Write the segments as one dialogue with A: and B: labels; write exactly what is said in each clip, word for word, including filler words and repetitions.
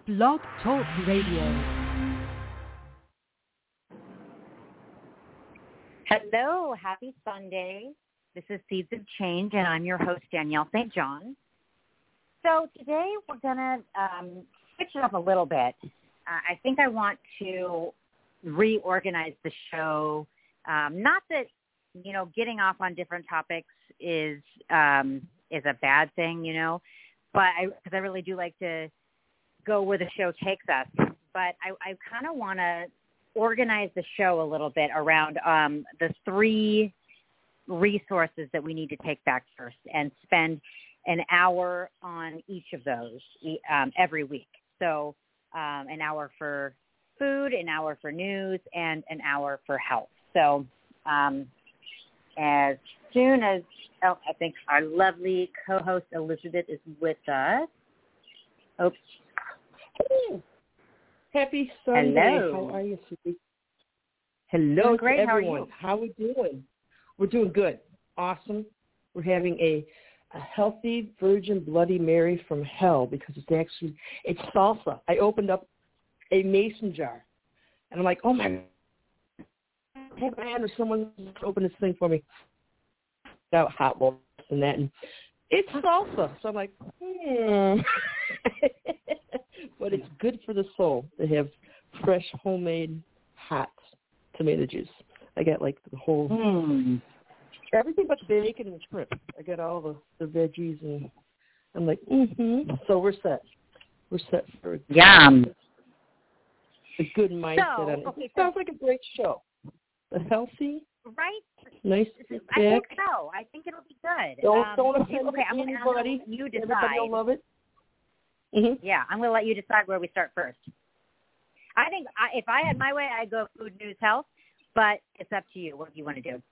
A: Blog Talk Radio.
B: Hello, happy Sunday. This is Seeds of Change, and I'm your host, Danielle Saint John. So today we're going to um, switch it up a little bit. Uh, I think I want to reorganize the show. Um, not that, you know, getting off on different topics is um, is a bad thing, you know, but I, because I really do like to go where the show takes us. But I, I kind of want to organize the show a little bit around um, the three resources that we need to take back first and spend an hour on each of those um, every week. So um, an hour for food, an hour for news, and an hour for health. So um, as soon as, oh, I think our lovely co-host Elizabeth is with us. Oops.
C: Hey. Happy Sunday.
B: Hello.
C: How are you, sweetie? Hello
B: Doing great.
C: to everyone.
B: How are you?
C: How are we doing? We're doing good. Awesome. We're having a, a healthy Virgin Bloody Mary from hell because it's actually, it's salsa. I opened up a mason jar, and I'm like, oh, my God, man, or someone open this thing for me. Got hot water and that, and it's salsa. So I'm like, hmm. But it's good for the soul to have fresh, homemade, hot tomato juice. I got, like, the whole,
B: Mm.
C: everything but bacon and shrimp. I got all the, the veggies, and I'm like, mm-hmm. So we're set. We're set for a,
B: Yum.
C: a good mindset.
B: So,
C: on it.
B: okay,
C: It
B: so-
C: sounds like a great show. A healthy,
B: Right?
C: nice,
B: I
C: back.
B: think so. I think it'll be good.
C: Don't,
B: Um,
C: don't
B: okay,
C: offend
B: okay, I'm gonna, I'm gonna
C: anybody.
B: let you
C: Everybody
B: decide.
C: will love it. Mm-hmm.
B: Yeah, I'm going to let you decide where we start first. I think I, if I had my way, I'd go food, news, health, but it's up to you. What do you want to do?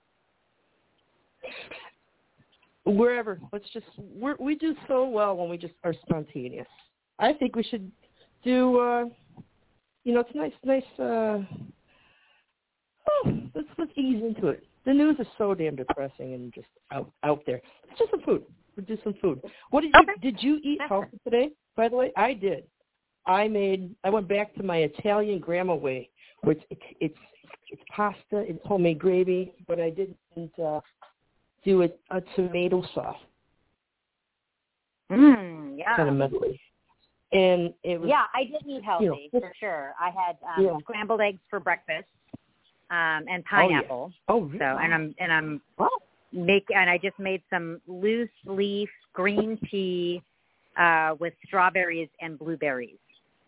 C: Wherever. Let's just, we're, we do so well when we just are spontaneous. I think we should do, uh, you know, it's nice, nice, uh, oh, let's, let's ease into it. The news is so damn depressing and just out, out there. Let's do some food. We'll do some food. What did you,
B: Okay.
C: did you eat healthy today, by the way? I did. I made, I went back to my Italian grandma way, which it's, it's, it's pasta, it's homemade gravy, but I didn't uh, do a, a tomato sauce.
B: Mm, yeah.
C: Kind of medley. And it was,
B: Yeah, I did eat healthy,
C: you know,
B: for sure. I had um,
C: yeah.
B: scrambled eggs for breakfast um, and pineapple.
C: Oh, yeah. oh really?
B: So, and I'm, and I'm,
C: Oh.
B: make, and I just made some loose leaf green tea uh, with strawberries and blueberries.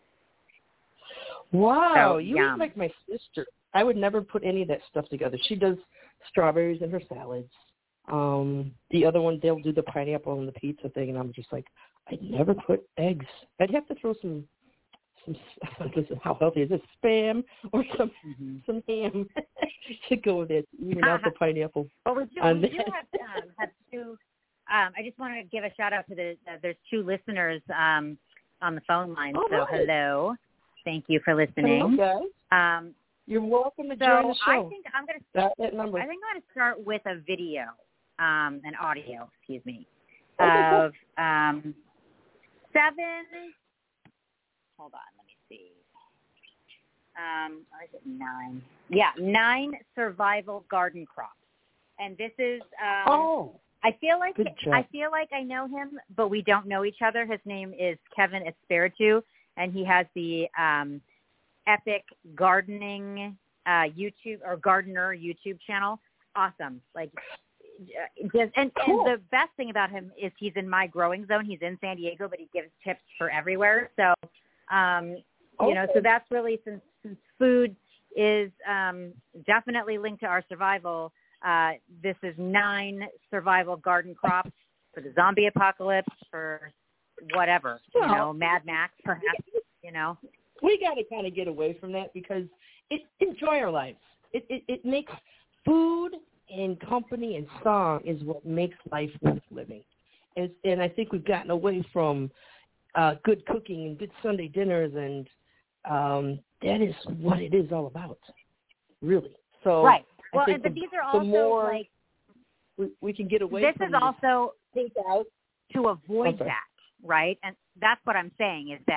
C: Wow,
B: So,
C: you
B: yum.
C: eat like my sister. I would never put any of that stuff together. She does strawberries in her salads. Um, the other one, they'll do the pineapple and the pizza thing, and I'm just like, I'd never put eggs. I'd have to throw some, some how healthy is this, Spam or some
B: Mm-hmm.
C: some ham to go with it, even out the pineapple.
B: Well, we do, we do have, um, have two. Um, I just want to give a shout out to the. Uh, there's two listeners um, on the phone line.
C: Oh,
B: so
C: nice.
B: hello, thank you for listening.
C: Hello, guys.
B: Um,
C: You're welcome to
B: so
C: join the show.
B: I think I'm going to.
C: That, that number.
B: I think I'm going to start with a video, um, an audio, excuse me,
C: Okay.
B: of um, seven. Hold on, let me see. Um, or is it nine? Yeah, nine survival garden crops, and this is. Um,
C: oh.
B: I feel like
C: Good job.
B: I feel like I know him, but we don't know each other. His name is Kevin Espiritu, and he has the um, Epic Gardening uh, YouTube or Gardener YouTube channel. Awesome, like just and,
C: Cool.
B: and the best thing about him is he's in my growing zone. He's in San Diego, but he gives tips for everywhere. So, um, you know, so that's really since since food is um, definitely linked to our survival. Uh, this is nine survival garden crops for the zombie apocalypse, for whatever, you
C: Well,
B: know, Mad Max, perhaps, you know.
C: We got to kind of get away from that because it enjoy our lives. It, it it makes food and company and song is what makes life worth living. And, and I think we've gotten away from uh, good cooking and good Sunday dinners, and um, that is what it is all about, really. So
B: right.
C: I
B: Well,
C: think
B: and, but
C: the,
B: these are
C: the
B: also
C: more
B: like
C: we, we can get away
B: this
C: from
B: is also
C: think out
B: to avoid
C: Okay.
B: that, right? And that's what I'm saying is that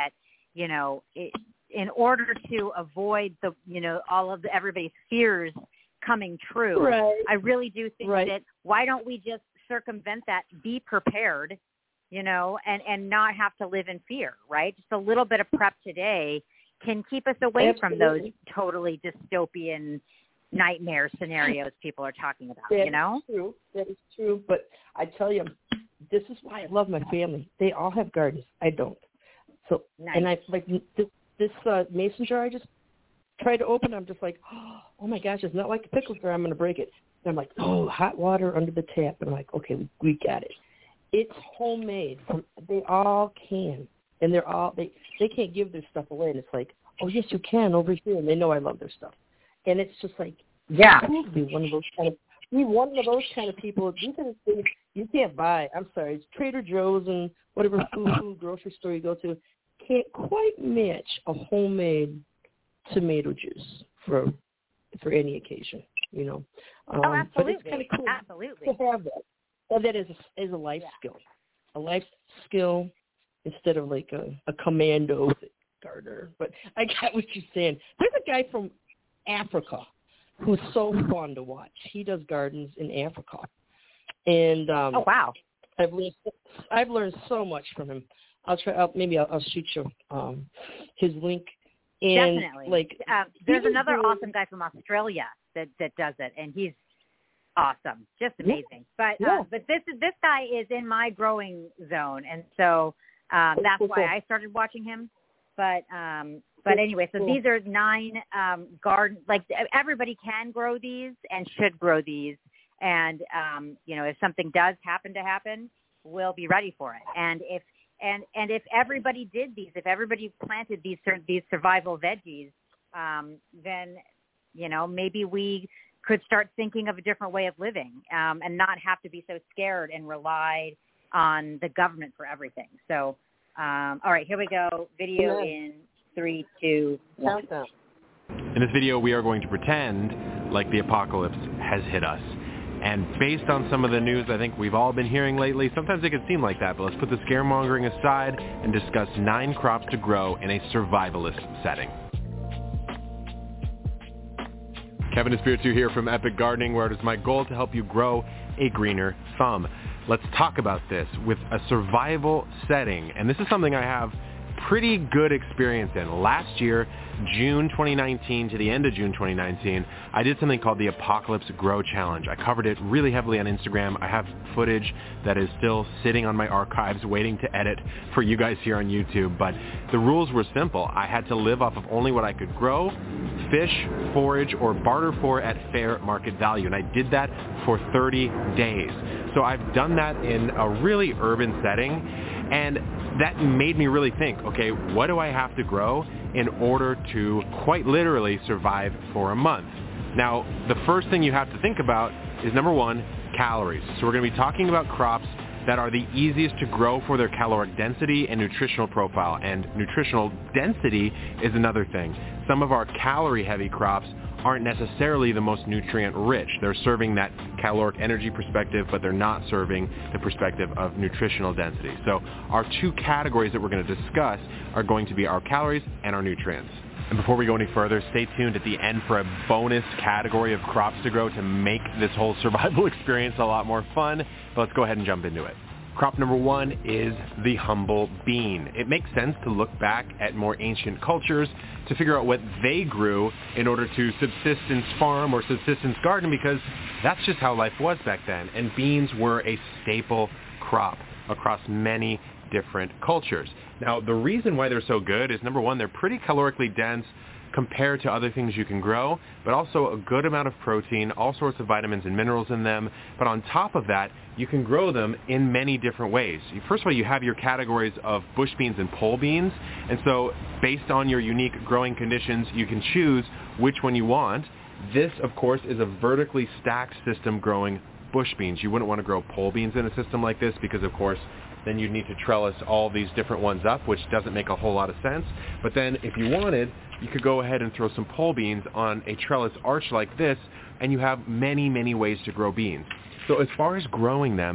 B: you know, it, in order to avoid the, you know, all of the, everybody's fears coming true,
C: right.
B: I really do think
C: right.
B: that why don't we just circumvent that, be prepared, you know, and, and not have to live in fear, right? Just a little bit of prep today can keep us away
C: Absolutely.
B: from those totally dystopian nightmare scenarios people are talking about,
C: that
B: you know?
C: Is true. That is true. But I tell you, this is why I love my family. They all have gardens. I don't. So,
B: nice.
C: and I like this, this uh, mason jar I just tried to open. I'm just like, oh my gosh, it's not like a pickle jar. I'm going to break it. And I'm like, oh, hot water under the tap. And I'm like, okay, we got it. It's homemade. From, they all can. And they're all, they, they can't give their stuff away. And it's like, oh, yes, you can over here. And they know I love their stuff. And it's just like, yeah, cool to be one of those kind of, be one of those kind of people. These are the things you can't buy. I'm sorry. It's Trader Joe's and whatever food grocery store you go to can't quite match a homemade tomato juice for for any occasion, you know. Um,
B: oh, absolutely.
C: But it's kind of cool
B: absolutely.
C: to have that. Have that as a, as a life yeah. skill, a life skill instead of like a, a commando gardener. But I got what you're saying. There's a guy from Africa who's so fun to watch. He does gardens in Africa. And um,
B: oh, wow.
C: I've learned, I've learned so much from him. I'll try. I'll, maybe I'll, I'll shoot you um, his link. And
B: definitely.
C: Like,
B: uh, there's another
C: doing,
B: awesome guy from Australia that, that does it, and he's awesome, just amazing.
C: Yeah.
B: But
C: yeah.
B: uh, but this this guy is in my growing zone, and so um, that's
C: cool,
B: why
C: cool.
B: I started watching him. But um, but anyway, so cool. these are nine um, garden. Like everybody can grow these and should grow these, and um, you know, if something does happen to happen, we'll be ready for it. And if And and if everybody did these, if everybody planted these these survival veggies, um, then, you know, maybe we could start thinking of a different way of living um, and not have to be so scared and rely on the government for everything. So, um, all right, here we go. Video yeah. in three, two, one.
D: In this video, we are going to pretend like the apocalypse has hit us. And based on some of the news I think we've all been hearing lately, sometimes it can seem like that, but let's put the scaremongering aside and discuss nine crops to grow in a survivalist setting. Kevin Espiritu here from Epic Gardening, where it is my goal to help you grow a greener thumb. Let's talk about this with a survival setting, and this is something I have pretty good experience in. Last year, June twenty nineteen to the end of June twenty nineteen, I did something called the Apocalypse Grow Challenge. I covered it really heavily on Instagram. I have footage that is still sitting on my archives waiting to edit for you guys here on YouTube. But the rules were simple. I had to live off of only what I could grow, fish, forage, or barter for at fair market value. And I did that for thirty days. So I've done that in a really urban setting. And that made me really think, okay, what do I have to grow in order to quite literally survive for a month? Now, the first thing you have to think about is, number one, calories. So we're going to be talking about crops that are the easiest to grow for their caloric density and nutritional profile. And nutritional density is another thing. Some of our calorie-heavy crops aren't necessarily the most nutrient-rich. They're serving that caloric energy perspective, but they're not serving the perspective of nutritional density. So our two categories that we're going to discuss are going to be our calories and our nutrients. And before we go any further, stay tuned at the end for a bonus category of crops to grow to make this whole survival experience a lot more fun. But let's go ahead and jump into it. Crop number one is the humble bean. It makes sense to look back at more ancient cultures to figure out what they grew in order to subsistence farm or subsistence garden, because that's just how life was back then. And beans were a staple crop across many different cultures. Now, the reason why they're so good is, number one, they're pretty calorically dense compared to other things you can grow, but also a good amount of protein, all sorts of vitamins and minerals in them. But on top of that, you can grow them in many different ways. First of all, you have your categories of bush beans and pole beans. And so based on your unique growing conditions, you can choose which one you want. This, of course, is a vertically stacked system growing bush beans. You wouldn't want to grow pole beans in a system like this because, of course, then you'd need to trellis all these different ones up, which doesn't make a whole lot of sense. But then if you wanted, you could go ahead and throw some pole beans on a trellis arch like this, and you have many, many ways to grow beans. So as far as growing them,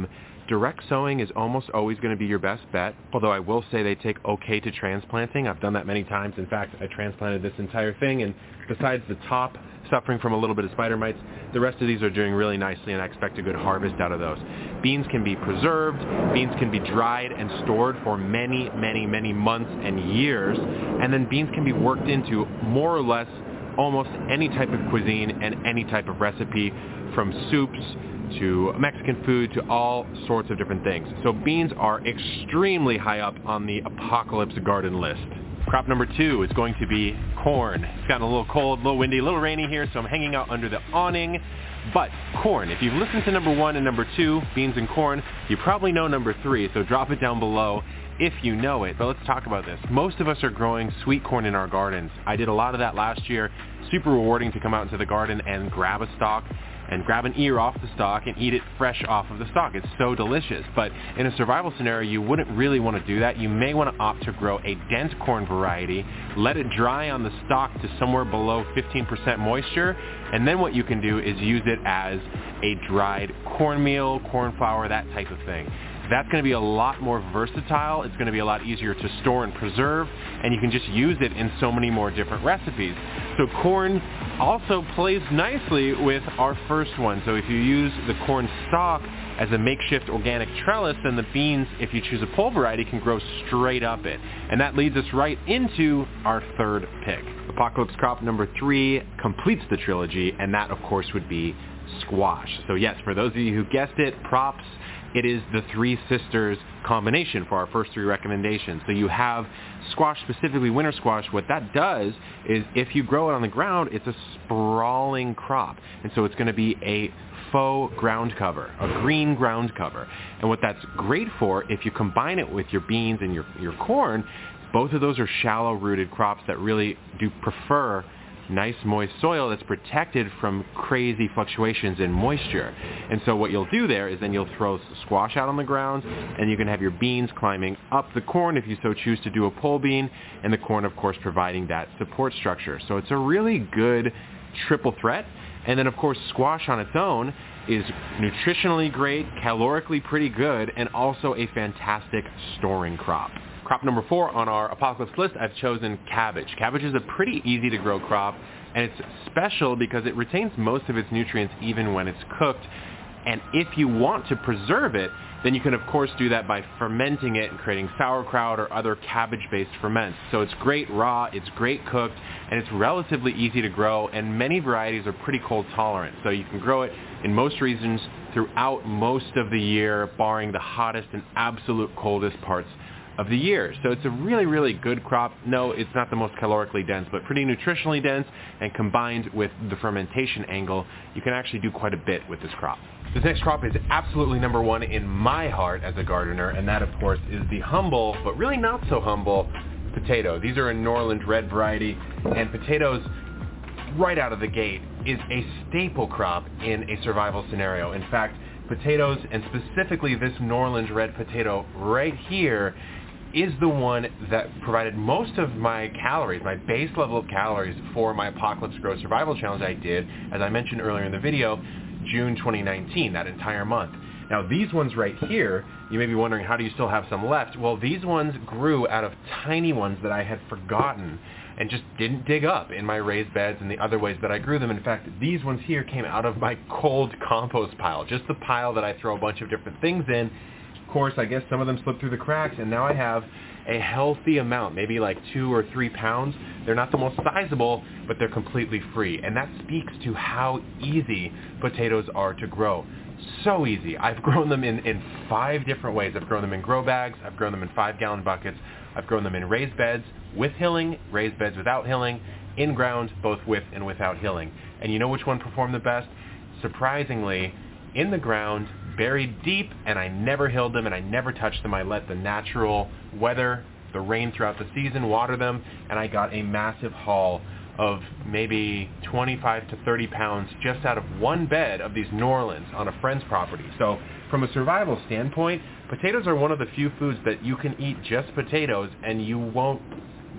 D: direct sowing is almost always going to be your best bet, although I will say they take okay to transplanting. I've done that many times. In fact, I transplanted this entire thing, and besides the top suffering from a little bit of spider mites, the rest of these are doing really nicely, and I expect a good harvest out of those. Beans can be preserved. Beans can be dried and stored for many, many, many months and years, and then beans can be worked into more or less almost any type of cuisine and any type of recipe, from soups to Mexican food to all sorts of different things. So beans are extremely high up on the Apocalypse Garden list. Crop number two is going to be corn. It's gotten a little cold, a little windy, a little rainy here, so I'm hanging out under the awning. But corn, if you've listened to number one and number two, beans and corn, you probably know number three, so drop it down below if you know it. But let's talk about this. Most of us are growing sweet corn in our gardens. I did a lot of that last year. Super rewarding to come out into the garden and grab a stalk and grab an ear off the stalk and eat it fresh off of the stalk. It's so delicious. But in a survival scenario, you wouldn't really want to do that. You may want to opt to grow a dense corn variety, let it dry on the stalk to somewhere below fifteen percent moisture, and then what you can do is use it as a dried cornmeal, corn flour, that type of thing. That's going to be a lot more versatile. It's going to be a lot easier to store and preserve, and you can just use it in so many more different recipes. So corn also plays nicely with our first one. So if you use the corn stalk as a makeshift organic trellis, then the beans, if you choose a pole variety, can grow straight up it. And that leads us right into our third pick. Apocalypse crop number three completes the trilogy, and that, of course, would be squash. So yes, for those of you who guessed it, props. It is the Three Sisters combination for our first three recommendations. So you have squash, specifically winter squash. What that does is if you grow it on the ground, it's a sprawling crop. And so it's going to be a faux ground cover, a green ground cover. And what that's great for, if you combine it with your beans and your, your corn, both of those are shallow-rooted crops that really do prefer nice moist soil that's protected from crazy fluctuations in moisture. And so what you'll do there is then you'll throw squash out on the ground, and you can have your beans climbing up the corn if you so choose to do a pole bean, and the corn, of course, providing that support structure. So it's a really good triple threat. And then, of course, squash on its own is nutritionally great, calorically pretty good, and also a fantastic storing crop. Crop number four on our Apocalypse list, I've chosen cabbage. Cabbage is a pretty easy to grow crop, and it's special because it retains most of its nutrients even when it's cooked. And if you want to preserve it, then you can, of course, do that by fermenting it and creating sauerkraut or other cabbage-based ferments. So it's great raw, it's great cooked, and it's relatively easy to grow, and many varieties are pretty cold tolerant. So you can grow it in most regions throughout most of the year, barring the hottest and absolute coldest parts of the year. So it's a really, really good crop. No, it's not the most calorically dense, but pretty nutritionally dense, and combined with the fermentation angle, you can actually do quite a bit with this crop. This next crop is absolutely number one in my heart as a gardener, and that, of course, is the humble, but really not so humble, potato. These are a Norland red variety, and potatoes, right out of the gate, is a staple crop in a survival scenario. In fact, potatoes, and specifically this Norland red potato right here, is the one that provided most of my calories, my base level of calories for my Apocalypse Grow Survival Challenge I did, as I mentioned earlier in the video, June twenty nineteen, that entire month. Now these ones right here, you may be wondering, how do you still have some left? Well, these ones grew out of tiny ones that I had forgotten and just didn't dig up in my raised beds and the other ways that I grew them. In fact, these ones here came out of my cold compost pile, just the pile that I throw a bunch of different things in. Of course, I guess some of them slipped through the cracks, and now I have a healthy amount, maybe like two or three pounds. They're not the most sizable, but they're completely free. And that speaks to how easy potatoes are to grow. So easy. I've grown them in, in five different ways. I've grown them in grow bags. I've grown them in five-gallon buckets. I've grown them in raised beds with hilling, raised beds without hilling, in ground, both with and without hilling. And you know which one performed the best? Surprisingly, in the ground, buried deep, and I never hilled them and I never touched them. I let the natural weather, the rain throughout the season, water them, and I got a massive haul of maybe twenty-five to thirty pounds just out of one bed of these Norlands on a friend's property. So from a survival standpoint, potatoes are one of the few foods that you can eat just potatoes and you won't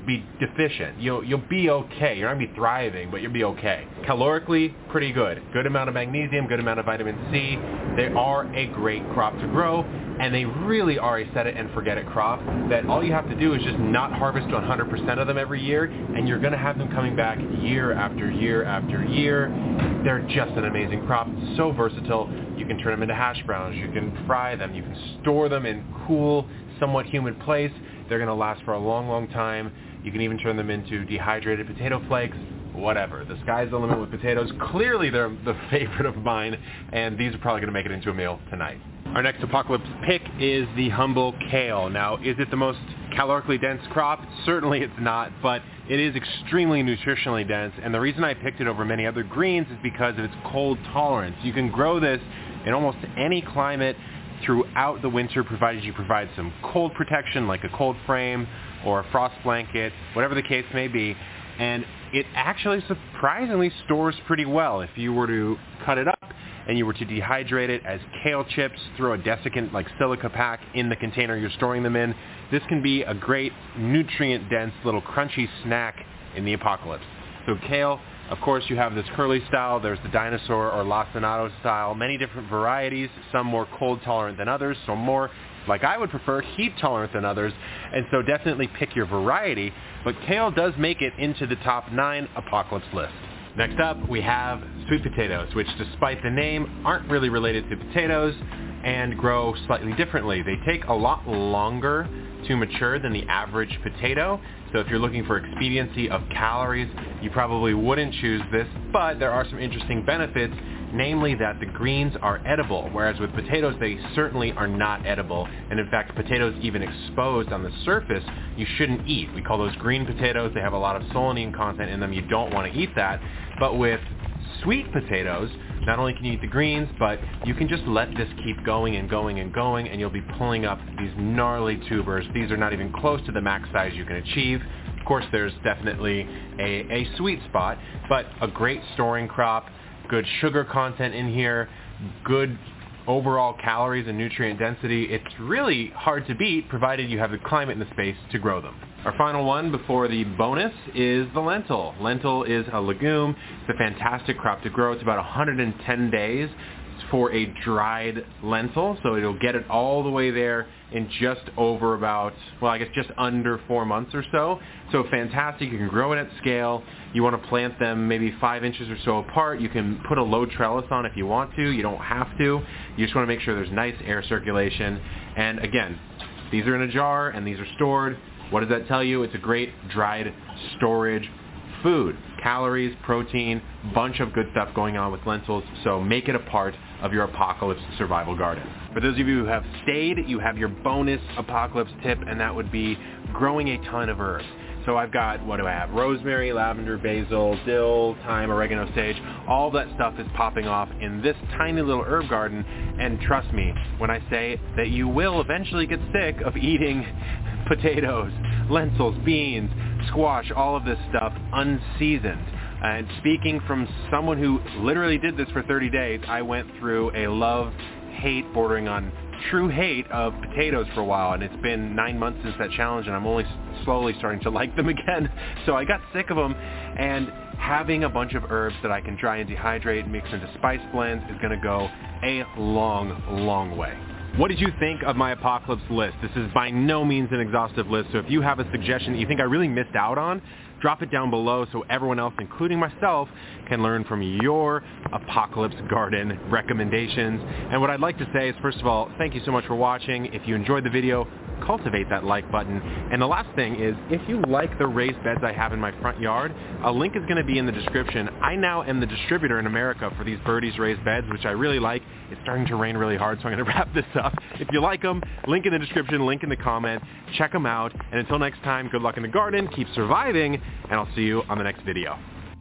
D: be deficient. You'll you'll be okay. You're not going to be thriving, but you'll be okay. Calorically, pretty good. Good amount of magnesium, good amount of vitamin C. They are a great crop to grow, and they really are a set-it-and-forget-it crop that all you have to do is just not harvest one hundred percent of them every year, and you're going to have them coming back year after year after year. They're just an amazing crop. So versatile. You can turn them into hash browns. You can fry them. You can store them in cool, somewhat humid place. They're going to last for a long, long time. You can even turn them into dehydrated potato flakes, whatever. The sky's the limit with potatoes. Clearly they're the favorite of mine, and these are probably going to make it into a meal tonight. Our next apocalypse pick is the humble kale. Now, is it the most calorically dense crop? Certainly it's not, but it is extremely nutritionally dense, and the reason I picked it over many other greens is because of its cold tolerance. You can grow this in almost any climate throughout the winter, provided you provide some cold protection like a cold frame or a frost blanket, whatever the case may be, and it actually surprisingly stores pretty well. If you were to cut it up and you were to dehydrate it as kale chips, throw a desiccant like silica pack in the container you're storing them in, this can be a great nutrient-dense little crunchy snack in the apocalypse. So kale, of course, you have this curly style, there's the dinosaur or lacinato style, many different varieties, some more cold tolerant than others, some more, like I would prefer, heat tolerant than others, and so definitely pick your variety, but kale does make it into the top nine apocalypse list. Next up, we have sweet potatoes, which despite the name, aren't really related to potatoes and grow slightly differently. They take a lot longer to mature than the average potato. So if you're looking for expediency of calories, you probably wouldn't choose this, but there are some interesting benefits, namely that the greens are edible, whereas with potatoes they certainly are not edible. And in fact, potatoes even exposed on the surface, you shouldn't eat. We call those green potatoes. They have a lot of solanine content in them. You don't want to eat that. But with sweet potatoes, not only can you eat the greens, but you can just let this keep going and going and going, and you'll be pulling up these gnarly tubers. These are not even close to the max size you can achieve. Of course, there's definitely a, a sweet spot, but a great storing crop, good sugar content in here, good overall calories and nutrient density. It's really hard to beat, provided you have the climate and the space to grow them. Our final one before the bonus is the lentil. Lentil is a legume. It's a fantastic crop to grow. It's about one hundred ten days for a dried lentil, so it'll get it all the way there in just over about, well, I guess just under four months or so. So fantastic. You can grow it at scale. You want to plant them maybe five inches or so apart. You can put a low trellis on if you want to. You don't have to. You just want to make sure there's nice air circulation. And again, these are in a jar and these are stored. What does that tell you? It's a great dried storage food. Calories, protein, bunch of good stuff going on with lentils, so make it a part of your apocalypse survival garden. For those of you who have stayed, you have your bonus apocalypse tip, and that would be growing a ton of herbs. So I've got, what do I have? Rosemary, lavender, basil, dill, thyme, oregano, sage. All that stuff is popping off in this tiny little herb garden, and trust me when I say that you will eventually get sick of eating potatoes, lentils, beans, squash, all of this stuff unseasoned. And speaking from someone who literally did this for thirty days, I went through a love-hate bordering on true hate of potatoes for a while, and it's been nine months since that challenge, and I'm only slowly starting to like them again. So I got sick of them, and having a bunch of herbs that I can dry and dehydrate and mix into spice blends is going to go a long, long way. What did you think of my apocalypse list? This is by no means an exhaustive list, so if you have a suggestion that you think I really missed out on, drop it down below so everyone else, including myself, can learn from your apocalypse garden recommendations. And what I'd like to say is, first of all, thank you so much for watching. If you enjoyed the video, cultivate that like button. And the last thing is, if you like the raised beds I have in my front yard, a link is going to be in the description. I now am the distributor in America for these Birdies raised beds, which I really like. It's starting to rain really hard, so I'm going to wrap this up. If you like them, link in the description, link in the comment. Check them out. And until next time, good luck in the garden, keep surviving, and I'll see you on the next video.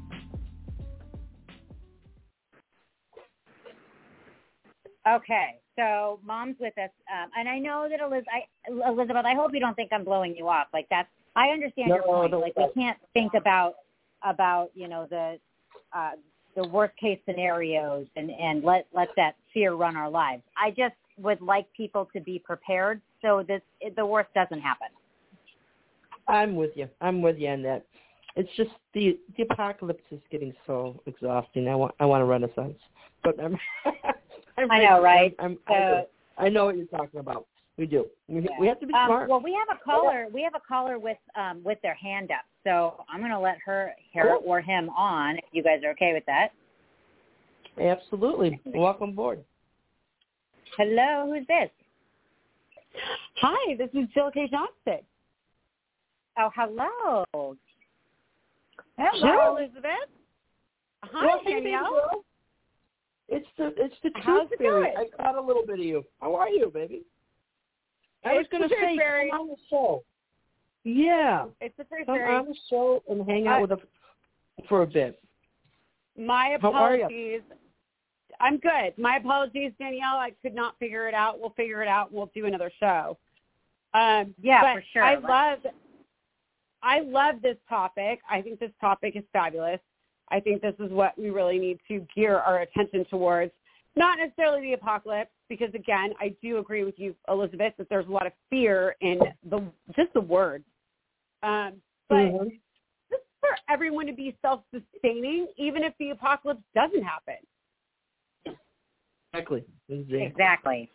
B: Okay, so Mom's with us, um, and I know that Eliz- I, Elizabeth, I hope you don't think I'm blowing you off. Like that's, I understand
C: No,
B: your point.
C: no,
B: Like
C: no.
B: we can't think about about you know the uh, the worst case scenarios and, and let let that fear run our lives. I just would like people to be prepared so this the worst doesn't happen.
C: I'm with you. I'm with you on that. It's just the the apocalypse is getting so exhausting. I want I want a renaissance, but I'm. I'm
B: I know, right?
C: I'm,
B: so,
C: I'm, I know what you're talking about. We do. We,
B: yeah.
C: we have to be
B: um,
C: smart.
B: Well, we have a caller. We have a caller with um, with their hand up. So I'm going to let her, her or him on. If you guys are okay with that.
C: Absolutely. Welcome aboard.
B: Hello, who's this?
E: Hi, this is Jill K. Johnson.
B: Oh, hello.
E: Hello, Elizabeth. Hi,
C: well, hey,
E: Danielle.
C: It's the it's the
E: How's
C: Tooth
E: it
C: Fairy.
E: going?
C: I caught a little bit of you. How are you, baby? I
E: It's
C: was going to
E: the Tooth
C: say,
E: Fairy.
C: come on the show. Yeah.
E: It's the Tooth
C: Come
E: Fairy.
C: on the show and hang out
E: I,
C: with us for a bit.
E: My
C: How are you?
E: apologies. I'm good. My apologies, Danielle. I could not figure it out. We'll figure it out. We'll do another show. Um,
B: Yeah,
E: but
B: for sure.
E: I
B: Let's-
E: love, I love this topic. I think this topic is fabulous. I think this is what we really need to gear our attention towards. Not necessarily the apocalypse, because again, I do agree with you, Elizabeth, that there's a lot of fear in the just the word. Um, but
C: Mm-hmm.
E: just for everyone to be self-sustaining, even if the apocalypse doesn't happen.
C: Exactly. Exactly.
B: Exactly.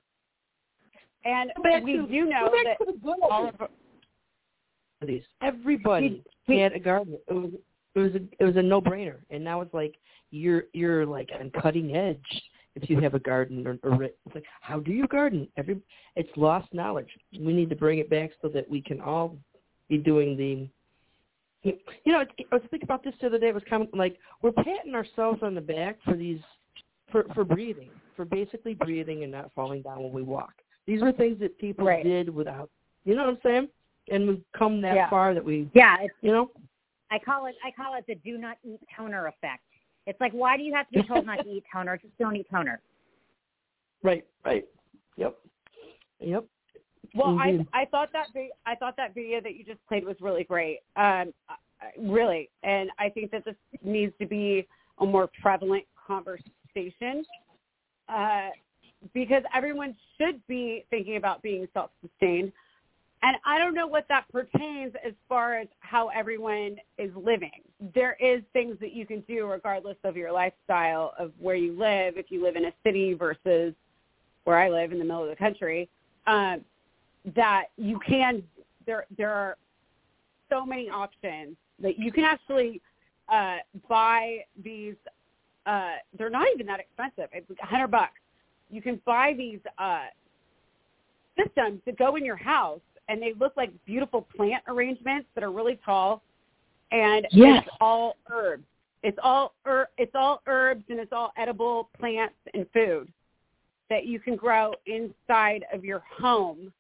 E: And
C: Back
E: we
C: to-
E: do know
C: go
E: that
C: back to the good
E: all
C: old
E: of
C: days. Everybody
E: We- we-
C: had a garden. It was it was a it was a no brainer, and now it's like you're you're like on cutting edge if you have a garden or, or it's like how do you garden? Every it's lost knowledge. We need to bring it back so that we can all be doing the. You know, I was thinking about this the other day. It was kind of like we're patting ourselves on the back for these for for breathing, for basically breathing and not falling down when we walk. These were things that people
E: Right.
C: did without. You know what I'm saying? And we've come that
E: Yeah.
C: far that we.
B: Yeah, it's,
C: You know.
B: I call it I call it the do not eat toner effect. It's like, why do you have to be told not to eat toner? Just don't eat toner.
C: Right, right. Yep. Yep.
E: Well, I
C: Indeed.
E: I thought that vi- I thought that video that you just played was really great. Um, I- really, and I think that this needs to be a more prevalent conversation uh, because everyone should be thinking about being self-sustained. And I don't know what that pertains as far as how everyone is living. There is things that you can do regardless of your lifestyle of where you live, if you live in a city versus where I live in the middle of the country, um, that you can, there there are so many options that you can actually uh, buy these, uh, they're not even that expensive. It's like a hundred bucks. You can buy these uh, systems that go in your house, and they look like beautiful plant arrangements that are really tall, and
C: Yes.
E: it's all herbs. It's all er, it's all herbs, and it's all edible plants and food that you can grow inside of your home.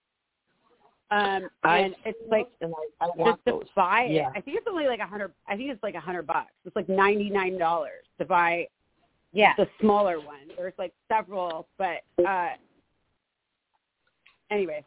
E: Um,
C: I-
E: and it's like
C: and I, I want
E: just to
C: those.
E: buy it.
C: Yeah.
E: I think it's only like a hundred. I think it's like a hundred bucks. It's like ninety nine dollars to buy
B: Yeah.
E: the smaller one. There's like several, but uh, anyway.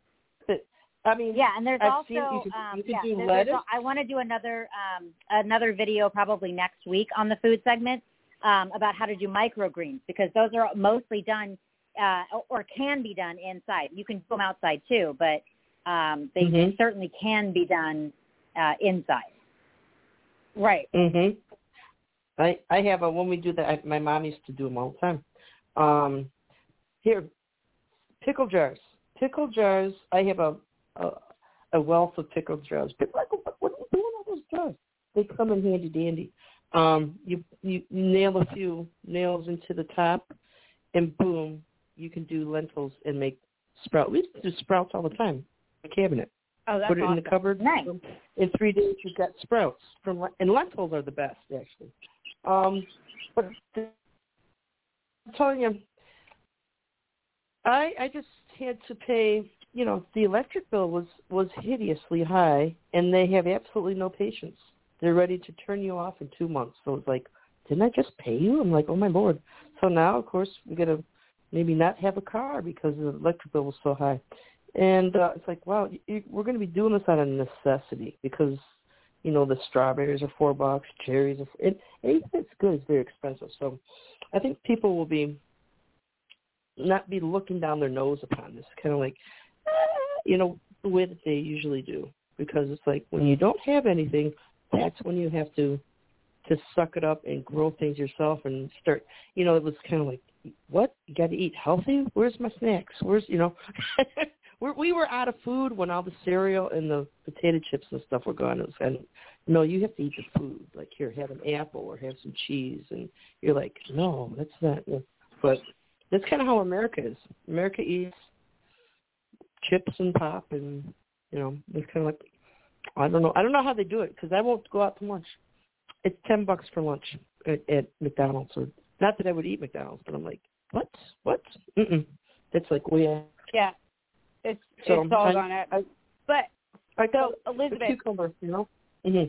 C: I mean,
B: Yeah, and there's
C: I've
B: also
C: seen, you could,
B: um,
C: you could
B: yeah,
C: do
B: there-
C: lettuce.
B: there's a- I want to do another um, another video probably next week on the food segment um, about how to do microgreens, because those are mostly done uh, or can be done inside. You can do them outside too, but um, they,
C: Mhm.
B: they certainly can be done uh, inside.
E: Right.
C: Mhm. I I have a when we do that. I, my mom used to do them all the time. Um, here, pickle jars. Pickle jars. I have a a, a wealth of pickle jars. But like, what, what are you doing with those jars? They come in handy dandy. Um, you you nail a few nails into the top, and boom, you can do lentils and make sprout. We used to do sprouts all the time. In the cabinet.
E: Oh, that's
C: Put it
E: awesome.
C: in the cupboard.
B: Nice.
C: In three days, you've got sprouts from and lentils are the best actually. Um, but the, I'm telling you, I I just had to pay. You know, the electric bill was was hideously high, and they have absolutely no patience. They're ready to turn you off in two months. So it's like, didn't I just pay you? I'm like, oh my Lord. So now, of course, we got to maybe not have a car because the electric bill was so high. And uh, it's like, wow, you, we're going to be doing this out of necessity because, you know, the strawberries are four bucks, cherries are, and anything that's good is very expensive. So I think people will be not be looking down their nose upon this, kind of like, eh, you know, the way that they usually do. because it's like when you don't have anything, that's when you have to to suck it up and grow things yourself and start. You know, it was kind of like, what? You got to eat healthy? Where's my snacks? Where's, you know, we're, we were out of food when all the cereal and the potato chips and stuff were gone. It was kind of, no, you have to eat the food. Like, here, have an apple or have some cheese. And you're like, no, that's not. But that's kind of how America is. America eats chips and pop, and, you know, it's kind of like, I don't know. I don't know how they do it because I won't go out to lunch. It's ten bucks for lunch at, at McDonald's. Or not that I would eat McDonald's, but I'm like, what? What? Mm-mm. That's like way out.
E: Yeah, it's
C: So
E: it's all
C: I,
E: gone out.
C: I,
E: But
C: I
E: so
C: got
E: Elizabeth,
C: a cucumber, you know. Mm-hmm.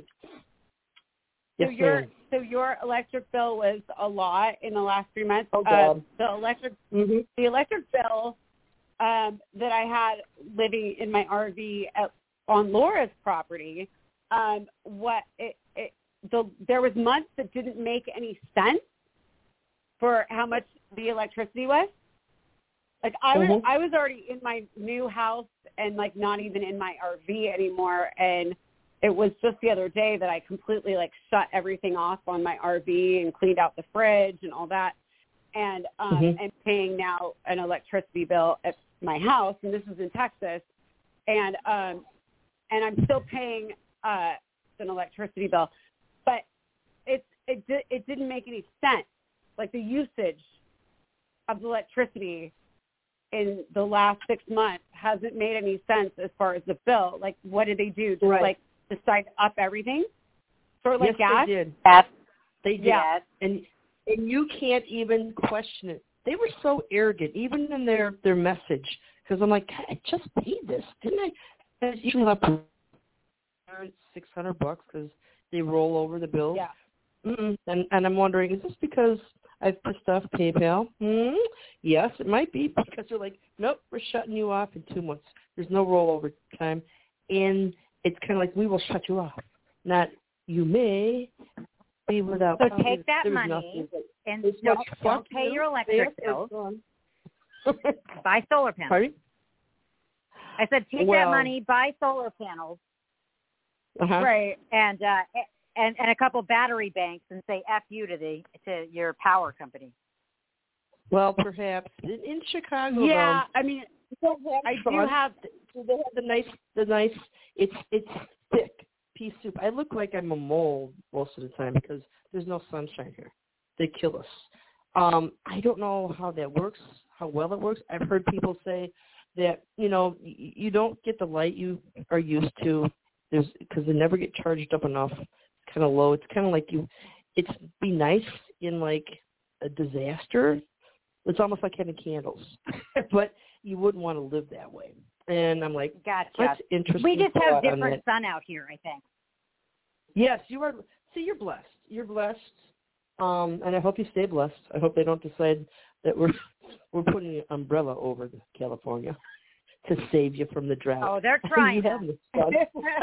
C: Yes,
E: so your
C: ma'am.
E: so your electric bill was a lot in the last three months.
C: Oh,
E: uh,
C: God.
E: the electric
C: Mm-hmm.
E: the electric bill um, that I had living in my R V at, on Laura's property. Um, what it, it the there was months that didn't make any sense for how much the electricity was. Like I was,
C: Mm-hmm.
E: I was already in my new house and like not even in my R V anymore. And it was just the other day that I completely like shut everything off on my R V and cleaned out the fridge and all that. And um,
C: Mm-hmm.
E: I'm paying now an electricity bill at my house, and this is in Texas. And um, and I'm still paying uh, an electricity bill, but it's it di- it didn't make any sense. Like the usage of the electricity in the last six months hasn't made any sense as far as the bill. Like, what did they do? Just
C: Right.
E: like decide to up everything? Sort of like
C: yes,
E: gas?
C: they did.
B: Yes.
C: They did.
E: Yeah.
C: And and you can't even question it. They were so arrogant, even in their, their message. Because I'm like, God, I just paid this, didn't I? And it's usually like six hundred bucks because they roll over the bills.
E: Yeah.
C: Mm-mm. And and I'm wondering, is this because I've pissed off PayPal? Hmm? Yes, it might be because they're like, nope, we're shutting you off in two months. There's no rollover time, and it's kind of like we will shut you off. Not you may be without.
B: So
C: power.
B: take that
C: There's
B: money
C: nothing.
B: and
C: It's
B: don't,
C: like,
B: don't
C: fuck
B: pay
C: you.
B: your electric
C: There,
B: bill.
C: it's gone.
B: Buy solar panels.
C: Pardon?
B: I said take
C: Well-
B: that money, buy solar panels,
C: Uh-huh.
E: Right.
B: and uh, and and a couple battery banks, and say F you to the to your power company.
C: Well, perhaps in, in Chicago.
E: Yeah. I mean,
C: though,
E: I do
C: Sean,
E: have.
C: they have the nice, the nice. It's it's thick pea soup. I look like I'm a mole most of the time because there's no sunshine here. They kill us. Um, I don't know how that works, how well it works. I've heard people say that you know you, you don't get the light you are used to. There's because they never get charged up enough. It's kind of low. It's kind of like you. It's be nice in like a disaster. It's almost like having candles, but you wouldn't want to live that way. And I'm like,
B: Gotcha.
C: that's interesting.
B: We just have
C: thought on
B: different
C: that.
B: sun out here, I think.
C: Yes, you are. See, you're blessed. You're blessed, um, and I hope you stay blessed. I hope they don't decide that we're we're putting an umbrella over California to save you from the drought.
B: Oh, they're trying.
C: You have this fun.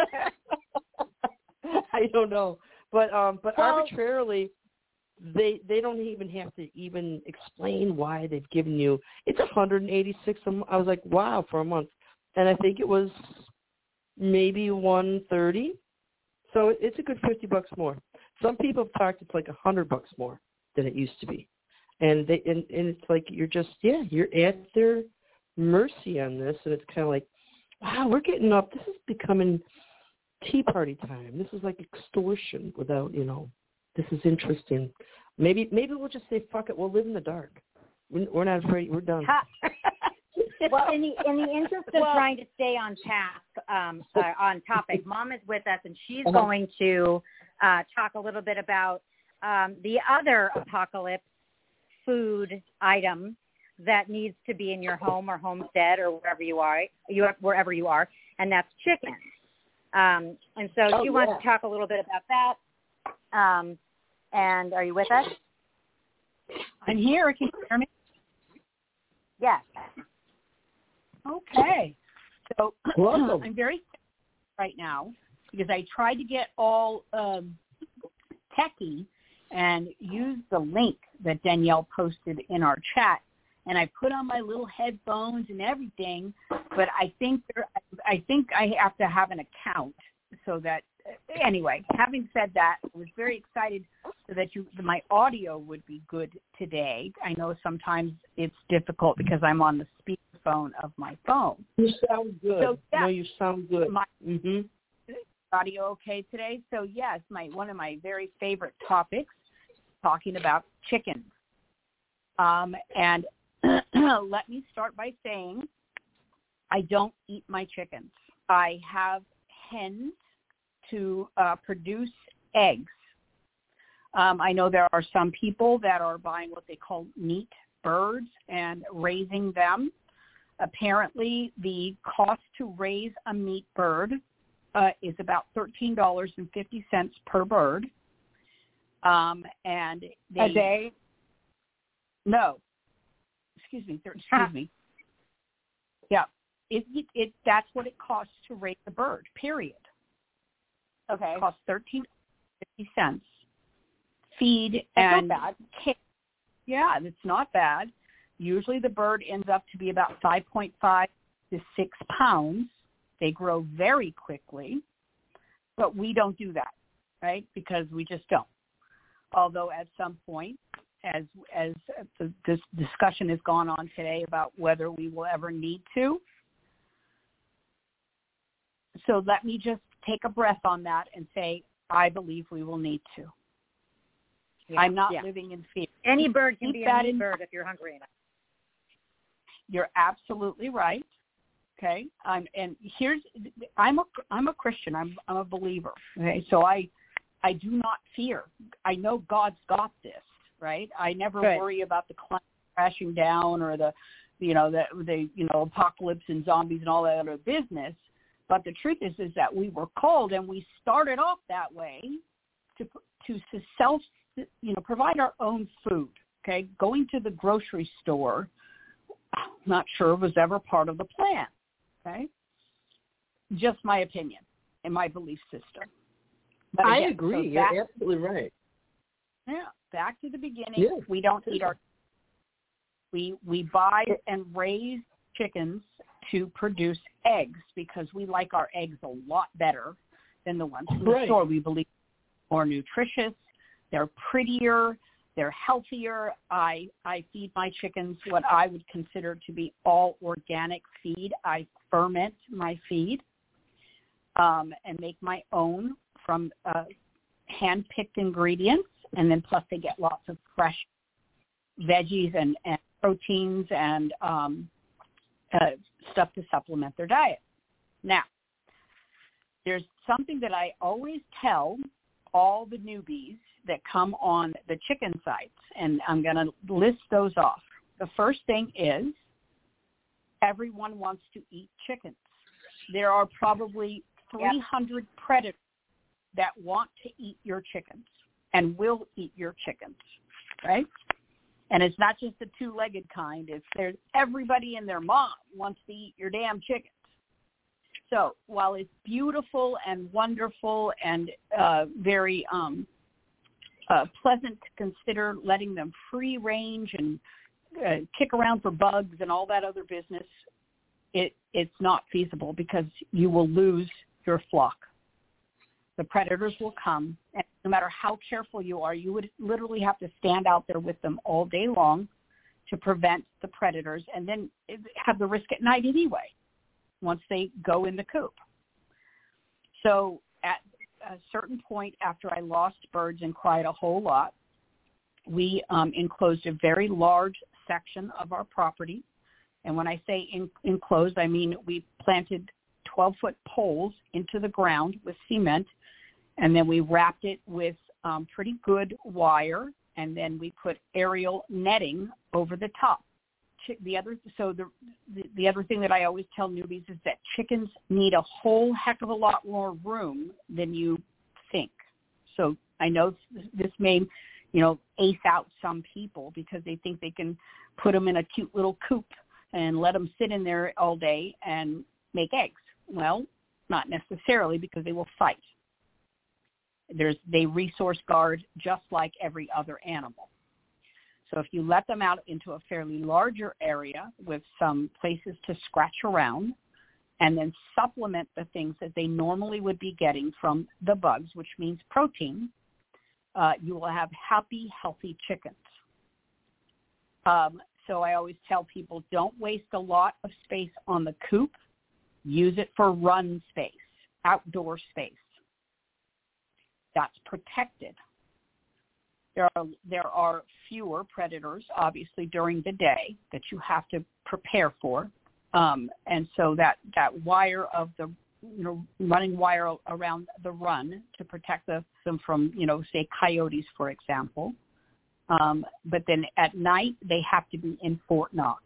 C: I don't know, but um, but
E: Well-
C: arbitrarily, they they don't even have to even explain why they've given you. It's one hundred eighty-six. A month. I was like, wow, for a month, and I think it was maybe one thirty. So it's a good fifty bucks more. Some people have talked it's like a hundred bucks more than it used to be, and they and, and it's like you're just yeah you're at their mercy on this, and it's kind of like wow we're getting up. This is becoming tea party time. This is like extortion without you know. This is interesting. Maybe maybe we'll just say fuck it. We'll live in the dark. We're, we're not afraid. We're done.
B: Ha- well, in the in the interest of
E: Well-
B: trying to stay on task, um, uh, on topic, Mom is with us, and she's
C: Uh-huh.
B: going to uh, talk a little bit about um, the other apocalypse food item that needs to be in your home or homestead or wherever you are, you wherever you are, and that's chicken. Um, and so
C: Oh,
B: she wants
C: yeah.
B: to talk a little bit about that. Um, and are you with us?
F: I'm here. Can you hear me?
B: Yes.
F: Okay. So
C: Welcome.
F: I'm very right now because I tried to get all um, techie and use the link that Danielle posted in our chat, and I put on my little headphones and everything, but I think there, I think I have to have an account so that, anyway, having said that, I was very excited so that you, my audio would be good today. I know sometimes it's difficult because I'm on the speakerphone of my phone.
C: You sound good.
F: So, yeah,
C: no, you sound good.
F: My
C: mm-hmm.
F: audio okay today? So, yes, my one of my very favorite topics, talking about chickens. Um, and let me start by saying I don't eat my chickens. I have hens to uh, produce eggs. Um, I know there are some people that are buying what they call meat birds and raising them. Apparently, the cost to raise a meat bird uh, is about thirteen dollars and fifty cents per bird. Um, and they,
E: a day?
F: No. Excuse me. Excuse me. Yeah. It, it, it, that's what it costs to raise a bird, period.
E: Okay.
F: It costs thirteen dollars and fifty cents. Feed
E: That's
F: and
E: not bad.
F: Care. Yeah, it's not bad. Usually the bird ends up to be about five point five to six pounds. They grow very quickly, but we don't do that, right? Because we just don't. Although at some point, as as the, this discussion has gone on today about whether we will ever need to. So let me just take a breath on that and say, I believe we will need to.
B: Yeah,
F: I'm not
B: yeah.
F: living in fear.
B: Any bird can
F: Keep
B: be
F: that
B: a meat
F: in-
B: bird if you're hungry enough.
F: You're absolutely right. Okay. I'm, and here's, I'm a, I'm a Christian. I'm, I'm a believer. Okay. So I, I do not fear. I know God's got this, right? I never
E: Good.
F: worry about the climate crashing down or the, you know, the, the, you know, apocalypse and zombies and all that other business. But the truth is, is that we were called and we started off that way to, to self, you know, provide our own food. Okay. Going to the grocery store, I'm not sure was ever part of the plan. Okay. Just my opinion and my belief system. But
C: I
F: again,
C: agree.
F: so back,
C: You're absolutely right.
F: Yeah. Back to the beginning.
C: Yeah.
F: We don't eat our, we, we buy and raise chickens to produce eggs because we like our eggs a lot better than the ones from the
C: Right.
F: store. We believe more nutritious, they're prettier, they're healthier. I I feed my chickens what I would consider to be all organic feed. I ferment my feed um, and make my own from uh, hand-picked ingredients, and then plus they get lots of fresh veggies and, and proteins and um, uh, stuff to supplement their diet. Now, there's something that I always tell all the newbies that come on the chicken sites, and I'm going to list those off. The first thing is everyone wants to eat chickens. There are probably three hundred yep. predators that want to eat your chickens and will eat your chickens, right? And it's not just the two-legged kind. It's there's everybody and their mom wants to eat your damn chickens. So while it's beautiful and wonderful and uh, very um, uh, pleasant to consider letting them free range and uh, kick around for bugs and all that other business, it it's not feasible because you will lose your flock. The predators will come, and no matter how careful you are, you would literally have to stand out there with them all day long to prevent the predators, and then have the risk at night anyway once they go in the coop. So at a certain point after I lost birds and cried a whole lot, we um, enclosed a very large section of our property. And when I say in, enclosed, I mean we planted twelve-foot poles into the ground with cement, and then we wrapped it with um, pretty good wire, and then we put aerial netting over the top. The other, so the, the the other thing that I always tell newbies is that chickens need a whole heck of a lot more room than you think. So I know this may, you know, ace out some people because they think they can put them in a cute little coop and let them sit in there all day and make eggs. Well, not necessarily, because they will fight. There's they resource guard just like every other animal. So if you let them out into a fairly larger area with some places to scratch around, and then supplement the things that they normally would be getting from the bugs, which means protein, uh, you will have happy, healthy chickens. Um, so I always tell people, don't waste a lot of space on the coop. Use it for run space, outdoor space. That's protected. There are, there are fewer predators, obviously, during the day that you have to prepare for. Um, and so that, that wire of the, you know, running wire around the run to protect the, them from, you know, say coyotes, for example. Um, but then at night, they have to be in Fort Knox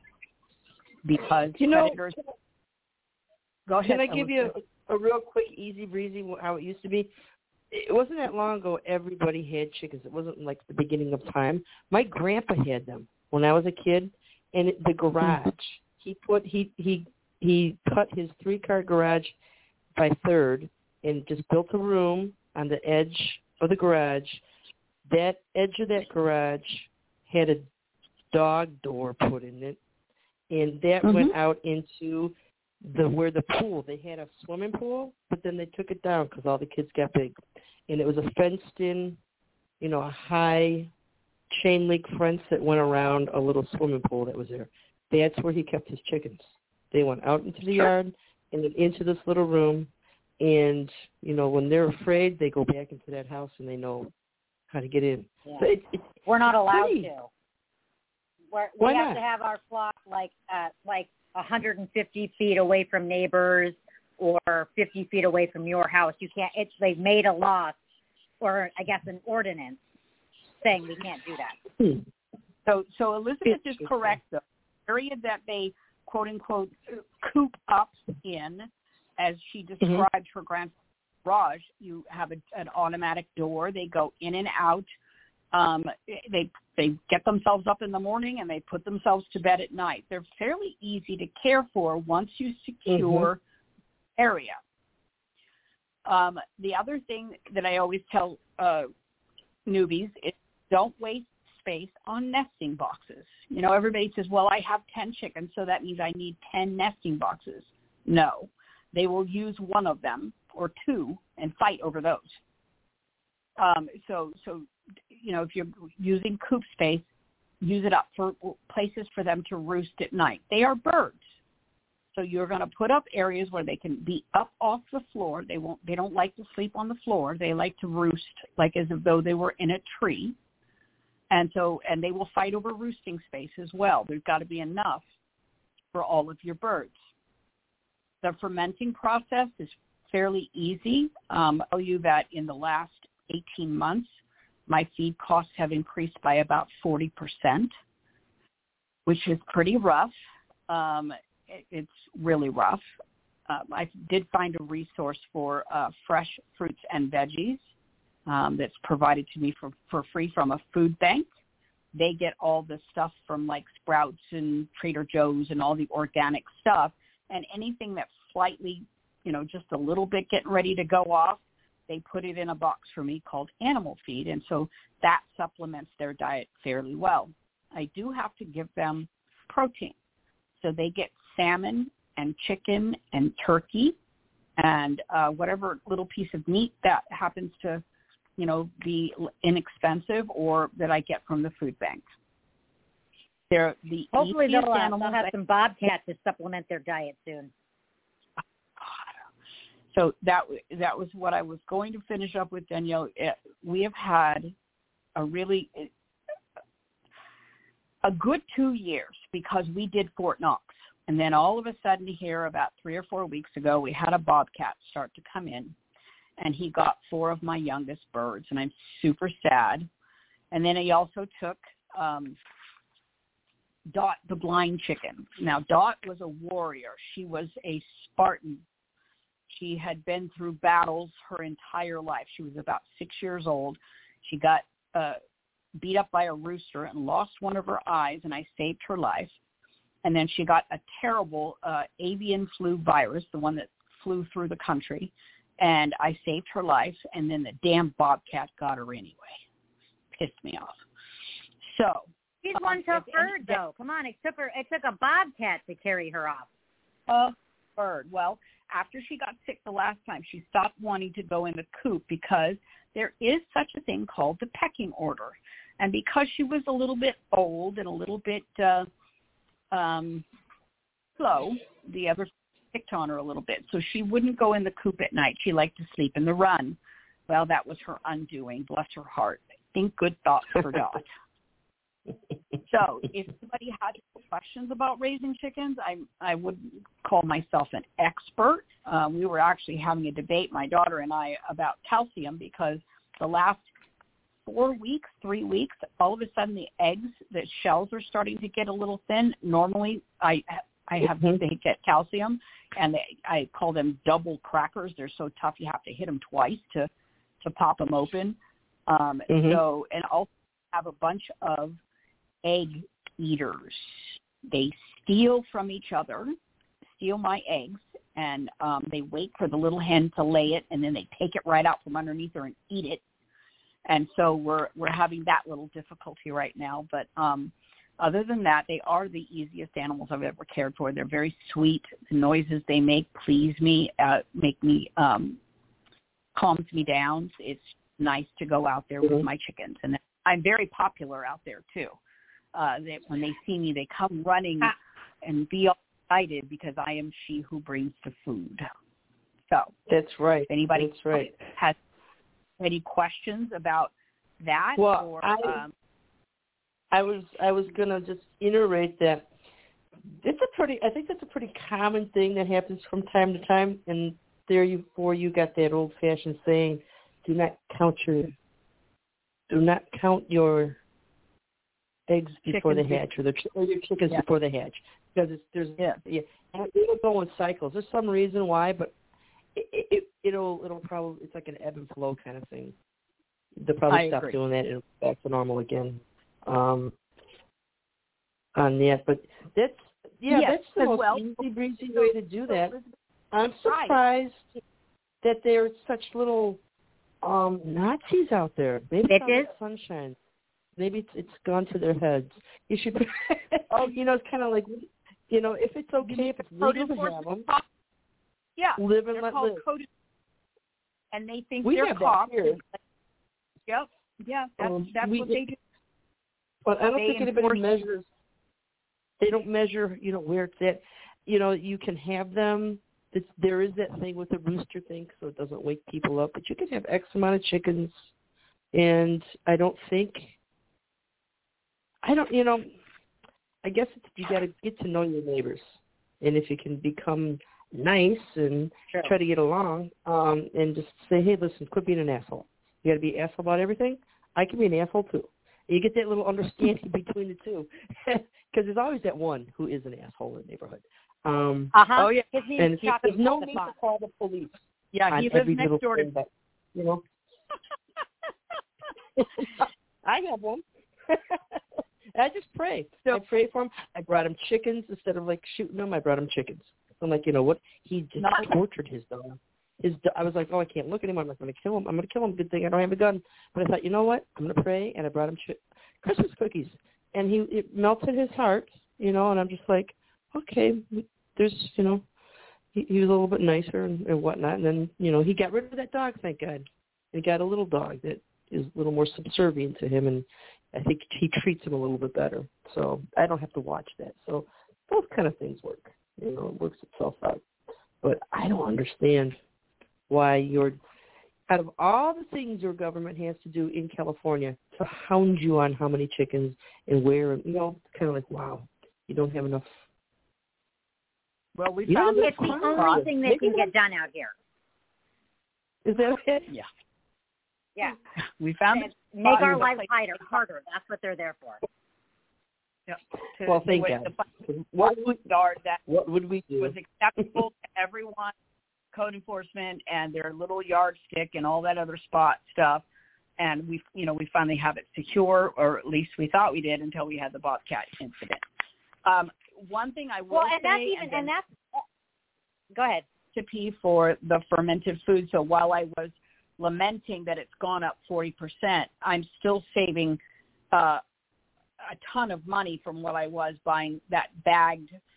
F: because
C: you know,
F: predators... Go ahead.
C: Can I give you a, a real quick, easy breezy, how it used to be? It wasn't that long ago everybody had chickens. It wasn't like the beginning of time. My grandpa had them when I was a kid, and it, the garage. He put he he he cut his three-car garage by third and just built a room on the edge of the garage. That edge of that garage had a dog door put in it, and that mm-hmm. went out into the where the pool. They had a swimming pool, but then they took it down because all the kids got big, and it was a fenced-in, you know, a high chain link fence that went around a little swimming pool that was there. That's where he kept his chickens. They went out into the yard and then into this little room, and, you know, when they're afraid, they go back into that house and they know how to get in.
B: Yeah.
C: So it, it,
B: We're not allowed
C: pretty.
B: to. We're, we
C: Why
B: have
C: not?
B: to have our flock like uh, like one hundred fifty feet away from neighbors or fifty feet away from your house. You can't. It's they've made a law, or I guess an ordinance, saying we can't do that.
C: Hmm.
F: So, so Elizabeth is correct, though. The area that they, quote unquote, coop up in, as she described mm-hmm. her grandfather's garage, you have a, an automatic door. They go in and out. Um, they they get themselves up in the morning and they put themselves to bed at night. They're fairly easy to care for once you secure mm-hmm. area. Um, the other thing that I always tell uh, newbies is don't waste space on nesting boxes. You know, everybody says, well, I have ten chickens, so that means I need ten nesting boxes. No, they will use one of them or two and fight over those. Um, so, so, you know, if you're using coop space, use it up for places for them to roost at night. They are birds. So you're going to put up areas where they can be up off the floor. They won't, they don't like to sleep on the floor. They like to roost like as though they were in a tree. And so, and they will fight over roosting space as well. There's got to be enough for all of your birds. The fermenting process is fairly easy. Um, I'll tell you that in the last eighteen months, my feed costs have increased by about forty percent, which is pretty rough. Um, it, it's really rough. Um, I did find a resource for uh, fresh fruits and veggies um, that's provided to me for, for free from a food bank. They get all the stuff from like Sprouts and Trader Joe's and all the organic stuff, and anything that's slightly, you know, just a little bit getting ready to go off, they put it in a box for me called animal feed, and so that supplements their diet fairly well. I do have to give them protein. So they get salmon and chicken and turkey and uh, whatever little piece of meat that happens to, you know, be inexpensive or that I get from the food bank. They're the
B: Hopefully
F: easiest
B: they'll, uh,
F: animals.
B: they'll have some bobcats to supplement their diet soon.
F: So that that was what I was going to finish up with, Danielle. We have had a really a good two years because we did Fort Knox, and then all of a sudden here, about three or four weeks ago, we had a bobcat start to come in, and he got four of my youngest birds, and I'm super sad. And then he also took um, Dot, the blind chicken. Now, Dot was a warrior. She was a Spartan. She had been through battles her entire life. She was about six years old. She got uh, beat up by a rooster and lost one of her eyes, and I saved her life. And then she got a terrible uh, avian flu virus, the one that flew through the country, and I saved her life, and then the damn bobcat got her anyway. Pissed me off. So
B: she's one tough bird, though. Come on, it took her. It took a bobcat to carry her off.
F: Uh, bird. Well, after she got sick the last time, she stopped wanting to go in the coop because there is such a thing called the pecking order. And because she was a little bit old and a little bit uh, um, slow, the others picked on her a little bit. So she wouldn't go in the coop at night. She liked to sleep in the run. Well, that was her undoing. Bless her heart. Think good thoughts for Dot. So if somebody had questions about raising chickens, I I wouldn't call myself an expert. Um, we were actually having a debate, my daughter and I, about calcium because the last four weeks, three weeks, all of a sudden the eggs, the shells are starting to get a little thin. Normally I I have mm-hmm. they get calcium, and they, I call them double crackers. They're so tough you have to hit them twice to, to pop them open. Um, mm-hmm. So and also have a bunch of egg eaters. They steal from each other, steal my eggs, and um, they wait for the little hen to lay it, and then they take it right out from underneath her and eat it. And so we're we're having that little difficulty right now. But um, other than that, they are the easiest animals I've ever cared for. They're very sweet. The noises they make please me, uh, make me um, calms me down. It's nice to go out there with my chickens, and I'm very popular out there too. Uh, they, when they see me, they come running and be all excited because I am she who brings the food. So
C: that's right.
F: If anybody
C: that's right.
F: has any questions about that?
C: Well,
F: or,
C: I,
F: um,
C: I was I was gonna just iterate that. It's a pretty. I think that's a pretty common thing that happens from time to time. And there, you for you got that old-fashioned saying, "Do not count your, do not count your." eggs before
F: chickens
C: they hatch, or, the, or your chickens yeah. before they hatch, because it's, there's yeah, yeah, it'll go in cycles. There's some reason why, but it, it it'll it'll probably it's like an ebb and flow kind of thing. They'll probably
F: I
C: stop
F: agree.
C: doing that and it'll go back to normal again. Um, on that, but that's yeah,
F: yes,
C: that's the most
F: well,
C: easy breezy way to do that. I'm surprised right. that there's such little um, Nazis out there. Maybe it's
B: Bitches.
C: sunshine. Maybe it's, it's gone to their heads. You should, oh, you know, it's kind of like, you know, if it's okay, if it's legal to have them,
F: yeah,
C: live and
F: they're
C: let
F: called
C: live.
F: Coded, and they think
C: we
F: they're
C: have
F: cops.
C: That here.
F: Yep, yeah, that's,
C: um,
F: that's
C: we,
F: what they do.
C: But I don't
F: they
C: think anybody
F: enforce-
C: measures. They don't measure, you know, where it's at. You know, you can have them. It's, there is that thing with the rooster thing, so it doesn't wake people up. But you can have X amount of chickens, and I don't think. I don't, you know, I guess it's, you got to get to know your neighbors. And if you can become nice and
B: sure.
C: try to get along um, and just say, hey, listen, quit being an asshole. You got to be an asshole about everything. I can be an asshole, too. And you get that little understanding between the two. Because there's always that one who is an asshole in the neighborhood. Um,
F: uh-huh. Oh, yeah.
C: And there's no need to call the police.
F: Yeah, he lives next door to me.
C: That, you know. I have one. I just pray. So I pray for him. I brought him chickens instead of like shooting them. I brought him chickens. I'm like, you know what? He just Not tortured his dog. His, I was like, oh, I can't look at him. I'm not going to kill him. I'm going to kill him. Good thing I don't have a gun. But I thought, you know what? I'm going to pray, and I brought him ch- Christmas cookies, and he it melted his heart, you know. And I'm just like, okay, there's, you know, he, he was a little bit nicer and, and whatnot. And then, you know, he got rid of that dog, thank God. He got a little dog that is a little more subservient to him, and I think he treats him a little bit better. So I don't have to watch that. So those kind of things work. You know, it works itself out. But I don't understand why you're, out of all the things your government has to do in California to hound you on how many chickens and where, you know, it's kind of like, wow, you don't have enough.
F: Well, we
C: you
F: found
B: it's the only thing that can get done out here.
C: Is that it?
F: Yeah.
B: Yeah.
F: We found it.
B: Make our lives harder. Harder. That's what they're there for.
F: Yeah. To,
C: well, thank
F: to,
C: God.
F: To
C: what would,
F: guard that
C: what would we do?
F: Was acceptable to everyone, code enforcement and their little yardstick and all that other spot stuff. And we, you know, we finally have it secure, or at least we thought we did until we had the Bobcat incident. Um, one thing I will
B: well, and
F: say,
B: that's even,
F: and,
B: and that's, uh, go ahead.
F: Recipe for the fermented food. So while I was lamenting that it's gone up forty percent, I'm still saving uh, a ton of money from what I was buying that bagged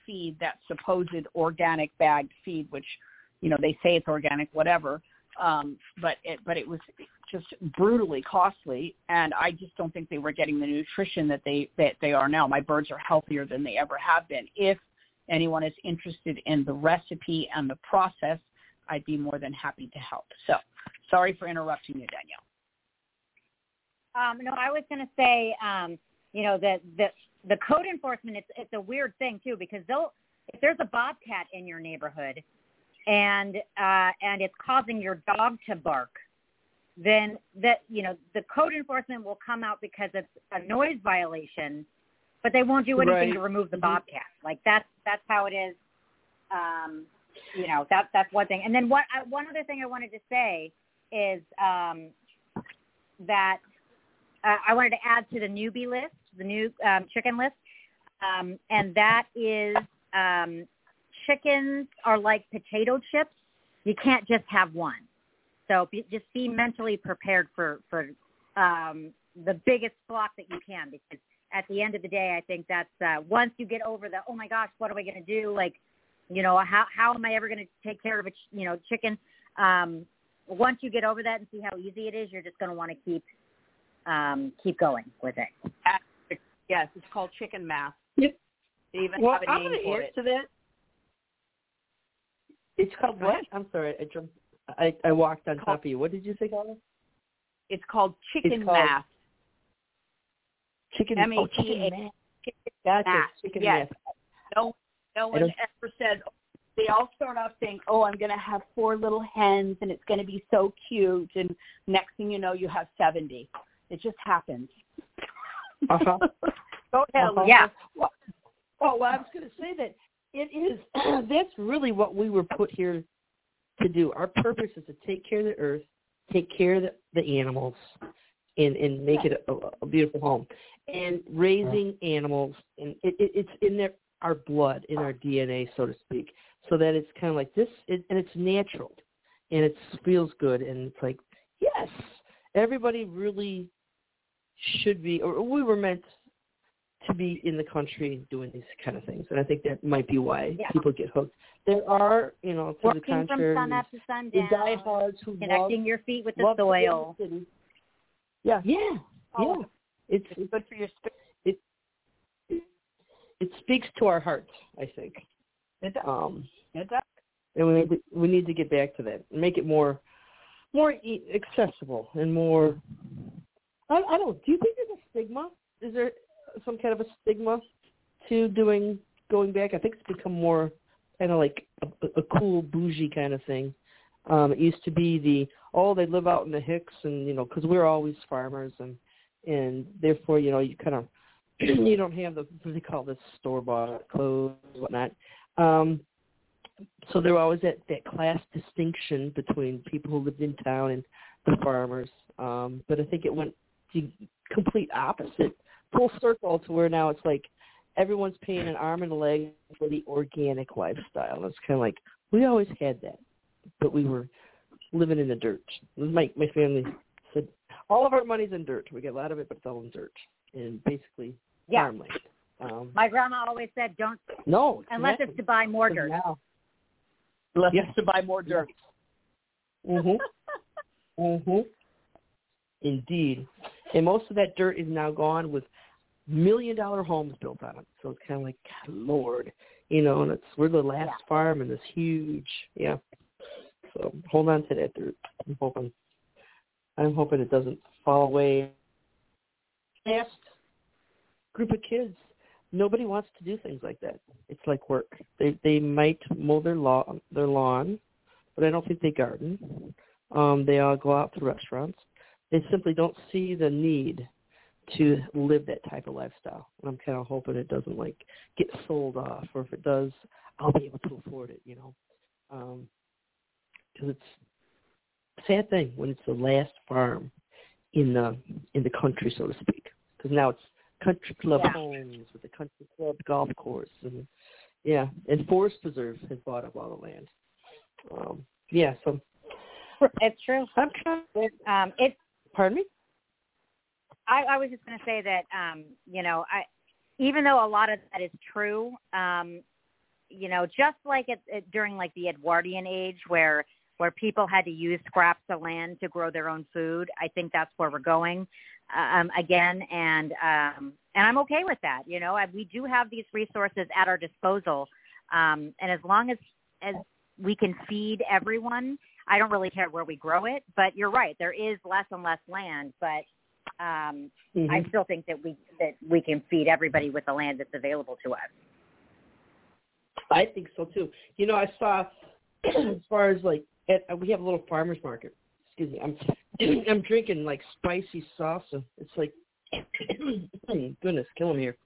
F: feed, that supposed organic bagged feed, which, you know, they say it's organic, whatever. Um, but it, but it was just brutally costly, and I just don't think they were getting the nutrition that they that they are now. My birds are healthier than they ever have been. If anyone is interested in the recipe and the process, I'd be more than happy to help. So, sorry for interrupting you, Danielle.
B: Um, no, I was going to say, um, you know, that the the code enforcement, it's it's a weird thing too, because they'll if there's a bobcat in your neighborhood, and uh, and it's causing your dog to bark, then that, you know, the code enforcement will come out because it's a noise violation, but they won't do anything
C: Right.
B: to remove the bobcat. Like that's that's how it is. Um, you know, that that's one thing. And then what I, one other thing I wanted to say is um, that uh, I wanted to add to the newbie list, the new um, chicken list, um, and that is um, chickens are like potato chips. You can't just have one. So be, just be mentally prepared for, for um, the biggest flock that you can, because at the end of the day, I think that's uh, once you get over the, oh my gosh, what am I going to do? Like, you know, how how am I ever going to take care of a, ch- you know, chicken? Um, once you get over that and see how easy it is, you're just going to want to keep um, keep going with it.
F: Yes, it's called chicken math.
C: Yep.
F: They even
C: Well,
F: have a
C: I'm
F: name
C: going
F: for
C: to
F: it.
C: answer that. It's called
F: Go
C: what?
F: ahead.
C: I'm sorry. I jumped. I, I walked on
F: Called-
C: top of you. What did you say, Carla?
F: It's called chicken
C: It's called
F: math.
C: Chicken.
F: M A
C: Oh,
F: T
C: chicken
F: A.
C: math.
F: Chicken
C: Gotcha.
F: math.
C: Chicken
F: Yes.
C: math.
F: No, no
C: I
F: one
C: don't-
F: ever said. They all start off saying, "Oh, I'm going to have four little hens, and it's going to be so cute." And next thing you know, you have seventy. It just happens.
C: Uh-huh.
F: Go ahead,
C: Uh-huh.
F: Elizabeth.
B: Yeah.
C: Well, oh, well, I was going to say that it is, that's really what we were put here to do. Our purpose is to take care of the earth, take care of the, the animals, and, and make it a, a beautiful home. And raising animals, and it, it, it's in their, our blood, in our D N A, so to speak, so that it's kind of like this, it, and it's natural, and it feels good, and it's like, yes, everybody really should be, or we were meant to be in the country doing these kind of things, and I think that might be why
B: Yeah.
C: people get hooked. There are, you know, to the
B: Working
C: contrary,
B: from sun up to
C: the
B: sundown,
C: diehards who
B: connecting
C: love,
B: your feet with the
C: love to live in
B: soil.
C: the city. Yeah, yeah,
F: Oh,
C: yeah. It's,
F: It's good for your spirit.
C: it, it it speaks to our hearts, I think.
F: It does.
C: Um,
F: It does.
C: and we need to, we need to get back to that, and make it more more e- accessible and more. I, I don't. Do you think there's a stigma? Is there some kind of a stigma to doing going back? I think it's become more kind of like a, a cool bougie kind of thing. Um, it used to be the oh they live out in the hicks, and you know, because we're always farmers, and and therefore you know you kind of you don't have the what do they call this store bought clothes and whatnot. Um, so there was always that, that class distinction between people who lived in town and the farmers. Um, but I think it went the complete opposite, full circle to where now it's like everyone's paying an arm and a leg for the organic lifestyle. It's kind of like we always had that, but we were living in the dirt. My my family said all of our money's in dirt. We get a lot of it, but it's all in dirt and basically
B: Yeah.
C: farmland. Um,
B: My grandma always said, "Don't
C: no,
B: unless
C: exactly.
B: it's to buy more dirt."
C: Now,
F: Unless
C: Yes.
F: it's to buy more dirt.
C: mhm, mhm. Indeed, and most of that dirt is now gone with million-dollar homes built on it. So it's kind of like, God, Lord, you know, and it's we're the last
B: Yeah.
C: farm in this huge, yeah. So hold on to that dirt. I'm hoping, I'm hoping it doesn't fall away. Last group of kids, nobody wants to do things like that. It's like work. They they might mow their lawn, their lawn, but I don't think they garden. Um, they all go out to restaurants. They simply don't see the need to live that type of lifestyle. And I'm kind of hoping it doesn't like get sold off, or if it does, I'll be able to afford it. You know, because it's a sad thing when it's the last farm in the in the country, so to speak. Because now it's country club
B: Yeah.
C: homes with the country club golf course, and yeah, and Forest Preserve has bought up all the land. Um, yeah, so
B: It's true.
C: I'm kind of.
B: Um, it's.
C: Pardon me?
B: I, I was just going to say that, um, you know, I, even though a lot of that is true, um, you know, just like it, it, during like the Edwardian age where where people had to use scraps of land to grow their own food. I think that's where we're going um, again, and um, and I'm okay with that. You know, I, we do have these resources at our disposal, um, and as long as as we can feed everyone, I don't really care where we grow it. But you're right, there is less and less land, but um, mm-hmm. I still think that we that we can feed everybody with the land that's available to us.
C: I think so too. You know, I saw as far as like at, we have a little farmers market. Excuse me, I'm I'm drinking like spicy salsa. It's like goodness, killing me here.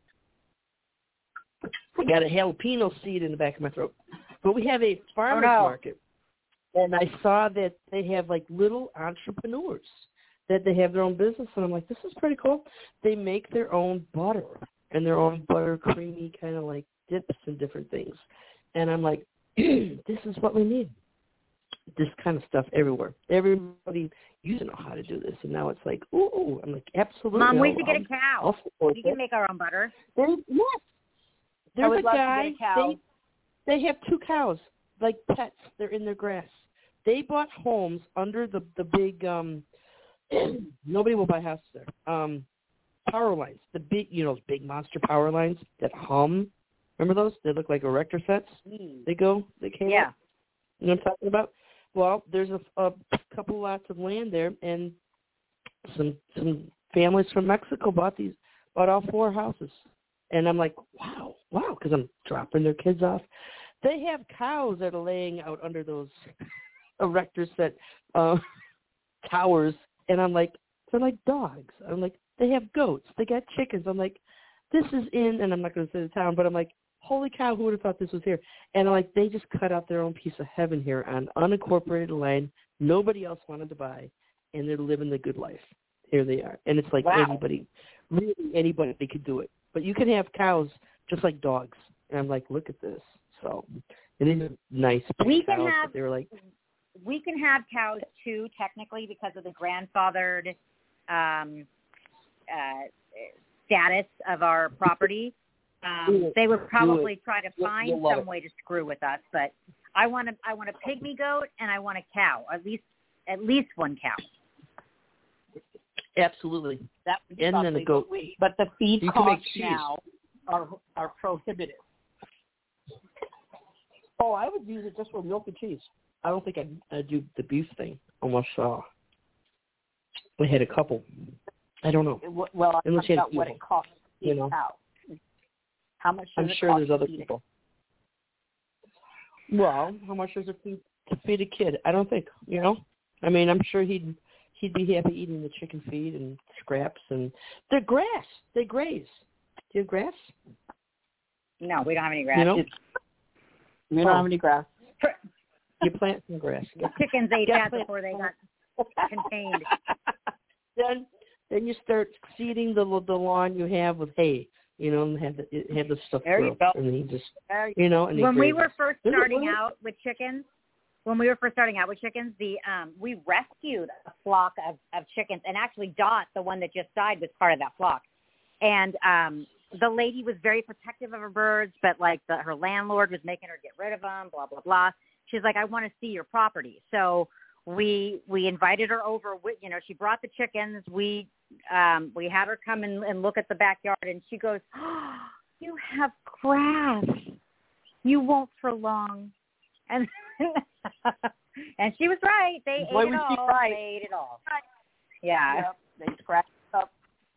C: I got a jalapeno seed in the back of my throat. But we have a farmers
B: oh, no.
C: market, and I saw that they have like little entrepreneurs that they have their own business, and I'm like, this is pretty cool. They make their own butter and their own butter creamy kind of like dips and different things, and I'm like, this is what we need. This kind of stuff everywhere. Everybody used to know how to do this, and now it's like, ooh, I'm like, absolutely.
B: Mom, we
C: I'll,
B: should get a cow. We can make our own butter.
C: There's, yes. There's
E: I would
C: a
E: love
C: guy.
E: to get a cow.
C: They, they have two cows, like pets. They're in their grass. They bought homes under the the big. Um, nobody will buy houses there. Um, power lines, the big, you know, those big monster power lines that hum. Remember those? They look like erector sets.
B: Mm.
C: They go. They came.
B: Yeah.
C: Up. You know what I'm talking about? Well, there's a, a couple lots of land there, and some some families from Mexico bought these, bought all four houses. And I'm like, wow, wow, because I'm dropping their kids off. They have cows that are laying out under those erector set uh, towers, and I'm like, they're like dogs. I'm like, they have goats. They got chickens. I'm like, this is in, and I'm not going to say the town, but I'm like, holy cow, who would have thought this was here? And I'm like, they just cut out their own piece of heaven here on unincorporated land. Nobody else wanted to buy, and they're living the good life. Here they are. And it's like
B: wow.
C: anybody, really anybody could do it. But you can have cows just like dogs. And I'm like, look at this. So, and these are nice big
B: we can
C: cows.
B: have,
C: they were like,
B: we can have cows too, technically, because of the grandfathered um, uh, status of our property. Um, they would probably try to find some
C: it.
B: way to screw with us, but I want to. I want a pygmy goat and I want a cow. At least, at least one cow.
C: Absolutely.
F: That would be
C: and
F: lovely,
C: then a goat.
F: But, we, but the feed
C: you
F: costs now are are prohibitive.
C: Oh, I would use it just for milk and cheese. I don't think I'd, I'd do the beef thing unless uh, we had a couple. I don't know.
F: Well, I'm
C: Unless
F: talking
C: you had
F: about what
C: people,
F: it costs to feed
C: you know.
F: a cow. How much does
C: I'm
F: it
C: sure
F: cost
C: there's
F: to
C: other
F: feed
C: people. It? Well, how much does it feed to feed a kid? I don't think, you know. I mean, I'm sure he'd he'd be happy eating the chicken feed and scraps and the grass. They graze. Do you have grass?
B: No, we don't have any grass.
C: You know?
F: We don't
C: oh.
F: have any grass.
C: You plant some grass.
B: The chickens ate that before they got contained.
C: Then, then you start seeding the the lawn you have with hay. You know, and have the have the stuff
F: there
C: grow,
F: you go.
C: and then you just
F: There
C: you know. And
B: when
C: we
B: were first starting
C: it.
B: out with chickens, when we were first starting out with chickens, the um, we rescued a flock of, of chickens, and actually Dot, the one that just died, was part of that flock. And um, the lady was very protective of her birds, but like the, her landlord was making her get rid of them, blah blah blah. She's like, I want to see your property. So we we invited her over. With, you know, she brought the chickens. We um, we had her come and, and look at the backyard, and she goes, oh, you have grass. You won't for long. And and she was right. They
F: Boy,
B: ate it all.
F: Right.
B: They ate it all. Yeah.
F: Yep, they scratched up.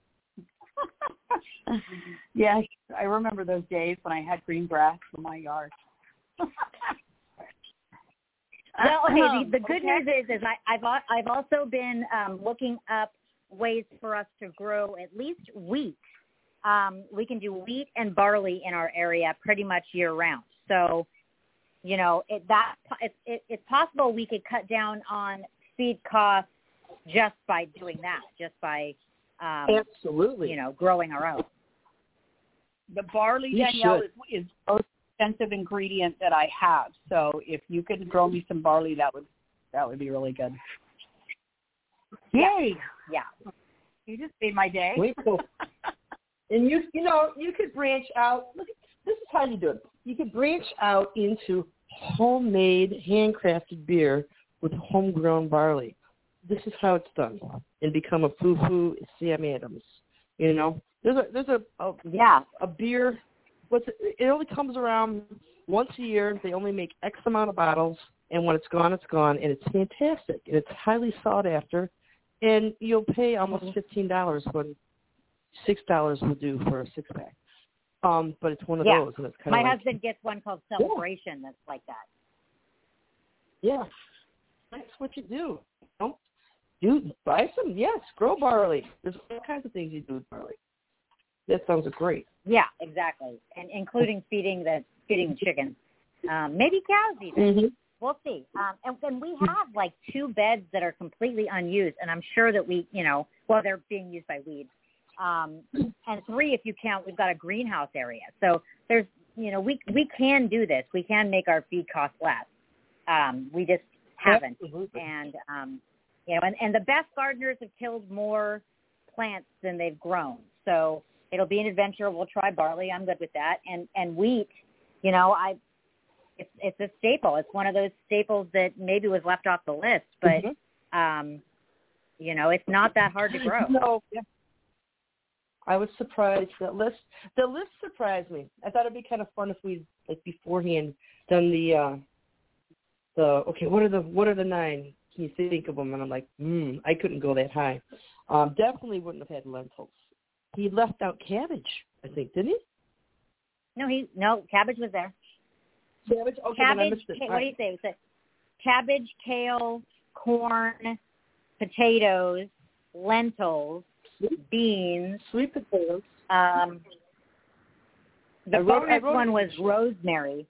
F: Yeah, I remember those days when I had green grass in my yard.
B: Well, okay. The, the good
F: okay.
B: news is, is I, I've al- I've also been um, looking up ways for us to grow at least wheat. Um, we can do wheat and barley in our area pretty much year round. So, you know, it, that it, it, it's possible we could cut down on feed costs just by doing that, just by um,
C: absolutely,
B: you know, growing our own.
F: The barley,
C: You
F: Danielle,
C: should.
F: is, is the most expensive ingredient that I have. So if you could grow me some barley, that would that would be really good. Yay!
B: Yeah.
F: You just made my day.
C: Wait, so, and you you know you could branch out. Look, this is how you do it. You can branch out into homemade, handcrafted beer with homegrown barley. This is how it's done, and become a foo-foo Sam Adams. You know, there's a there's a, a
B: yeah
C: a beer. What's it, it only comes around once a year. They only make X amount of bottles, and when it's gone, it's gone, and it's fantastic, and it's highly sought after, and you'll pay almost fifteen dollars when six dollars will do for a six pack. Um, but it's one of
B: yeah.
C: those, and it's kind
B: My
C: of like,
B: husband gets one called Celebration yeah. that's like that.
C: Yeah, that's what you do. Don't do buy some. Yes, grow barley. There's all kinds of things you do with barley. That sounds great.
B: Yeah, exactly, and including feeding the feeding the chickens, um, maybe cows even.
C: Mm-hmm.
B: We'll see. Um, and then we have like two beds that are completely unused, and I'm sure that we, you know, well, they're being used by weeds. Um, and three, if you count, we've got a greenhouse area. So there's, you know, we we can do this. We can make our feed cost less. Um, we just haven't.
C: Absolutely.
B: And, um, you know, and, and the best gardeners have killed more plants than they've grown. So it'll be an adventure. We'll try barley. I'm good with that. And, and wheat, you know, I, it's, it's a staple. It's one of those staples that maybe was left off the list, but, mm-hmm. um, you know, it's not that hard to grow.
C: No, yeah. I was surprised. That list, the list surprised me. I thought it'd be kind of fun if we, like beforehand, done the, uh, the okay. What are the what are the nine? Can you think of them? And I'm like, hmm, I couldn't go that high. Um, definitely wouldn't have had lentils. He left out cabbage, I think, didn't he?
B: No, he no cabbage was there.
C: Cabbage. Okay,
B: cabbage.
C: then I missed it.
B: Ca- what do you say? Was it cabbage, kale, corn, potatoes, lentils,
C: Sweet.
B: beans,
C: sweet potatoes.
B: Um, the
C: I wrote,
B: bonus
C: I wrote
B: one
C: it.
B: was rosemary.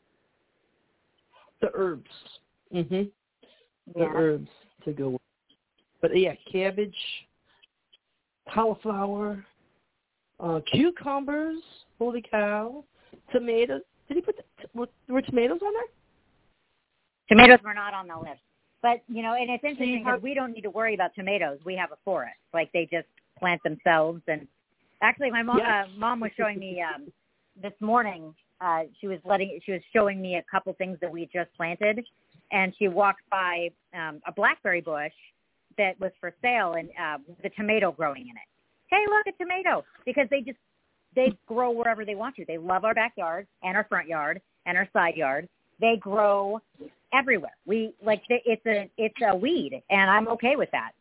C: The herbs. Mhm. The
B: Yeah.
C: herbs to go with. But yeah, cabbage, cauliflower, uh, cucumbers. Holy cow! Tomatoes. Did he put the, were, were tomatoes on there?
B: Tomatoes were not on the list. But, you know, and it's interesting
C: how-
B: because we don't need to worry about tomatoes. We have a forest. Like, they just plant themselves. And actually, my mom,
C: Yes.
B: uh, mom was showing me um, this morning, uh, she was letting, she was showing me a couple things that we just planted. And she walked by um, a blackberry bush that was for sale and uh, the tomato growing in it. Hey, look, a tomato. Because they just, they grow wherever they want to. They love our backyard and our front yard and our side yard. They grow everywhere. We like it's a it's a weed, and I'm okay with that.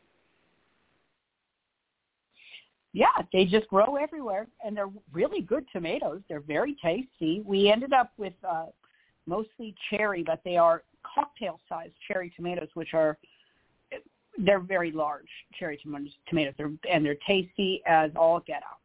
F: Yeah, they just grow everywhere, and they're really good tomatoes. They're very tasty. We ended up with uh, mostly cherry, but they are cocktail-sized cherry tomatoes, which are they're very large cherry tomatoes. They're, and they're tasty as all get out.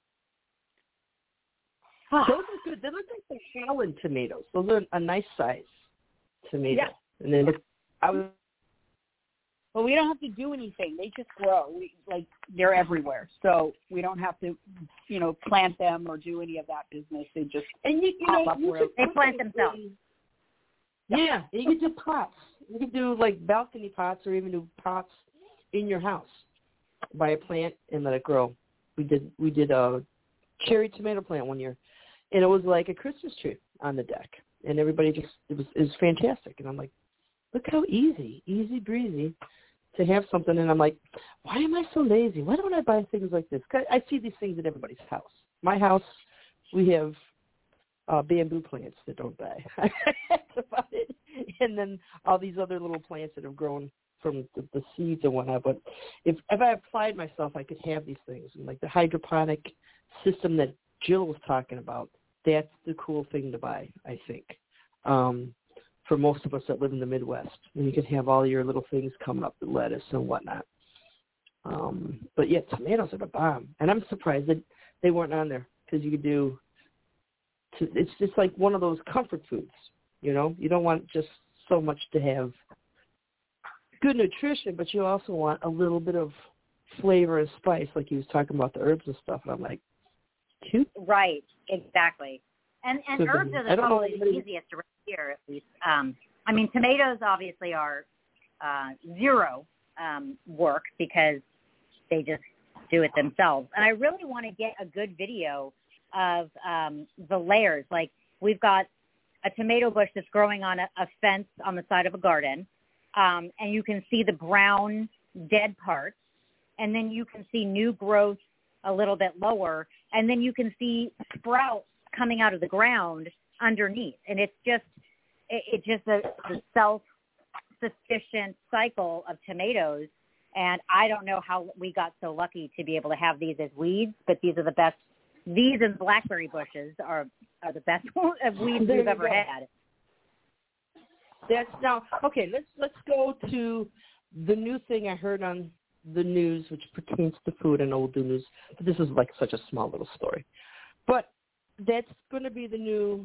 C: Those are good. They look like the Holland tomatoes. Those are a nice size tomato.
F: Yeah.
C: And then look, I was.
F: Well, we don't have to do anything. They just grow. We, like they're everywhere, so we don't have to, you know, plant them or do any of that business. They just
C: and you, you
F: pop
C: know,
F: up
C: you
F: wherever.
B: They plant themselves.
C: Yeah, you can do pots. You can do like balcony pots, or even do pots in your house. Buy a plant and let it grow. We did we did a cherry tomato plant one year, and it was like a Christmas tree on the deck, and everybody just it was it was fantastic. And I'm like, look how easy, easy breezy to have something. And I'm like, why am I so lazy? Why don't I buy things like this? 'Cause I see these things in everybody's house. My house, we have uh, bamboo plants that don't die. That's about it. And then all these other little plants that have grown from the, the seeds and whatnot. But if if I applied myself, I could have these things. And like the hydroponic system that Jill was talking about, that's the cool thing to buy, I think. Um, for most of us that live in the Midwest, and you can have all your little things coming up, the lettuce and whatnot. Um, but yeah, tomatoes are the bomb, and I'm surprised that they weren't on there because you could do. To, it's just like one of those comfort foods, you know. You don't want just so much to have good nutrition, but you also want a little bit of flavor and spice, like he was talking about the herbs and stuff. And I'm like, cute.
B: Right, exactly. And and
C: So
B: herbs
C: the-
B: are
C: I
B: the,
C: don't know
B: probably the
C: anybody-
B: easiest around here, at least. Um, I mean, tomatoes obviously are uh, zero um, work because they just do it themselves. And I really want to get a good video of um, the layers. Like we've got a tomato bush that's growing on a, a fence on the side of a garden, um, and you can see the brown dead parts, and then you can see new growth a little bit lower, and then you can see sprouts coming out of the ground underneath. And it's just, it, it's just a, a self-sufficient cycle of tomatoes. And I don't know how we got so lucky to be able to have these as weeds, but these are the best. These and blackberry bushes are, are the best of weeds
C: There
B: we've
C: you
B: ever
C: go.
B: had.
C: That's now okay. Let's let's go to the new thing I heard on the news, which pertains to food. I know we'll do news, but this is like such a small little story. But that's going to be the new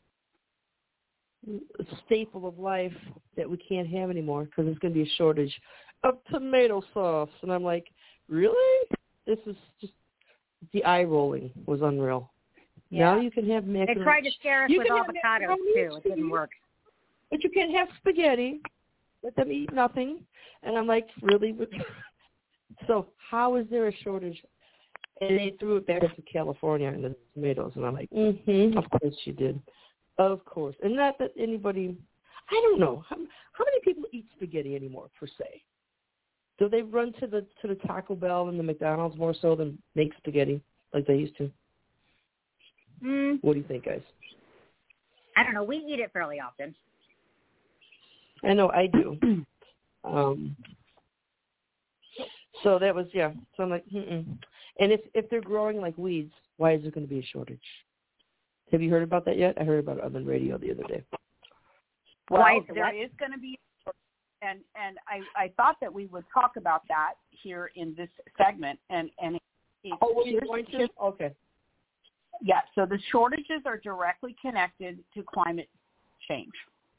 C: staple of life that we can't have anymore because there's going to be a shortage of tomato sauce. And I'm like, really? This is just the eye rolling was unreal.
B: Yeah.
C: Now you can have macaroni.
B: They tried to scare us
C: You
B: with
C: can have
B: avocados
C: macaroni
B: too.
C: and
B: It didn't
C: cheese.
B: work.
C: But you can't have spaghetti. Let them eat nothing. And I'm like, really? So how is there a shortage? And they threw it back to California and the tomatoes. And I'm like, mm-hmm, of course you did. Of course. And not that anybody, I don't know. How, how many people eat spaghetti anymore, per se? Do they run to the to the Taco Bell and the McDonald's more so than make spaghetti like they used to?
B: Mm,
C: What do you think, guys?
B: I don't know. We eat it fairly often.
C: I know I do. um, so that was, yeah. So I'm like, mm-mm. And if if they're growing like weeds, why is there going to be a shortage? Have you heard about that yet? I heard about it on the radio the other day.
F: Well,
B: Why is it
F: there
B: what?
F: is going to be, and and I, I thought that we would talk about that here in this segment. And and it, it,
C: Oh, we're
F: here's-
C: going to?
F: here's-
C: Okay.
F: yeah. So the shortages are directly connected to climate change.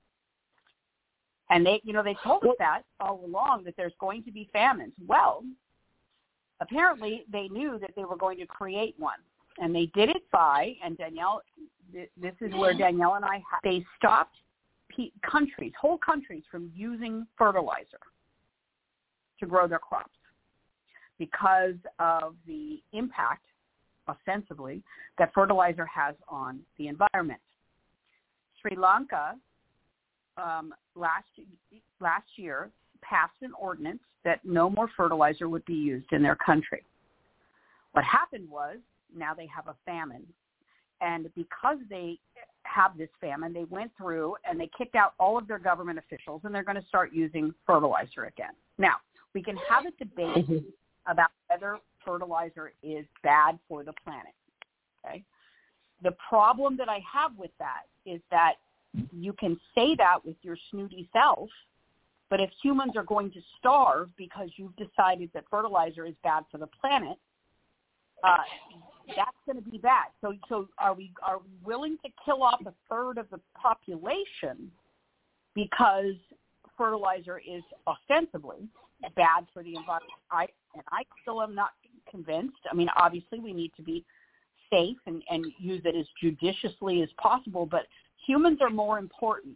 F: And they, you know, they told us that all along, that there's going to be famines. Well, apparently they knew that they were going to create one. And they did it by, and Danielle, this is where Danielle and I, they stopped countries, whole countries, from using fertilizer to grow their crops because of the impact, ostensibly, that fertilizer has on the environment. Sri Lanka um, last last year passed an ordinance that no more fertilizer would be used in their country. What happened was now they have a famine. And because they have this famine, they went through and they kicked out all of their government officials, and they're going to start using fertilizer again. Now, we can have a debate
C: Mm-hmm.
F: about whether fertilizer is bad for the planet. Okay? The problem that I have with that is that you can say that with your snooty self, but if humans are going to starve because you've decided that fertilizer is bad for the planet, uh, that's going to be bad. So, so are we are we willing to kill off a third of the population because fertilizer is ostensibly bad for the environment? I and I still am not convinced. I mean, obviously, we need to be safe and, and use it as judiciously as possible, but humans are more important.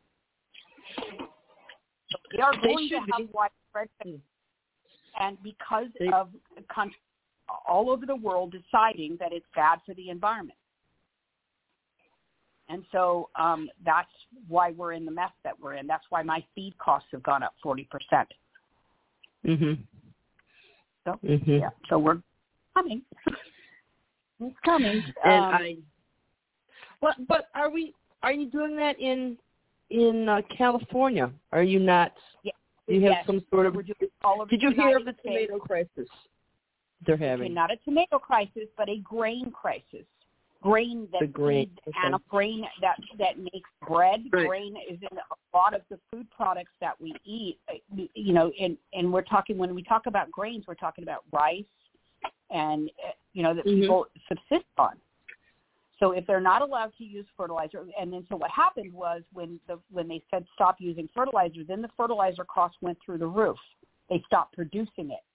F: They are
C: They
F: going to
C: should
F: have
C: be.
F: widespread, and because
C: They-
F: of countries all over the world deciding that it's bad for the environment. And so um, that's why we're in the mess that we're in. That's why my feed costs have gone up forty percent.
C: Mm-hmm.
F: So,
C: Mm-hmm.
F: yeah, so we're coming. It's coming.
C: And
F: Um,
C: I, but but are we? Are you doing that in in uh, California? Are you not?
F: Yeah.
C: Do you have
F: yes,
C: some sort of?
F: we're doing all of
C: Did you
F: the
C: hear of the
F: United States.
C: tomato crisis they're
F: Okay,
C: having?
F: not a tomato crisis, but a grain crisis. Grain that
C: The grain,
F: feeds
C: okay.
F: animal grain that that makes bread.
C: Right.
F: Grain is in a lot of the food products that we eat. You know, and and we're talking when we talk about grains, we're talking about rice, and uh, you know that
C: Mhm.
F: people subsist on. So if they're not allowed to use fertilizer, and then so what happened was when the when they said stop using fertilizer, then the fertilizer costs went through the roof. They stopped producing it.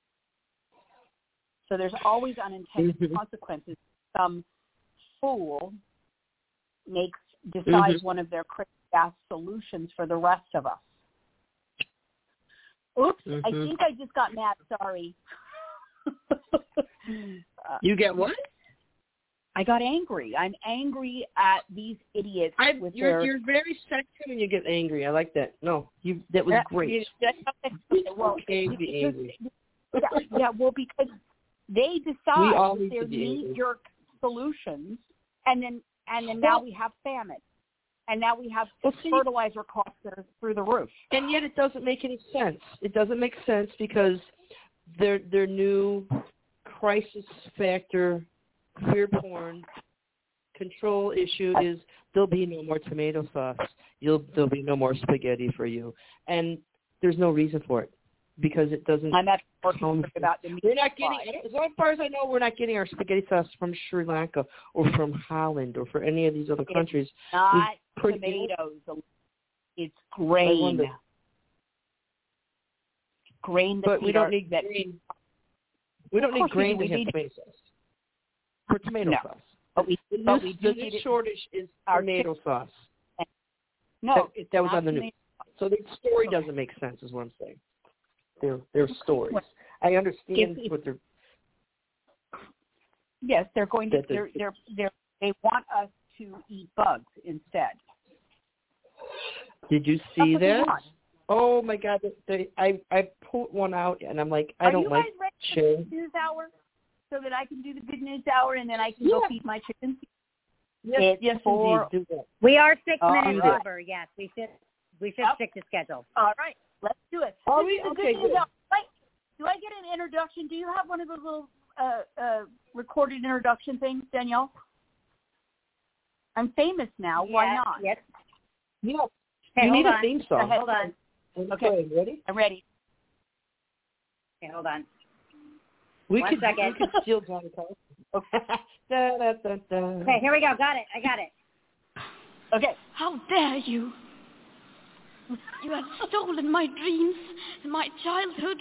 F: So there's always unintended
C: Mhm.
F: consequences. Some fool makes decides
C: Mhm.
F: one of their crazy ass solutions for the rest of us. Oops, I
C: Mhm.
F: think I just got mad. Sorry. uh,
C: You get what?
F: I got angry. I'm angry at these idiots.
C: I,
F: with
C: you're,
F: their,
C: you're very sexy when you get angry. I like that. No, you that was
F: uh,
C: great.
F: You, well,
C: okay to be angry.
F: Yeah, yeah, well, because they decide
C: We all
F: with
C: need
F: their
C: to be angry.
F: knee-jerk solutions, and then and then now we have famine, and now we have
C: Well, see-
F: fertilizer costs that are through the roof.
C: And yet it doesn't make any sense. It doesn't make sense because their their new crisis factor queer porn control issue is there'll be no more tomato sauce. You'll there'll be no more spaghetti for you, and there's no reason for it because it doesn't.
F: I'm not more
C: come
F: concerned about the meat
C: We're not getting,
F: supply.
C: as far as I know, we're not getting our spaghetti sauce from Sri Lanka or from Holland or for any of these other
F: It's
C: countries.
F: not
C: pretty
F: tomatoes. It's
C: I
F: grain.
C: wonder.
F: Grain that
C: But we
F: feed
C: don't
F: our-
C: need
F: that
C: grain. We don't
F: Of
C: need
F: course we
C: grain
F: do.
C: to
F: We
C: have
F: need-
C: tomato sauce. For tomato
F: No.
C: sauce.
F: But we,
C: The
F: but
C: new,
F: we
C: the
F: do
C: new
F: need it.
C: shortage is
F: our
C: tomato sauce.
F: No,
C: that,
F: it's
C: that was
F: not
C: on the news.
F: tomato.
C: So the story
F: Okay.
C: doesn't make sense, is what I'm saying. They're, they're stories. I understand
F: If- if-
C: what they're.
F: Yes, they're going to.
C: That
F: They're,
C: they're-
F: they're, they're, they want us to eat bugs instead.
C: Did you
F: That's
C: see
F: what they
C: that?
F: want.
C: Oh my God! They, I I put one out and I'm like, I
F: Are
C: don't
F: you
C: like
F: guys ready for
C: shame.
F: the good news hour so that I can do the good news hour and then I can
C: Yeah.
F: go feed my chickens?
C: Yes,
F: It's
C: yes,
F: for-
C: indeed. Do that.
B: We are six
F: All
B: minutes
F: right.
B: over. Yes, we should we should
F: Yep.
B: stick to schedule.
F: All right, let's do it.
C: Are
F: This
C: we?
F: is the
C: Okay,
F: good news
C: good.
F: hour. Right. Do I get an introduction? Do you have one of those little uh, uh, recorded introduction things, Danielle? I'm famous now. Why
B: Yes,
F: not?
B: Yes.
C: Yeah.
B: Okay,
C: you
B: hold
C: need
B: on.
C: a theme song.
F: ahead.
B: Hold on.
F: Okay.
C: Okay, ready?
F: I'm ready.
B: Okay, hold on.
C: We
B: One
C: could
B: second.
C: we could steal Johnny Carson. da, da, da, da.
B: Okay, here we go. Got it. I got it.
F: Okay.
G: How dare you? You have stolen my dreams and my childhood.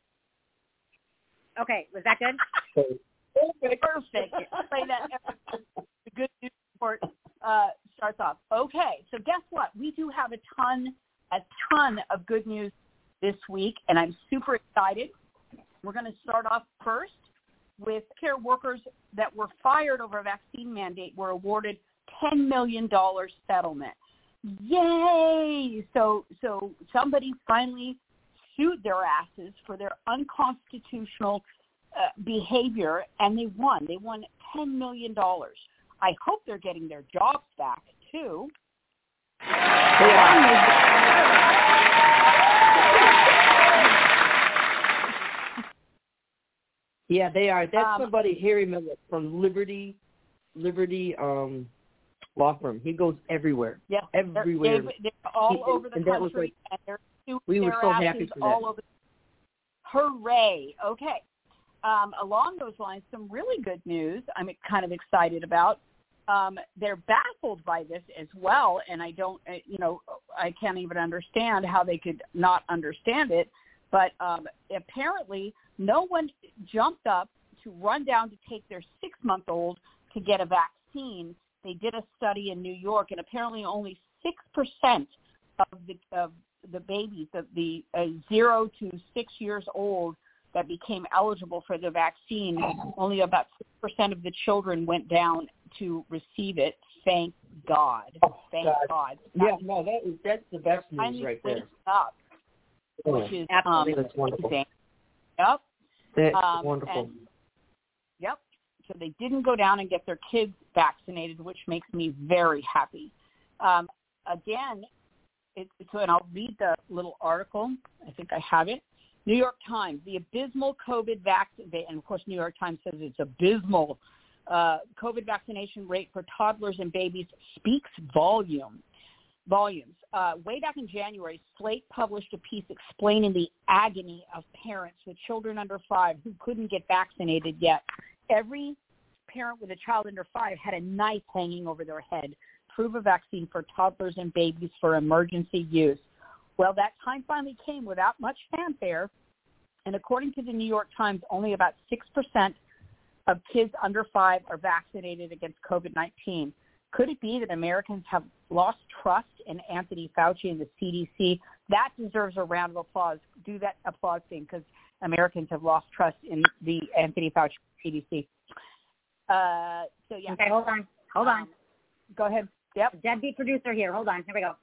B: Okay, was that good?
C: Perfect.
F: Perfect. Play that. The good news report uh, starts off. Okay, so guess what? We do have a ton, a ton of good news this week, and I'm super excited. We're going to start off first with care workers that were fired over a vaccine mandate were awarded ten million dollars settlement. Yay! So, so somebody finally sued their asses for their unconstitutional uh, behavior, and they won. They won ten million dollars. I hope they're getting their jobs back, too.
C: Yeah, they are. That's
F: Um,
C: somebody, Harry Miller from Liberty, Liberty um, Law Firm. He goes everywhere.
F: Yes,
C: everywhere.
F: They're, they're all
C: He-
F: over the
C: and that was
F: country,
C: like-
F: and they're suing
C: we were
F: their
C: so
F: asses
C: happy for that.
F: all over. Hooray! Okay. Um, along those lines, some really good news I'm kind of excited about. Um, they're baffled by this as well, and I don't, uh, you know, I can't even understand how they could not understand it. But um, apparently, no one jumped up to run down to take their six-month-old to get a vaccine. They did a study in New York, and apparently only six percent of the of the babies, of the uh, zero to six years old that became eligible for the vaccine, only about six percent of the children went down to receive it. Thank God. Thank
C: God.
F: God.
C: Yeah, no, that is that's the best news
F: Finally
C: right there.
F: wakes up,
C: Oh,
F: which is
B: Absolutely.
F: um,
C: that's wonderful.
F: amazing. Yep.
C: That's
F: Um,
C: wonderful.
F: and- Yep. So they didn't go down and get their kids vaccinated, which makes me very happy. Um, again, it, so and I'll read the little article. I think I have it. New York Times, the abysmal COVID vaccine, and of course New York Times says it's abysmal. Uh, COVID vaccination rate for toddlers and babies speaks volume. Volumes. Uh, way back in January, Slate published a piece explaining the agony of parents with children under five who couldn't get vaccinated yet. Every parent with a child under five had a knife hanging over their head. Prove a vaccine for toddlers and babies for emergency use. Well, that time finally came without much fanfare, and according to the New York Times, only about six percent of kids under five are vaccinated against COVID nineteen. Could it be that Americans have lost trust in Anthony Fauci and the C D C? That deserves a round of applause. Do that applause thing, because Americans have lost trust in the Anthony Fauci C D C. Uh, so, yeah.
B: Okay, hold on. Hold
F: um,
B: on.
F: Go ahead. Yep.
B: Deadbeat producer here. Hold on. Here we go.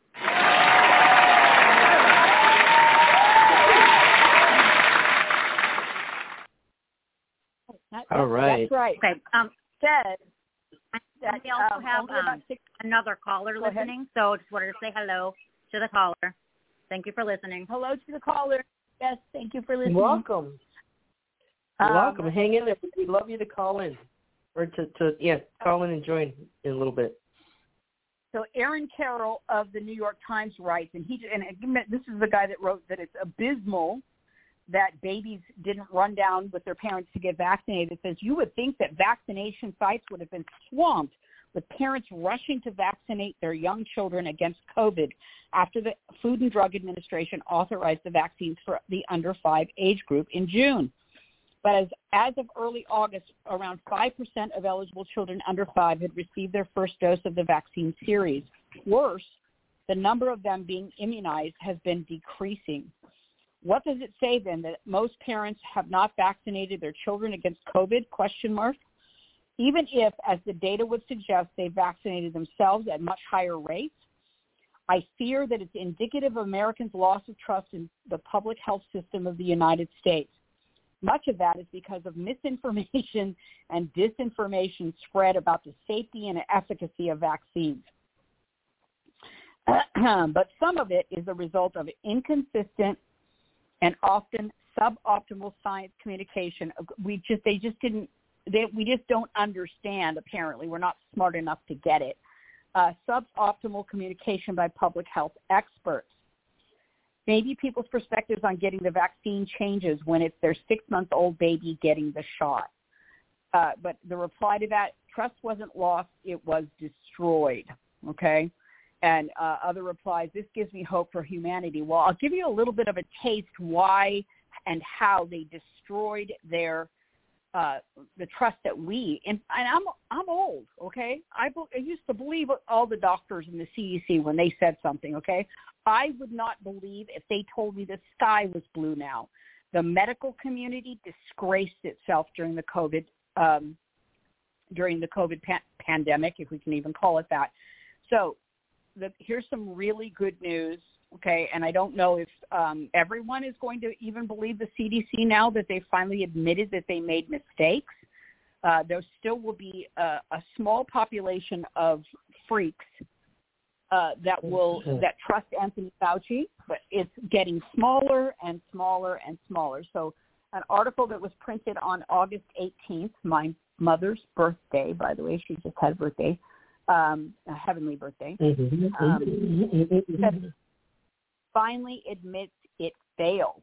F: That,
C: All right.
F: That's right.
B: Okay. Um,
F: Said
B: that, we also
F: um,
B: have
F: only about
B: um,
F: six-
B: another caller
F: Go ahead.
B: listening, so just wanted to say hello to the caller. Thank you for listening.
F: hello to the caller. Yes, thank you for listening.
C: You're welcome. You're
F: Um,
C: welcome. Hang in there. We'd love you to call in. Or to, to, yeah, call in and join in a little bit.
F: So Aaron Carroll of the New York Times writes, and he and this is the guy that wrote that it's abysmal that babies didn't run down with their parents to get vaccinated. It says, you would think that vaccination sites would have been swamped with parents rushing to vaccinate their young children against COVID after the Food and Drug Administration authorized the vaccines for the under five age group in June. But as, as of early August, around five percent of eligible children under five had received their first dose of the vaccine series. Worse, the number of them being immunized has been decreasing. What does it say then, that most parents have not vaccinated their children against COVID, question mark? Even if, as the data would suggest, they vaccinated themselves at much higher rates, I fear that it's indicative of Americans' loss of trust in the public health system of the United States. Much of that is because of misinformation and disinformation spread about the safety and efficacy of vaccines. But some of it is a result of inconsistent and often suboptimal science communication. We just, they just didn't, they, we just don't understand, apparently. We're not smart enough to get it. Uh, suboptimal communication by public health experts. Maybe people's perspectives on getting the vaccine changes when it's their six-month-old baby getting the shot. Uh, but the reply to that, trust wasn't lost, it was destroyed, okay? And uh, other replies, this gives me hope for humanity. Well, I'll give you a little bit of a taste why and how they destroyed their uh, the trust that we, and, and I'm I'm old, okay? I, I used to believe all the doctors in the C D C when they said something, okay? I would not believe if they told me the sky was blue now. The medical community disgraced itself during the COVID um, during the COVID pa- pandemic, if we can even call it that. So the, here's some really good news, okay? And I don't know if um, everyone is going to even believe the C D C now that they finally admitted that they made mistakes. Uh, there still will be a, a small population of freaks Uh, that will that trust Anthony Fauci, but it's getting smaller and smaller and smaller. So an article that was printed on August eighteenth, my mother's birthday, by the way, she just had a birthday, um, a heavenly birthday, um, said finally admits it failed.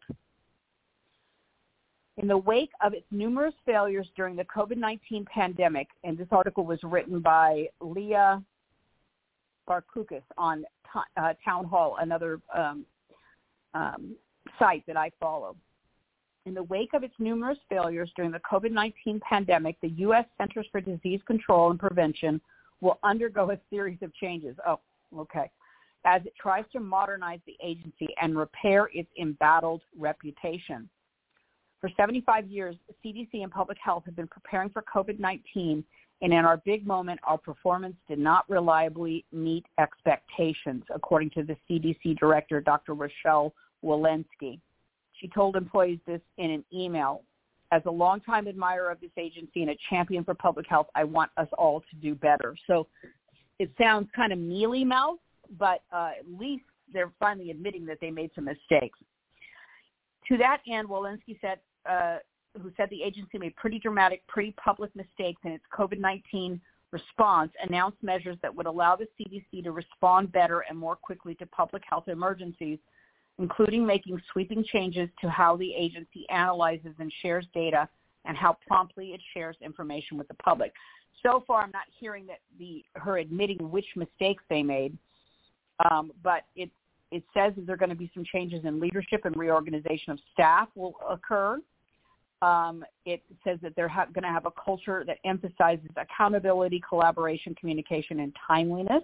F: In the wake of its numerous failures during the COVID nineteen pandemic, and this article was written by Leah Barkoukas on uh, Town Hall, another um, um, site that I follow. In the wake of its numerous failures during the COVID nineteen pandemic, the U S Centers for Disease Control and Prevention will undergo a series of changes. Oh, okay. As it tries to modernize the agency and repair its embattled reputation. For seventy-five years, C D C and public health have been preparing for COVID nineteen, and in our big moment, our performance did not reliably meet expectations, according to the C D C director, Doctor Rochelle Walensky. She told employees this in an email. As a longtime admirer of this agency and a champion for public health, I want us all to do better. So it sounds kind of mealy-mouthed, but uh, at least they're finally admitting that they made some mistakes. To that end, Walensky said, uh, who said the agency made pretty dramatic, pretty public mistakes in its COVID nineteen response, announced measures that would allow the C D C to respond better and more quickly to public health emergencies, including making sweeping changes to how the agency analyzes and shares data and how promptly it shares information with the public. So far, I'm not hearing that the her admitting which mistakes they made, um, but it it says that there are going to be some changes in leadership and reorganization of staff will occur. Um, it says that they're ha- going to have a culture that emphasizes accountability, collaboration, communication, and timeliness.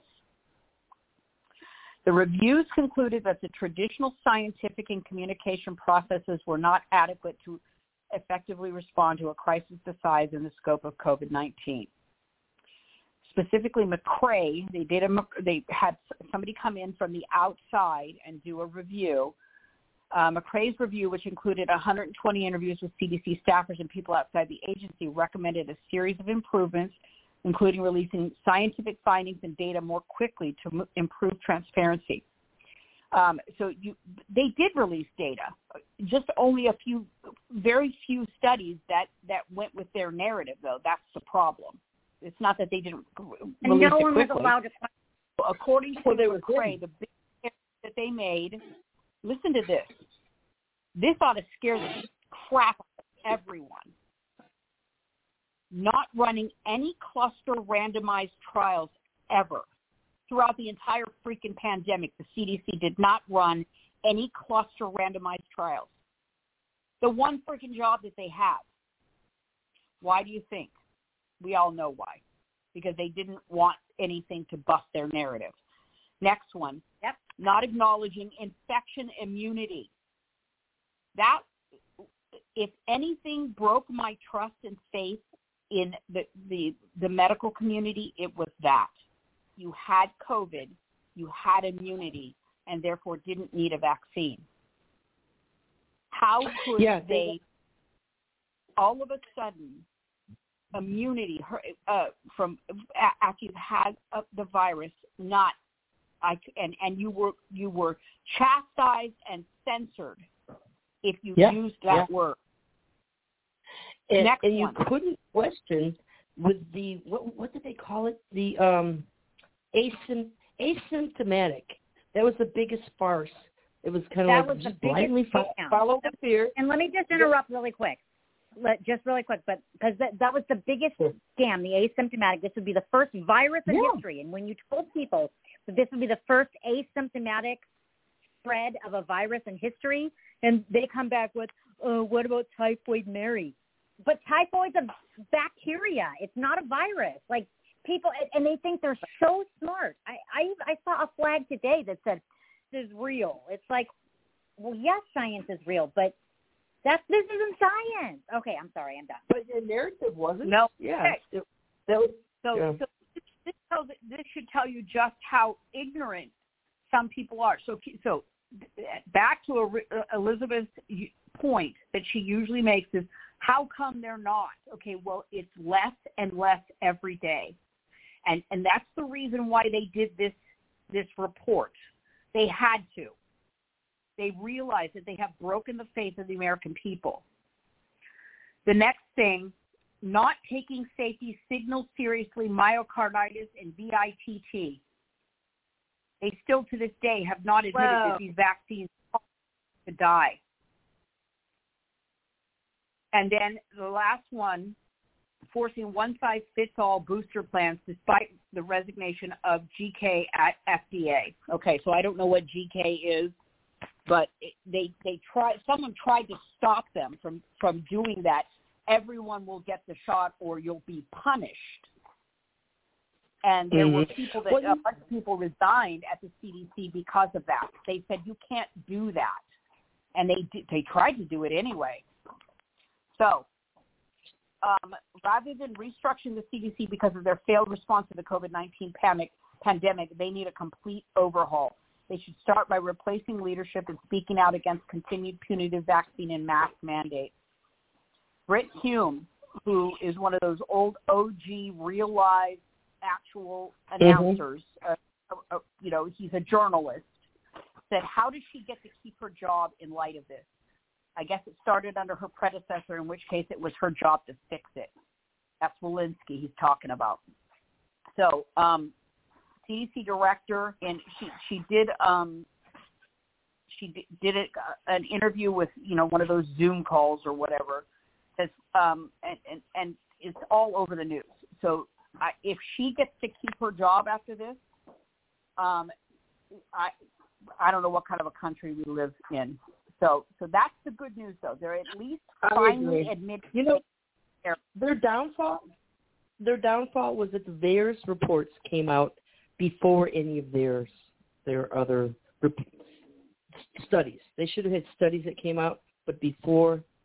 F: The reviews concluded that the traditional scientific and communication processes were not adequate to effectively respond to a crisis the size and the scope of COVID nineteen. Specifically, McCrae, they did a, they had somebody come in from the outside and do a review. Uh, McCrae's review, which included one hundred twenty interviews with C D C staffers and people outside the agency, recommended a series of improvements, including releasing scientific findings and data more quickly to m- improve transparency. Um, so you, they did release data, just only a few, very few studies that, that went with their narrative, though. That's the problem. It's not that they didn't release
B: and no
F: it
B: one
F: quickly.
B: was allowed to.
F: According to
C: well, they were
F: McCrae, the big error that they made, listen to this. This ought to scare the crap out of everyone. Not running any cluster randomized trials ever. Throughout the entire freaking pandemic, the C D C did not run any cluster randomized trials. The one freaking job that they have. Why do you think? We all know why. Because they didn't want anything to bust their narrative. Next one.
B: Yep.
F: Not acknowledging infection immunity. That, if anything broke my trust and faith in the, the, the medical community, it was that. You had COVID, you had immunity, and therefore didn't need a vaccine. How could
C: yeah,
F: they,
C: they,
F: all of a sudden, immunity uh, from after you've had uh, the virus, not, I, and, and you were you were chastised and censored if you
C: yeah,
F: used that
C: yeah.
F: word.
C: And,
F: Next
C: and you
F: one.
C: couldn't question with the, what, what did they call it? The um, asym, asymptomatic. That was the biggest farce. It was kind of
B: That
C: like
B: was
C: just
B: the biggest
C: blindly fo-
B: scam.
C: follow the fear.
B: And let me just interrupt really quick. Let, just really quick, but because that, that was the biggest
C: Sure.
B: scam, the asymptomatic. This would be the first virus in
C: Yeah.
B: history. And when you told people that this would be the first asymptomatic spread of a virus in history, and they come back with, oh, what about typhoid Mary? But typhoid's a bacteria. It's not a virus. Like people, and they think they're so smart. I, I, I saw a flag today that said, this is real. It's like, well, yes, science is real, but That's this isn't science. Okay, I'm sorry, I'm done.
C: But your narrative wasn't.
F: No.
C: Yeah.
F: Okay.
C: It, that was,
F: So,
C: yeah.
F: so this, this, tells, this should tell you just how ignorant some people are. So, so back to Elizabeth's point that she usually makes is, how come they're not? Okay, well, it's less and less every day. And and that's the reason why they did this this report. They had to. They realized that they have broken the faith of the American people. The next thing, not taking safety signals seriously, myocarditis and V I T T. They still to this day have not admitted
B: Whoa.
F: that these vaccines cause to die. And then the last one, forcing one-size-fits-all booster plans despite the resignation of G K at F D A. Okay, so I don't know what G K is, but it, they they try. Someone tried to stop them from, from doing that. Everyone will get the shot, or you'll be punished. And there mm-hmm. were people that
C: well,
F: a bunch of people resigned at the C D C because of that. They said you can't do that, and they they tried to do it anyway. So, um, rather than restructuring the C D C because of their failed response to the COVID nineteen panic, pandemic, they need a complete overhaul. They should start by replacing leadership and speaking out against continued punitive vaccine and mask mandates. Britt Hume, who is one of those old O G real live actual announcers, mm-hmm. uh, uh, you know, he's a journalist, said, how does she get to keep her job in light of this? I guess it started under her predecessor, in which case it was her job to fix it. That's Walensky he's talking about. So um, C D C director, and she she did um, she d- did it, uh, an interview with, you know, one of those Zoom calls or whatever, says, um, and, and, and it's all over the news. So I, if she gets to keep her job after this, um, I I don't know what kind of a country we live in. So, so that's the good news, though. They're at least finally admitting.
C: You know, their downfall, their downfall was that the V A E R S reports came out before any of theirs, their other rep- studies. They should have had studies that came out, but before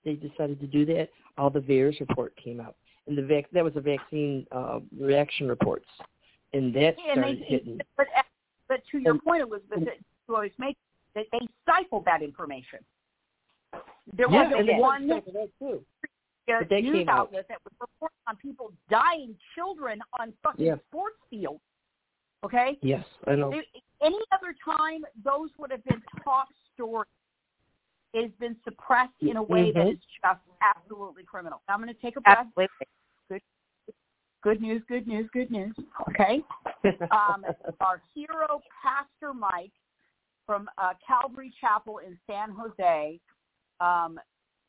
C: they decided to do that, all the VAERS report came out. And the vac- that was a vaccine uh, reaction reports. And that
F: and
C: started
F: they,
C: hitting.
F: But, but to your
C: and,
F: point, Elizabeth, that you always make, that they stifled that information. There
C: yeah,
F: wasn't
C: and
F: one
C: that too.
F: uh,
C: But that
F: news
C: came out.
F: outlet that was reporting on people dying, children on fucking
C: Yeah.
F: sports fields. Okay?
C: Yes, I know.
F: They, any other time, those would have been top stories. It has been suppressed in a way
C: mm-hmm.
F: that is just absolutely criminal. I'm going to take a breath.
B: Absolutely.
F: Good, good news, good news, good news. Okay? um, our hero, Pastor Mike, from uh, Calvary Chapel in San Jose, um,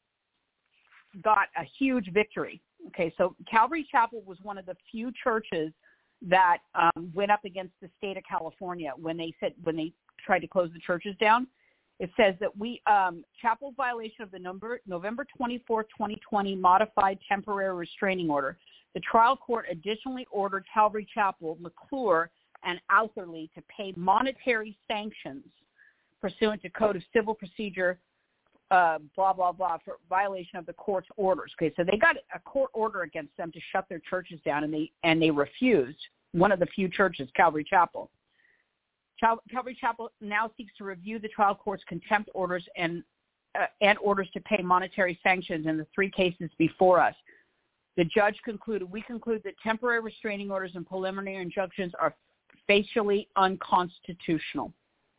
F: got a huge victory. Okay, so Calvary Chapel was one of the few churches that um, went up against the state of California when they said when they tried to close the churches down. It says that we um, Chapel's violation of the number, November twenty-fourth, twenty twenty modified temporary restraining order. The trial court additionally ordered Calvary Chapel, McClure, and Outherly to pay monetary sanctions pursuant to Code of Civil Procedure, uh, blah, blah, blah, for violation of the court's orders. Okay, so they got a court order against them to shut their churches down, and they and they refused. One of the few churches, Calvary Chapel. Cal- Calvary Chapel now seeks to review the trial court's contempt orders and uh, and orders to pay monetary sanctions in the three cases before us. The judge concluded, we conclude that temporary restraining orders and preliminary injunctions are facially unconstitutional,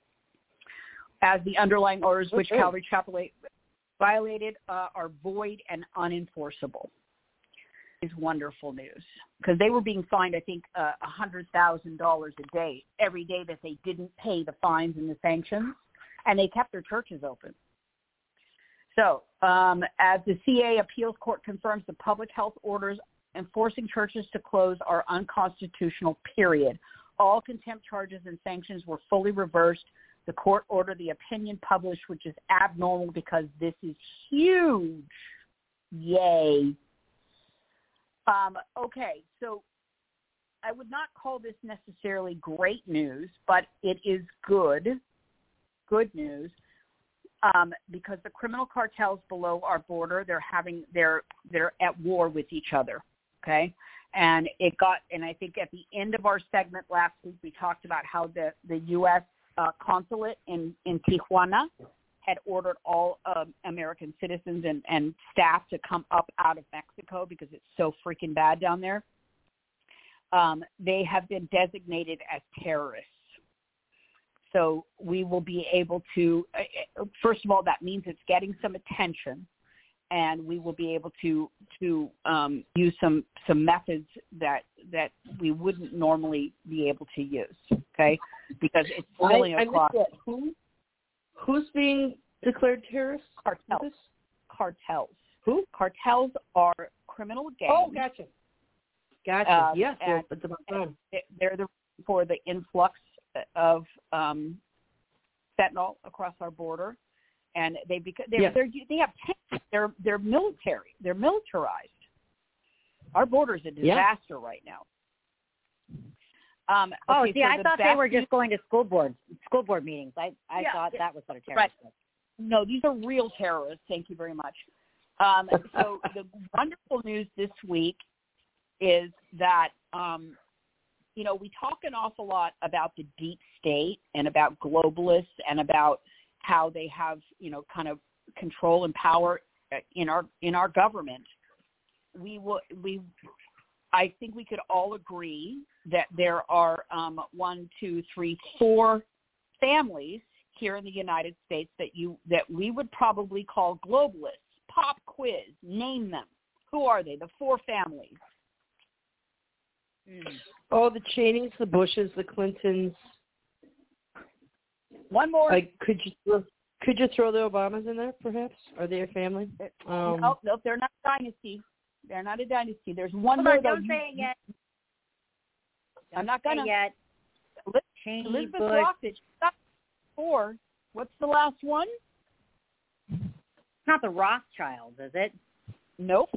F: as the underlying orders which
C: okay.
F: Calvary Chapel violated uh, are void and unenforceable. Is wonderful news, because they were being fined, I think, uh, one hundred thousand dollars a day every day that they didn't pay the fines and the sanctions, and they kept their churches open. So um, as the C A Appeals Court confirms, the public health orders enforcing churches to close are unconstitutional, period. All contempt charges and sanctions were fully reversed. The court ordered the opinion published, which is abnormal because this is huge. Yay. Um, okay, so I would not call this necessarily great news, but it is good, good news, um, because the criminal cartels below our border, they're having, they're, they're at war with each other, okay? And it got, and I think at the end of our segment last week, we talked about how the, the U S uh, consulate in, in Tijuana had ordered all um, American citizens and, and staff to come up out of Mexico because it's so freaking bad down there. Um, they have been designated as terrorists. So we will be able to, uh, first of all, that means it's getting some attention, and we will be able to to um, use some some methods that that we wouldn't normally be able to use, okay? Because it's really
C: I,
F: across.
C: I Who? Who's being declared terrorists?
F: Cartels. Cartels. Who? Cartels are criminal gangs.
C: Oh, gotcha. Gotcha.
F: Uh,
C: yes,
F: and,
C: it's about time.
F: They're the for the influx of um, fentanyl across our border, and they because they're,
C: yes.
F: they're they have tanks. They're they're military. They're militarized. Our border is a disaster
C: yeah.
F: right now. Um,
B: oh,
F: okay,
B: see,
F: so
B: I
F: the
B: thought they were
F: news-
B: just going to school board school board meetings. I, I
F: Yeah,
B: thought
F: yeah,
B: that was what a terrorist
F: right.
B: was.
F: No, these are real terrorists. Thank you very much. Um, so the wonderful news this week is that, um, you know, we talk an awful lot about the deep state and about globalists and about how they have, you know, kind of control and power in our in our government. We will we. I think we could all agree that there are um, one, two, three, four families here in the United States that you that we would probably call globalists. Pop quiz, name them. Who are they? The four families.
C: Mm. Oh, the Cheneys, the Bushes, the Clintons.
F: One more.
C: Like, could you throw, could you throw the Obamas in there, perhaps? Are they a family? Um,
F: no, no, they're not a dynasty. They're not a dynasty. There's one
B: Hold
F: more.
B: on, don't
F: though.
B: say it yet.
F: I'm not gonna.
B: yet.
F: Elizabeth,
B: Cheney,
F: Elizabeth
B: Bush.
F: rocked it. She's got four. What's the last one?
B: It's not the Rothschilds, is it?
F: Nope.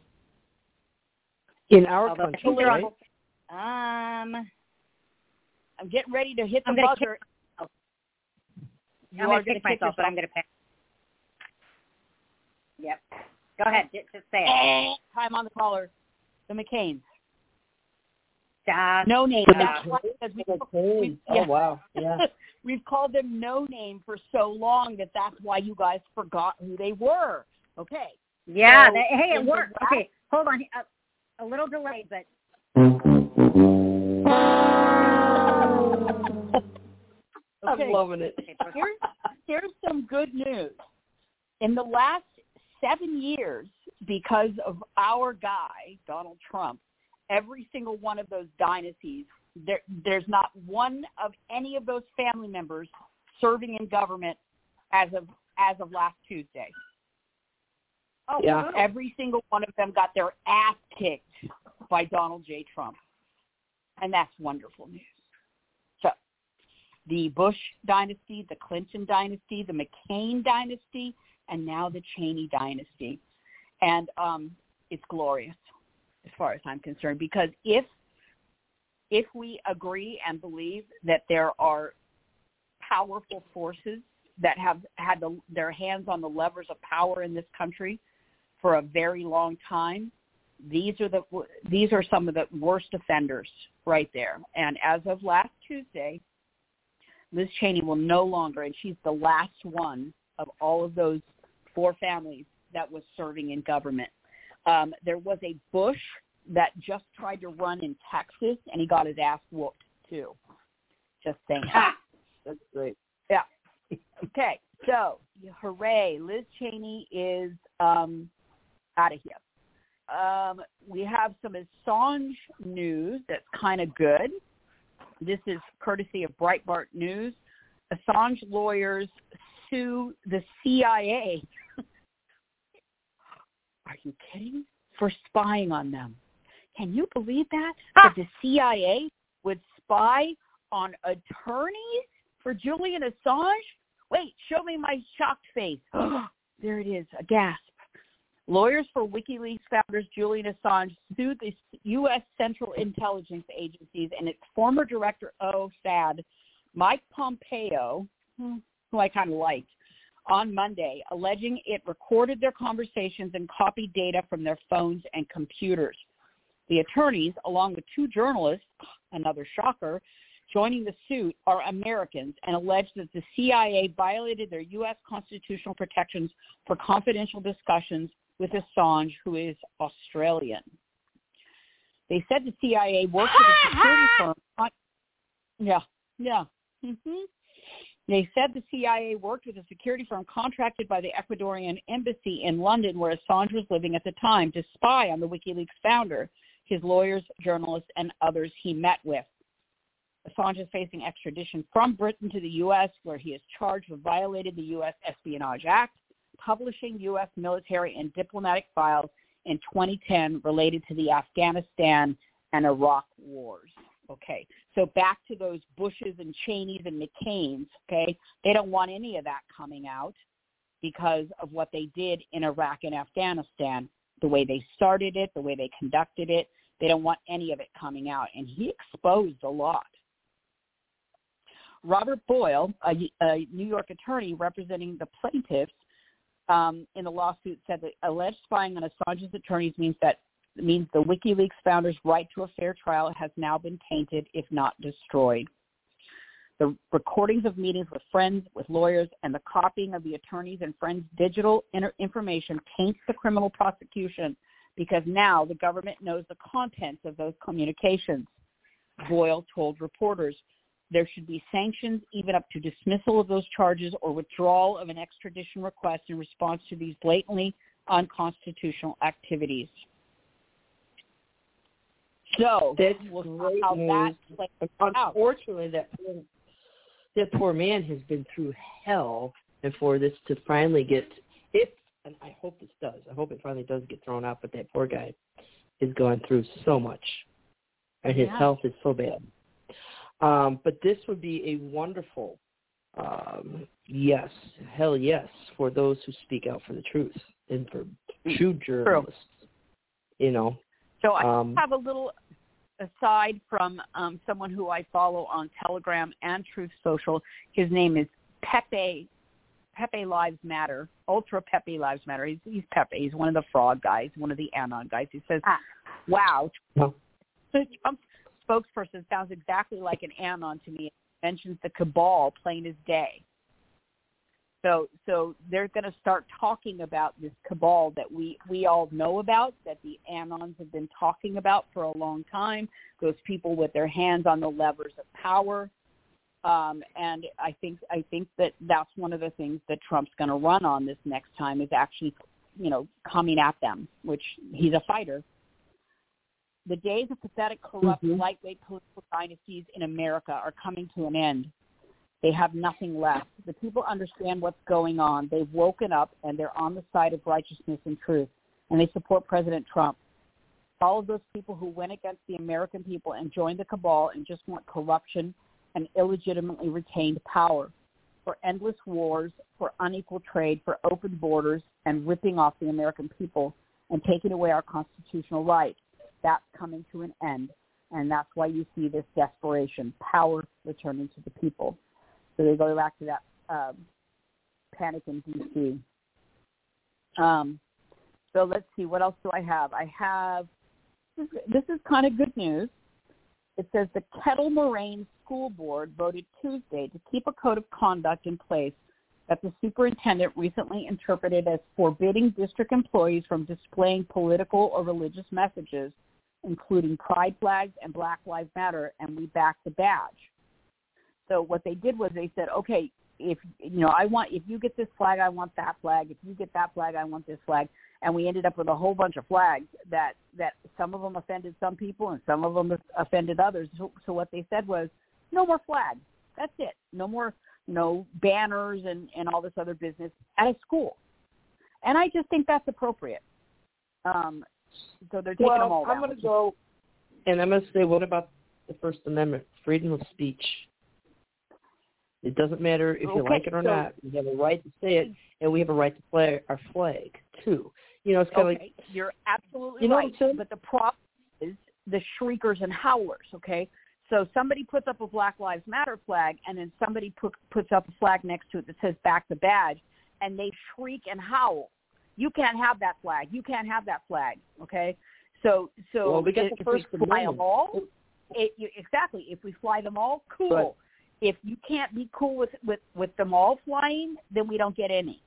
C: in our
B: Although I
C: country,
B: think they're
C: right?
B: on- Um,
F: I'm getting ready to hit the
B: I'm gonna
F: buzzer.
B: I'm
F: You
B: going
F: are
B: to
F: going
B: kick
F: to kick
B: myself, but
F: yourself.
B: I'm going to pass. Yep. Go ahead. Just say it.
F: Time on the caller. The McCains.
B: Stop.
F: No name.
B: Stop.
F: That's why, because we,
C: McCain.
F: we,
C: Oh,
F: yeah.
C: wow. Yeah.
F: We've called them no name for so long that that's why you guys forgot who they were. Okay.
B: Yeah.
F: So,
B: They, hey, it
F: in the
B: worked.
F: last-
B: Okay. Hold on. A, a little delayed, but.
F: Okay.
C: I'm loving it.
F: Here's, here's some good news. In the last seven years, because of our guy, Donald Trump, every single one of those dynasties, there, there's not one of any of those family members serving in government as of as of last Tuesday.
B: Oh,
C: Yeah.
B: wow.
F: Every single one of them got their ass kicked by Donald J. Trump. And that's wonderful news. So the Bush dynasty, the Clinton dynasty, the McCain dynasty, and now the Cheney dynasty. And um, it's glorious as far as I'm concerned, because if if we agree and believe that there are powerful forces that have had the, their hands on the levers of power in this country for a very long time, these are the these are some of the worst offenders right there. And as of last Tuesday, Liz Cheney will no longer, and she's the last one of all of those four families that was serving in government. Um, there was a Bush that just tried to run in Texas, and he got his ass whooped too. Just saying.
C: That's great.
F: Yeah. Okay. So, hooray! Liz Cheney is um, out of here. Um, we have some Assange news that's kind of good. This is courtesy of Breitbart News. Assange lawyers sue the C I A. Are you kidding? For spying on them. Can you believe that? That the C I A would spy on attorneys for Julian Assange? Wait, show me my shocked face. There it is, a gasp. Lawyers for WikiLeaks founders Julian Assange sued the U S Central Intelligence Agencies and its former director, oh, sad, Mike Pompeo, who I kind of liked, on Monday, alleging it recorded their conversations and copied data from their phones and computers. The attorneys, along with two journalists, another shocker, joining the suit, are Americans and allege that the C I A violated their U S constitutional protections for confidential discussions with Assange, who is Australian. They said the C I A worked with a security firm. On, yeah, yeah. Mm-hmm. They said the C I A worked with a security firm contracted by the Ecuadorian embassy in London, where Assange was living at the time, to spy on the WikiLeaks founder, his lawyers, journalists, and others he met with. Assange is facing extradition from Britain to the U S, where he is charged with violating the U S Espionage Act, publishing U S military and diplomatic files in twenty ten related to the Afghanistan and Iraq wars. Okay, so back to those Bushes and Cheneys and McCains, okay? They don't want any of that coming out because of what they did in Iraq and Afghanistan, the way they started it, the way they conducted it. They don't want any of it coming out, and he exposed a lot. Robert Boyle, a, a New York attorney representing the plaintiffs um, in the lawsuit, said that alleged spying on Assange's attorneys means that means the WikiLeaks founder's right to a fair trial has now been tainted, if not destroyed. The recordings of meetings with friends, with lawyers, and the copying of the attorneys' and friends' digital inter- information taints the criminal prosecution because now the government knows the contents of those communications. Boyle told reporters there should be sanctions even up to dismissal of those charges or withdrawal of an extradition request in response to these blatantly unconstitutional activities. So
C: That's
F: we'll
C: great
F: see how
C: news.
F: that plays out.
C: Unfortunately, that poor, that poor man has been through hell, and for this to finally get, if, and I hope this does, I hope it finally does get thrown out, but that poor guy is going through so much, and his
F: Yeah.
C: health is so bad. Um, but this would be a wonderful, um, yes, hell yes, for those who speak out for the truth and for true journalists, you know.
F: So I
C: Um,
F: have a little aside from um, someone who I follow on Telegram and Truth Social. His name is Pepe Pepe Lives Matter, Ultra Pepe Lives Matter. He's, he's Pepe. He's one of the frog guys, one of the Anon guys. He says, ah. wow,
C: No.
F: Trump's spokesperson sounds exactly like an Anon to me. It mentions the cabal plain as day. So so they're going to start talking about this cabal that we, we all know about, that the Anons have been talking about for a long time, those people with their hands on the levers of power. Um, and I think I think that that's one of the things that Trump's going to run on this next time is actually, you know, coming at them, which he's a fighter. The days of pathetic, corrupt, mm-hmm. lightweight political dynasties in America are coming to an end. They have nothing left. The people understand what's going on. They've woken up, and they're on the side of righteousness and truth, and they support President Trump. All of those people who went against the American people and joined the cabal and just want corruption and illegitimately retained power, for endless wars, for unequal trade, for open borders, and ripping off the American people and taking away our constitutional rights. That's coming to an end, and that's why you see this desperation, power returning to the people. So they go back to that um, panic in D C. Um, so let's see, what else do I have? I have, this is kind of good news. It says the Kettle Moraine School Board voted Tuesday to keep a code of conduct in place that the superintendent recently interpreted as forbidding district employees from displaying political or religious messages, including pride flags and Black Lives Matter, and we back the badge. So what they did was they said, okay, if you know, I want if you get this flag, I want that flag. If you get that flag, I want this flag. And we ended up with a whole bunch of flags that, that some of them offended some people and some of them offended others. So, so what they said was, no more flags. That's it. No more, no banners and, and all this other business at a school. And I just think that's appropriate. Um, so they're taking
C: well,
F: them all down.
C: I'm going to go, and I'm going to say, what about the First Amendment, freedom of speech? It doesn't matter if you
F: okay,
C: like it or
F: so,
C: not. We have a right to say it, and we have a right to play our flag, too. You know, it's kind
F: okay,
C: of like...
F: You're absolutely
C: you know
F: right. But the problem is the shriekers and howlers, okay? So somebody puts up a Black Lives Matter flag, and then somebody put, puts up a flag next to it that says back the badge, and they shriek and howl. You can't have that flag. You can't have that flag, okay? So so
C: well, we got
F: if,
C: the first
F: if we fly them all,
C: Mm-hmm.
F: it, you, exactly. If we fly them all, cool.
C: But,
F: if you can't be cool with, with, with them all flying, then we don't get any.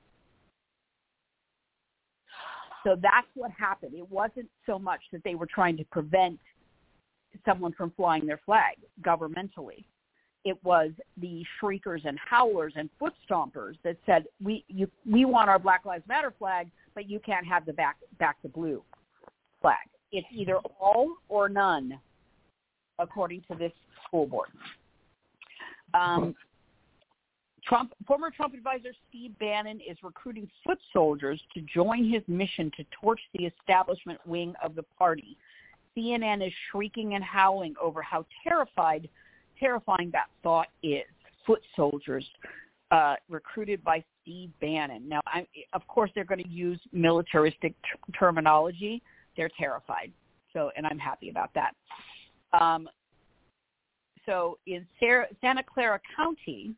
F: So that's what happened. It wasn't so much that they were trying to prevent someone from flying their flag governmentally. It was the shriekers and howlers and foot stompers that said, we you, we want our Black Lives Matter flag, but you can't have the back, back the blue flag. It's either all or none, according to this school board. Um, Trump, former Trump advisor Steve Bannon is recruiting foot soldiers to join his mission to torch the establishment wing of the party. C N N is shrieking and howling over how terrified, terrifying that thought is. Foot soldiers uh, recruited by Steve Bannon. Now, I, of course, they're going to use militaristic t- terminology. They're terrified. So, and I'm happy about that. Um, so in Sarah, Santa Clara County,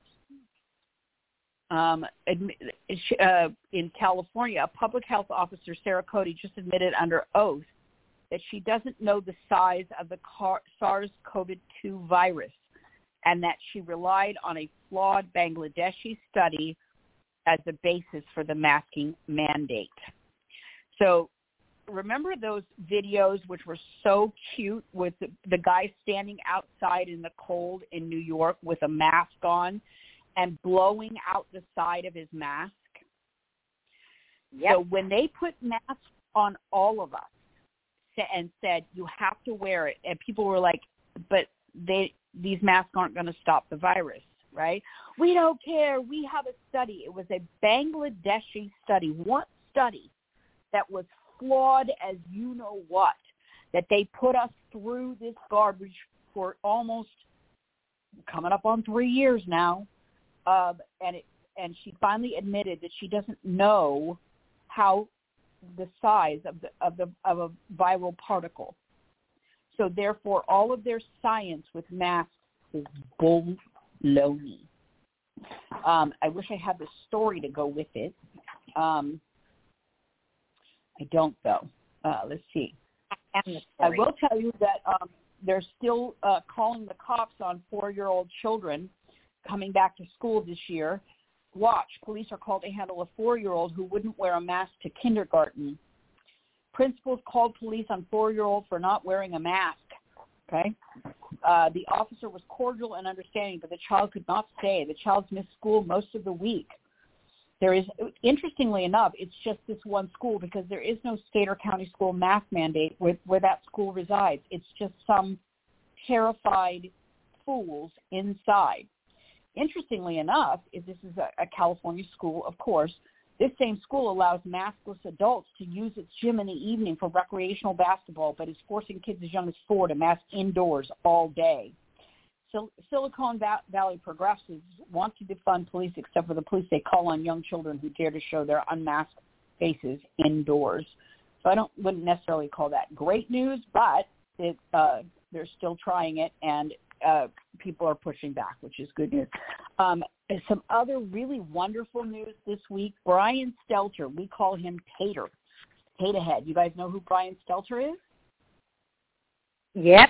F: um, uh, in California, a public health officer, Sarah Cody, just admitted under oath that she doesn't know the size of the SARS-C o V two virus and that she relied on a flawed Bangladeshi study as the basis for the masking mandate. So remember those videos which were so cute with the, the guy standing outside in the cold in New York with a mask on and blowing out the side of his mask?
B: Yep.
F: So when they put masks on all of us and said, you have to wear it, and people were like, but they these masks aren't going to stop the virus, right? We don't care. We have a study. It was a Bangladeshi study, one study that was flawed as you know what, that they put us through this garbage for almost coming up on three years now. Uh, and it, and she finally admitted that she doesn't know how the size of the of the of a viral particle. So therefore, all of their science with masks is baloney. Um, I wish I had the story to go with it. Um, I don't, though. Uh, let's see. I will tell you that um, they're still uh, calling the cops on four-year-old children coming back to school this year. Watch, police are called to handle a four-year-old who wouldn't wear a mask to kindergarten. Principals called police on four-year-old for not wearing a mask. Okay? Uh, the officer was cordial and understanding, but the child could not stay. The child's missed school most of the week. There is, interestingly enough, it's just this one school because there is no state or county school mask mandate where, where that school resides. It's just some terrified fools inside. Interestingly enough, if this is a, a California school, of course, this same school allows maskless adults to use its gym in the evening for recreational basketball, but is forcing kids as young as four to mask indoors all day. Sil- Silicon Va- Valley progressives want to defund police, except for the police they call on young children who dare to show their unmasked faces indoors. So I don't wouldn't necessarily call that great news, but it, uh, they're still trying it, and uh, people are pushing back, which is good news. Um, some other really wonderful news this week. Brian Stelter, we call him Tater, Tater Head. You guys know who Brian Stelter is?
B: Yep.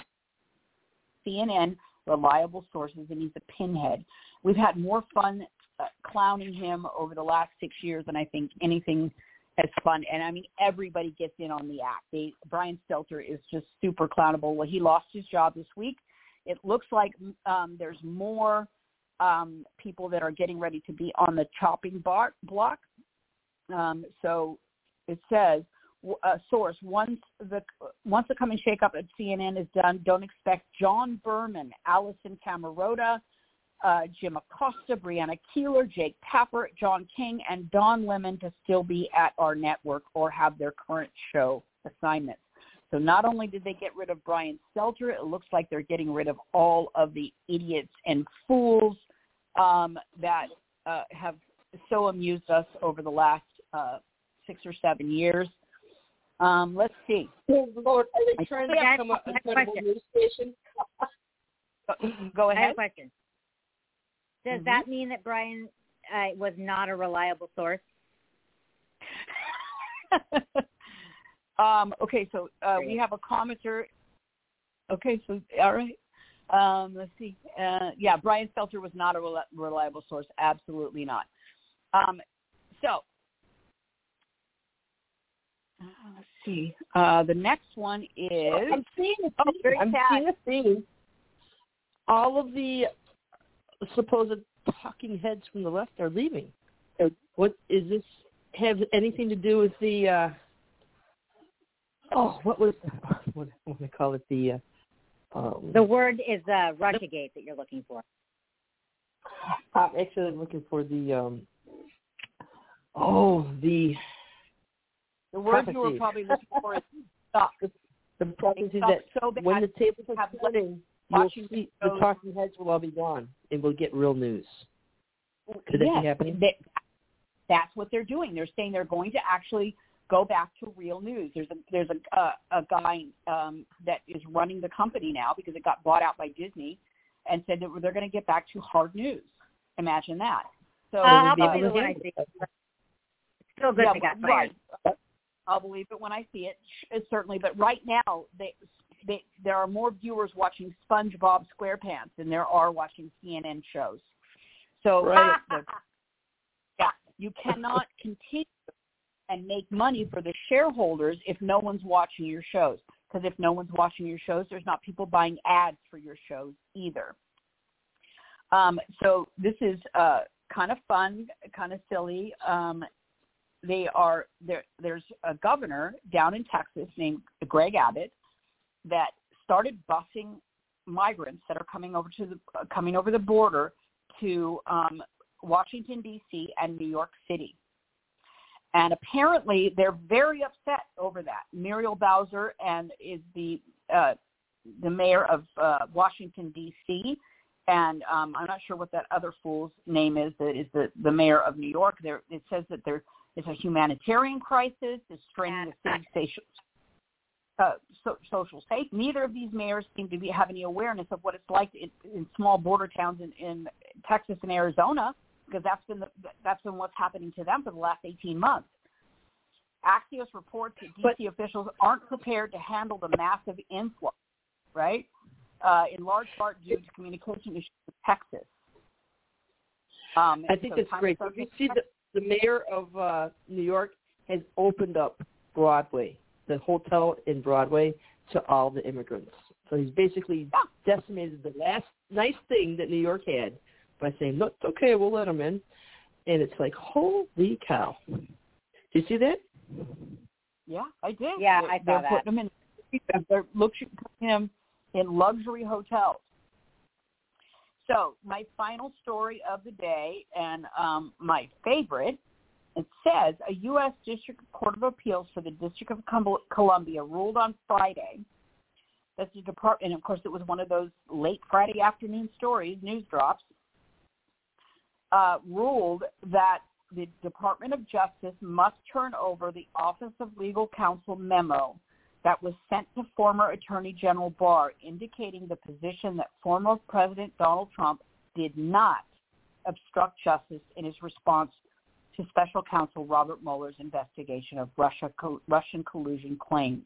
F: C N N, reliable sources, and he's a pinhead. We've had more fun uh, clowning him over the last six years than I think anything as fun. And, I mean, everybody gets in on the act. They, Brian Stelter is just super clownable. Well, he lost his job this week. It looks like um, there's more um, people that are getting ready to be on the chopping bar- block. Um, so it says, a source, once the once the coming shakeup at C N N is done, don't expect John Berman, Allison Camerota, uh, Jim Acosta, Brianna Keeler, Jake Tapper, John King, and Don Lemon to still be at our network or have their current show assignments. So not only did they get rid of Brian Stelter, it looks like they're getting rid of all of the idiots and fools um, that uh, have so amused us over the last uh, six or seven years. Um, let's see.
C: Oh, Lord, are they trying to
B: I,
C: become a, a credible
B: question.
C: news station?
F: Go
B: I have
F: ahead.
B: a question. Does
F: Mm-hmm.
B: that mean that Brian uh, was not a reliable source?
F: um, okay, so uh, we have a commenter. Okay, so all right. Um, let's see. Uh, yeah, Brian Stelter was not a rel- reliable source. Absolutely not. Um, so. Uh, let's see. Uh, the next one is.
C: I'm seeing a
F: Oh,
C: theme.
F: very
C: I'm
F: sad.
C: seeing a theme. All of the supposed talking heads from the left are leaving. So what is this? Have anything to do with the? Uh, oh, what was? What, what do they call it? The. Uh, um,
B: The word is uh, Russiagate that you're looking for.
C: I'm actually looking for the. Um, oh, the.
F: The word
C: prophecy.
F: you were probably looking for is stop.
C: The, the prophecy
F: Stop
C: that
F: so bad
C: when the tables are
F: have
C: turning, you'll
F: watching
C: see
F: the
C: the
F: shows.
C: talking heads will all be gone, and we'll get real news. Could that
F: yes,
C: be happening?
F: That, that's what they're doing. They're saying they're going to actually go back to real news. There's a there's a uh, a guy um, that is running the company now because it got bought out by Disney, and said that they're going to get back to hard news. Imagine that. So
B: Uh, I'll
C: be able
B: believe
C: to
B: it when I
C: handle
B: see
C: it.
B: it. It's still good
F: yeah,
B: they got fired.
F: right. I'll believe it when I see it, certainly. But right now, they, they, there are more viewers watching SpongeBob SquarePants than there are watching C N N shows. So,
C: Right.
F: the, yeah, you cannot continue and make money for the shareholders if no one's watching your shows. Because if no one's watching your shows, there's not people buying ads for your shows either. Um, so this is uh, kind of fun, kind of silly. Um, They are there. There's a governor down in Texas named Greg Abbott that started busing migrants that are coming over to the uh, coming over the border to um, Washington D C and New York City, and apparently they're very upset over that. Muriel Bowser and is the uh, the mayor of uh, Washington D C and um, I'm not sure what that other fool's name is. That is the the mayor of New York. There it says that there. It's a humanitarian crisis. It's straining the city's social, uh, so, social safe. Neither of these mayors seem to be have any awareness of what it's like in, in small border towns in, in Texas and Arizona. because that's been the, that's been what's happening to them for the last eighteen months. Axios reports that D C but, officials aren't prepared to handle the massive influx, right? Uh, in large part due to communication issues with Texas. Um,
C: I think
F: so
C: it's great. You see, the, the mayor of uh, New York has opened up Broadway, the hotel in Broadway, to all the immigrants. So he's basically yeah. decimated the last nice thing that New York had by saying, "Look, okay, we'll let them in." And it's like, holy cow! Did you see that?
F: Yeah, I did.
B: Yeah,
F: they're,
B: I saw
F: they're
B: that.
F: Putting them in, they're looking putting them in luxury hotels. So my final story of the day, and um, my favorite, it says a U S District Court of Appeals for the District of Columbia ruled on Friday that the department, and of course it was one of those late Friday afternoon stories, news drops, uh, ruled that the Department of Justice must turn over the Office of Legal Counsel memo that was sent to former Attorney General Barr, indicating the position that former President Donald Trump did not obstruct justice in his response to Special Counsel Robert Mueller's investigation of Russia, co- Russian collusion claims.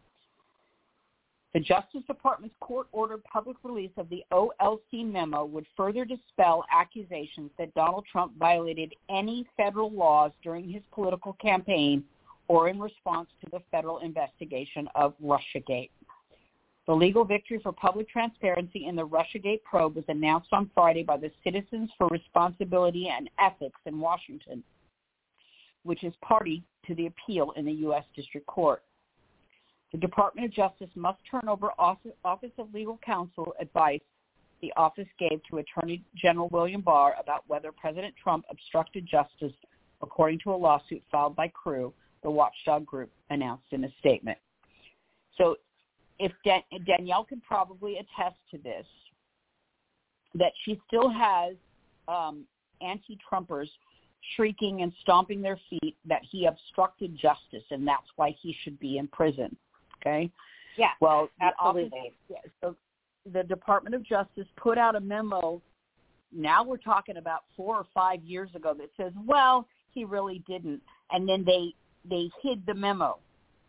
F: The Justice Department's court-ordered public release of the O L C memo would further dispel accusations that Donald Trump violated any federal laws during his political campaign or in response to the federal investigation of Russiagate. The legal victory for public transparency in the Russiagate probe was announced on Friday by the Citizens for Responsibility and Ethics in Washington, which is party to the appeal in the U S District Court. The Department of Justice must turn over Office of Legal Counsel advice the office gave to Attorney General William Barr about whether President Trump obstructed justice, according to a lawsuit filed by Crew, the watchdog group announced in a statement. So if Dan- Danielle can probably attest to this, that she still has um, anti-Trumpers shrieking and stomping their feet that he obstructed justice, and that's why he should be in prison. Okay?
B: Yeah,
F: well,
B: absolutely.
F: The office, yeah, so the Department of Justice put out a memo, now we're talking about four or five years ago, that says, well, he really didn't. And then they they hid the memo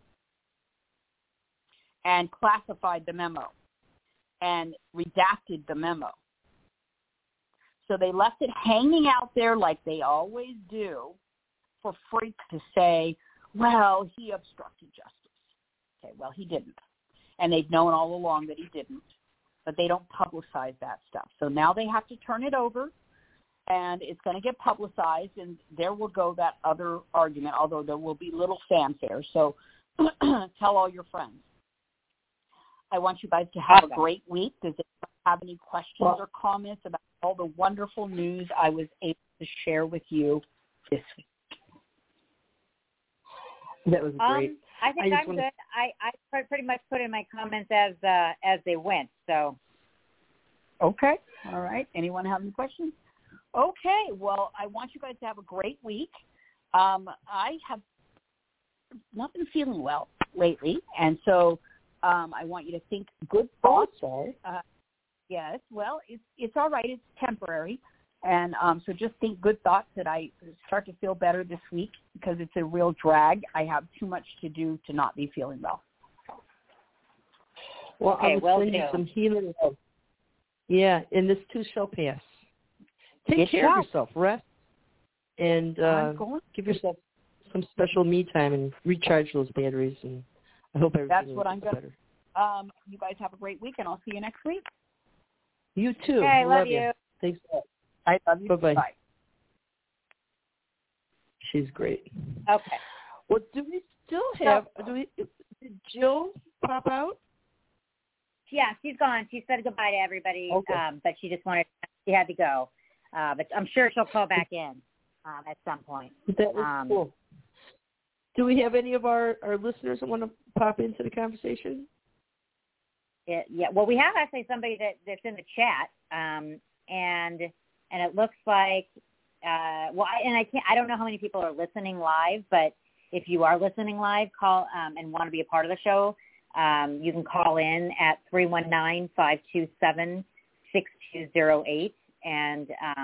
F: and classified the memo and redacted the memo. So they left it hanging out there like they always do for freaks to say, well, he obstructed justice. Okay, well, he didn't. And they've known all along that he didn't. But they don't publicize that stuff. So now they have to turn it over, and it's going to get publicized, and there will go that other argument, although there will be little fanfare. So tell all your friends. I want you guys to have a great week. Does anyone have any questions well, or comments about all the wonderful news I was able to share with you this week?
C: That was great.
B: Um, I think I I'm wanna... good. I, I pretty much put in my comments as uh, as they went. So.
F: Okay. All right. Anyone have any questions? Okay. Well, I want you guys to have a great week. Um, I have not been feeling well lately, and so um, I want you to think good thoughts. Uh, yes. Well, it's it's all right. It's temporary. And um, so just think good thoughts that I start to feel better this week, because it's a real drag. I have too much to do to not be feeling well.
C: Well,
B: okay,
C: I will
B: well
C: send you
B: do.
C: some healing love. Yeah, and this too shall pass. Take
F: it
C: care
F: shall.
C: of yourself. Rest. And uh, give yourself some special me time and recharge those batteries. And I hope everything
F: That's what I'm
C: gets
F: going
C: better.
F: Um, you guys have a great week, and I'll see you next week.
C: You too.
B: Okay, I love,
C: love
B: you.
C: you. Thanks a lot.
F: I love you.
C: Bye-bye.
F: Bye.
C: She's great.
B: Okay.
C: Well, do we still have, do we, did Jill pop out?
B: Yeah, she's gone. She said goodbye to everybody,
C: Okay.
B: um, but she just wanted, she had to go. Uh, but I'm sure she'll call back in um, at some point.
C: That was
B: um,
C: cool. Do we have any of our, our listeners that want to pop into the conversation?
B: It, yeah, well, we have actually somebody that, that's in the chat, um, and and it looks like, uh, well, I, and I can't, I don't know how many people are listening live, but if you are listening live, call um, and want to be a part of the show, um, you can call in at three one nine, five two seven, six two zero eight and um,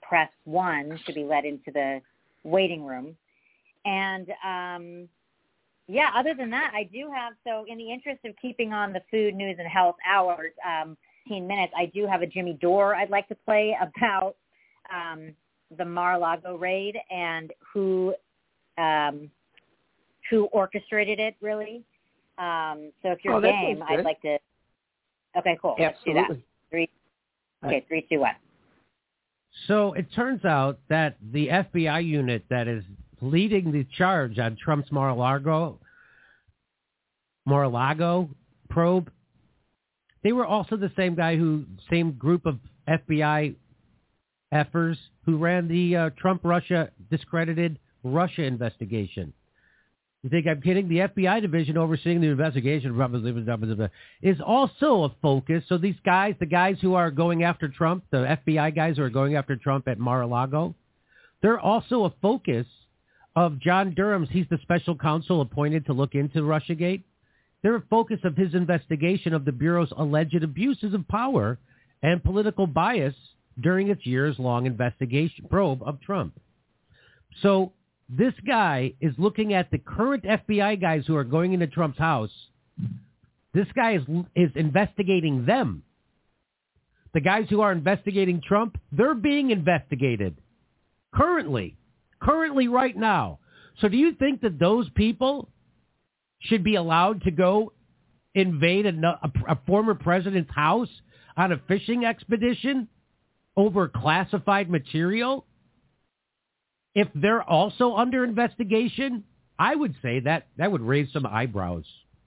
B: press one to be led into the waiting room. And, um, yeah, other than that, I do have, so in the interest of keeping on the food, news, and health hours, um, fifteen minutes, I do have a Jimmy Dore I'd like to play about um, the Mar-a-Lago raid and who um, who orchestrated it, really. Um, so if you're
C: oh,
B: game, I'd like to. Okay, cool.
C: Absolutely.
B: Let's do that. Three. Okay, three, two, one.
H: So it turns out that the F B I unit that is leading the charge on Trump's Mar-a-Lago, Mar-a-Lago probe, they were also the same guy who, same group of F B I effers who ran the uh, Trump-Russia discredited Russia investigation. You think I'm kidding? The F B I division overseeing the investigation is also a focus. So these guys, the guys who are going after Trump, the F B I guys who are going after Trump at Mar-a-Lago, they're also a focus of John Durham's. He's the special counsel appointed to look into Russiagate. They're a focus of his investigation of the Bureau's alleged abuses of power and political bias during its years-long investigation probe of Trump. So this guy is looking at the current F B I guys who are going into Trump's house. This guy is is investigating them. The guys who are investigating Trump, they're being investigated currently, currently right now. So do you think that those people should be allowed to go invade a, a, a former president's house on a fishing expedition over classified material? If they're also under investigation, I would say that that would raise some eyebrows.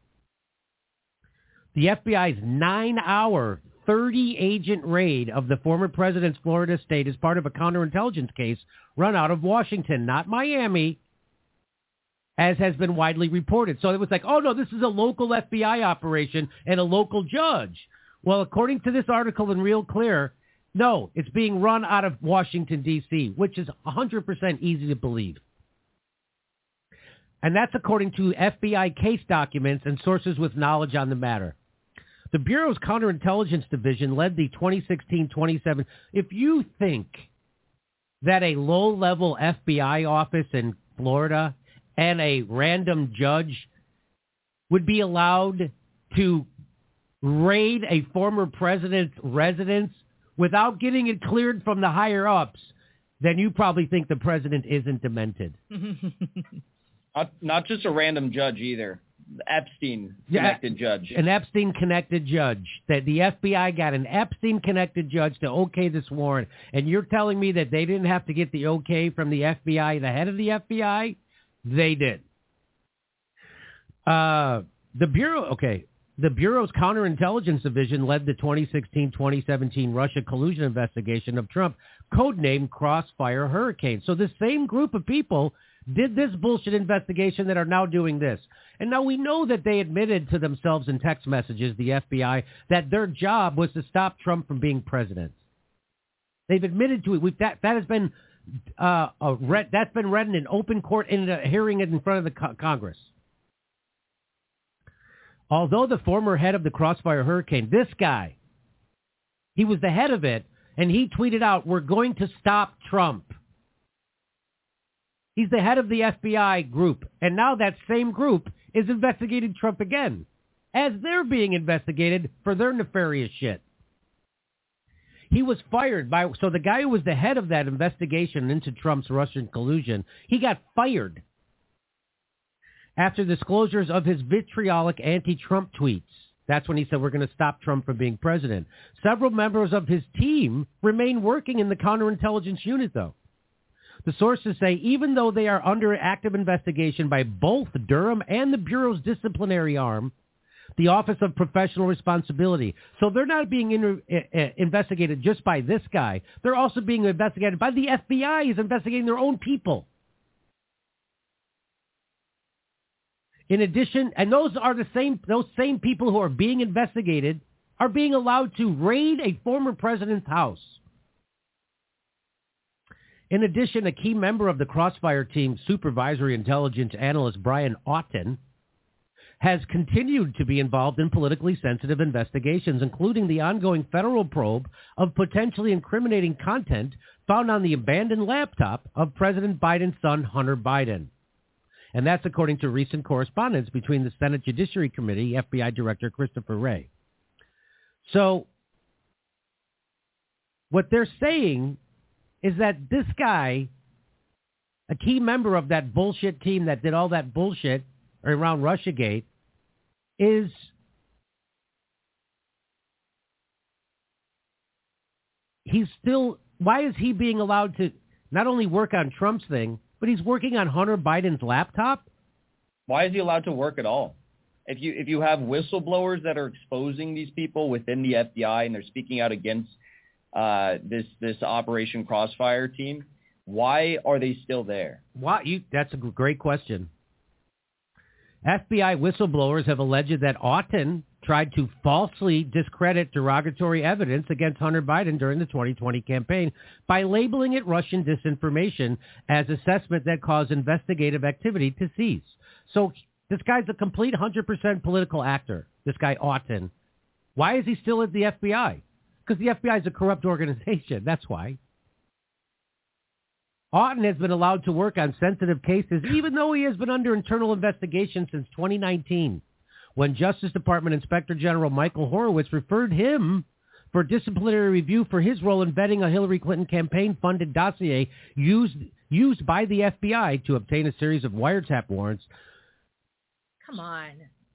H: The F B I's nine-hour, thirty-agent raid of the former president's Florida estate is part of a counterintelligence case run out of Washington, not Miami, as has been widely reported. So it was like, oh, no, this is a local F B I operation and a local judge. Well, according to this article in Real Clear, no, it's being run out of Washington, D C, which is one hundred percent easy to believe. And that's according to F B I case documents and sources with knowledge on the matter. The Bureau's Counterintelligence Division led the twenty sixteen twenty-seven. If you think that a low-level F B I office in Florida and a random judge would be allowed to raid a former president's residence without getting it cleared from the higher-ups, then you probably think the president isn't demented.
I: not, not just a random judge either. The Epstein-connected
H: yeah,
I: judge.
H: An Epstein-connected judge. That the F B I got an Epstein-connected judge to okay this warrant, and you're telling me that they didn't have to get the okay from the F B I, the head of the F B I? They did. Uh, the Bureau, okay, the Bureau's Counterintelligence Division led the twenty sixteen twenty seventeen Russia collusion investigation of Trump, codenamed Crossfire Hurricane. So the same group of people did this bullshit investigation that are now doing this. And now we know that they admitted to themselves in text messages, the F B I, that their job was to stop Trump from being president. They've admitted to it. We've, that, that has been uh, a read, that's been read in an open court in a hearing in front of the co- Congress. Although the former head of the Crossfire Hurricane, this guy, he was the head of it, and he tweeted out, "We're going to stop Trump." He's the head of the F B I group, and now that same group is investigating Trump again, as they're being investigated for their nefarious shit. He was fired by, so the guy who was the head of that investigation into Trump's Russian collusion, he got fired after disclosures of his vitriolic anti-Trump tweets. That's when he said, we're going to stop Trump from being president. Several members of his team remain working in the counterintelligence unit, though. The sources say even though they are under active investigation by both Durham and the Bureau's disciplinary arm, the Office of Professional Responsibility, so they're not being inter- uh, investigated just by this guy. They're also being investigated by the F B I is investigating their own people. In addition, and those are the same, those same people who are being investigated are being allowed to raid a former president's house. In addition, a key member of the Crossfire team, supervisory intelligence analyst Brian Auten, has continued to be involved in politically sensitive investigations, including the ongoing federal probe of potentially incriminating content found on the abandoned laptop of President Biden's son, Hunter Biden. And that's according to recent correspondence between the Senate Judiciary Committee, F B I Director Christopher Wray. So what they're saying is that this guy, a key member of that bullshit team that did all that bullshit around Russiagate, is he's still, why is he being allowed to not only work on Trump's thing, but he's working on Hunter Biden's laptop?
I: Why is he allowed to work at all? If you if you have whistleblowers that are exposing these people within the F B I and they're speaking out against uh, this this Operation Crossfire team, why are they still there?
H: Why? You, that's a great question. F B I whistleblowers have alleged that Auten tried to falsely discredit derogatory evidence against Hunter Biden during the twenty twenty campaign by labeling it Russian disinformation as assessment that caused investigative activity to cease. So this guy's a complete one hundred percent political actor, this guy Auten. Why is he still at the F B I? Because the F B I is a corrupt organization. That's why. Auten has been allowed to work on sensitive cases, even though he has been under internal investigation since twenty nineteen, when Justice Department Inspector General Michael Horowitz referred him for disciplinary review for his role in vetting a Hillary Clinton campaign-funded dossier used used by the F B I to obtain a series of wiretap warrants.
J: Come on.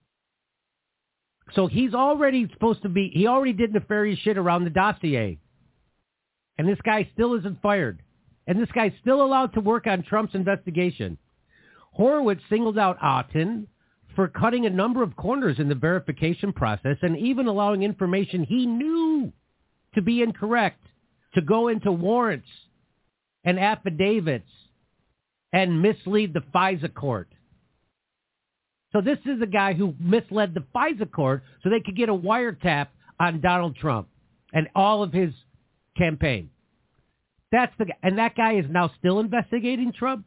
H: So he's already supposed to be, he already did nefarious shit around the dossier. And this guy still isn't fired. And this guy's still allowed to work on Trump's investigation. Horowitz singled out Auten for cutting a number of corners in the verification process and even allowing information he knew to be incorrect to go into warrants and affidavits and mislead the FISA court. So this is a guy who misled the FISA court so they could get a wiretap on Donald Trump and all of his campaign. That's the guy. And that guy is now still investigating Trump?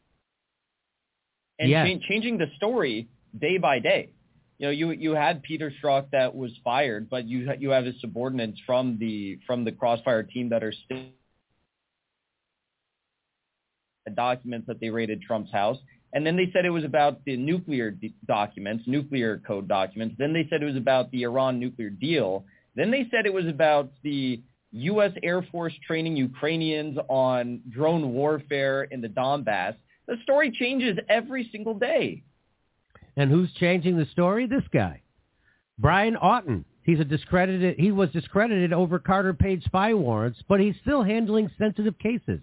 I: And
H: yes.
I: cha- changing the story day by day. You know, you you had Peter Strzok that was fired, but you you have his subordinates from the from the Crossfire team that are still documents that they raided Trump's house. And then they said it was about the nuclear d- documents, nuclear code documents. Then they said it was about the Iran nuclear deal. Then they said it was about the U S Air Force training Ukrainians on drone warfare in the Donbass. The story changes every single day.
H: And who's changing the story? This guy, Brian Auten. He's a discredited. He was discredited over Carter Page spy warrants, but he's still handling sensitive cases.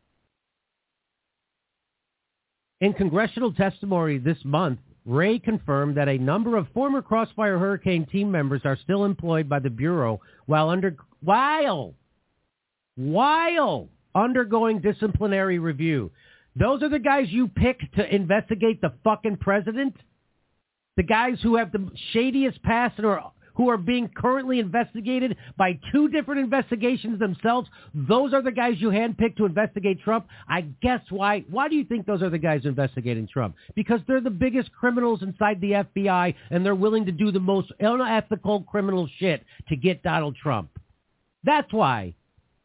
H: In congressional testimony this month, Wray confirmed that a number of former Crossfire Hurricane team members are still employed by the Bureau while under while while undergoing disciplinary review. Those are the guys you pick to investigate the fucking president? The guys who have the shadiest past and are, who are being currently investigated by two different investigations themselves? Those are the guys you handpick to investigate Trump? I guess why. Why do you think those are the guys investigating Trump? Because they're the biggest criminals inside the F B I, and they're willing to do the most unethical criminal shit to get Donald Trump. That's why.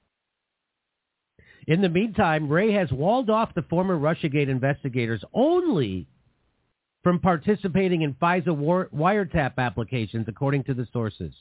H: In the meantime, Wray has walled off the former Russiagate investigators only from participating in FISA war- wiretap applications, according to the sources.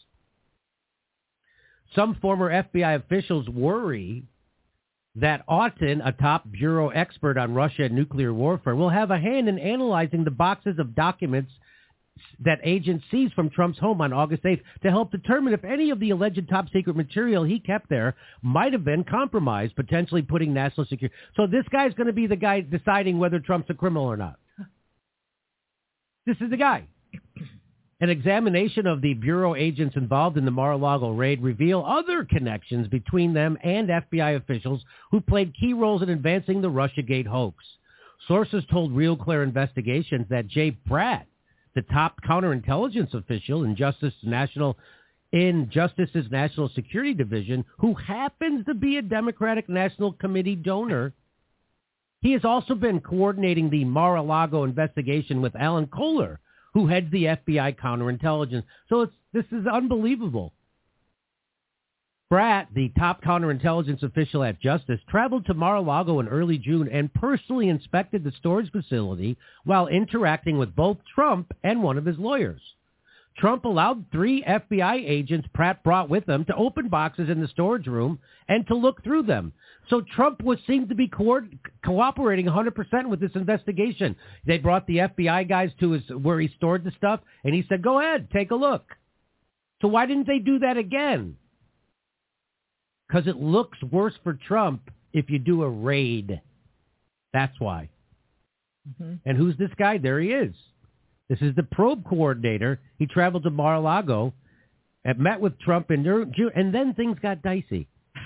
H: Some former F B I officials worry that Auten, a top bureau expert on Russia and nuclear warfare, will have a hand in analyzing the boxes of documents that agents seized from Trump's home on August eighth to help determine if any of the alleged top-secret material he kept there might have been compromised, potentially putting national security. So this guy's going to be the guy deciding whether Trump's a criminal or not. This is the guy. An examination of the Bureau agents involved in the Mar-a-Lago raid reveal other connections between them and F B I officials who played key roles in advancing the Russiagate hoax. Sources told Real Clear Investigations that Jay Pratt, the top counterintelligence official in Justice National in Justice's National Security Division, who happens to be a Democratic National Committee donor, he has also been coordinating the Mar-a-Lago investigation with Alan Kohler, who heads the F B I counterintelligence. So it's this is unbelievable. Bratt, the top counterintelligence official at Justice, traveled to Mar-a-Lago in early June and personally inspected the storage facility while interacting with both Trump and one of his lawyers. Trump allowed three F B I agents Pratt brought with him to open boxes in the storage room and to look through them. So Trump was seemed to be co- cooperating one hundred percent with this investigation. They brought the F B I guys to his where he stored the stuff, and he said, go ahead, take a look. So why didn't they do that again? Because it looks worse for Trump if you do a raid. That's why. Mm-hmm. And who's this guy? There he is. This is the probe coordinator. He traveled to Mar-a-Lago and met with Trump in June, and then things got dicey.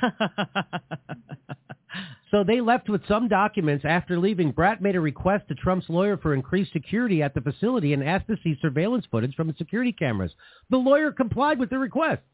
H: So they left with some documents. After leaving, Bratt made a request to Trump's lawyer for increased security at the facility and asked to see surveillance footage from the security cameras. The lawyer complied with the request.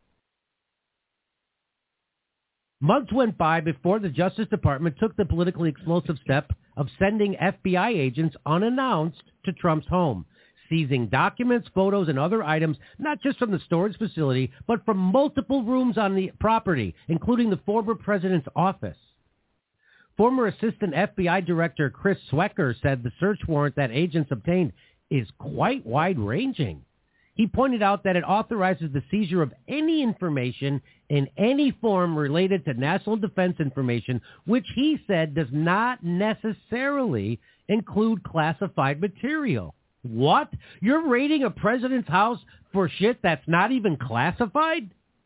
H: Months went by before the Justice Department took the politically explosive step of sending F B I agents unannounced to Trump's home, seizing documents, photos, and other items, not just from the storage facility, but from multiple rooms on the property, including the former president's office. Former Assistant F B I Director Chris Swecker said the search warrant that agents obtained is quite wide-ranging. He pointed out that it authorizes the seizure of any information in any form related to national defense information, which he said does not necessarily include classified material. What? You're raiding a president's house for shit that's not even classified?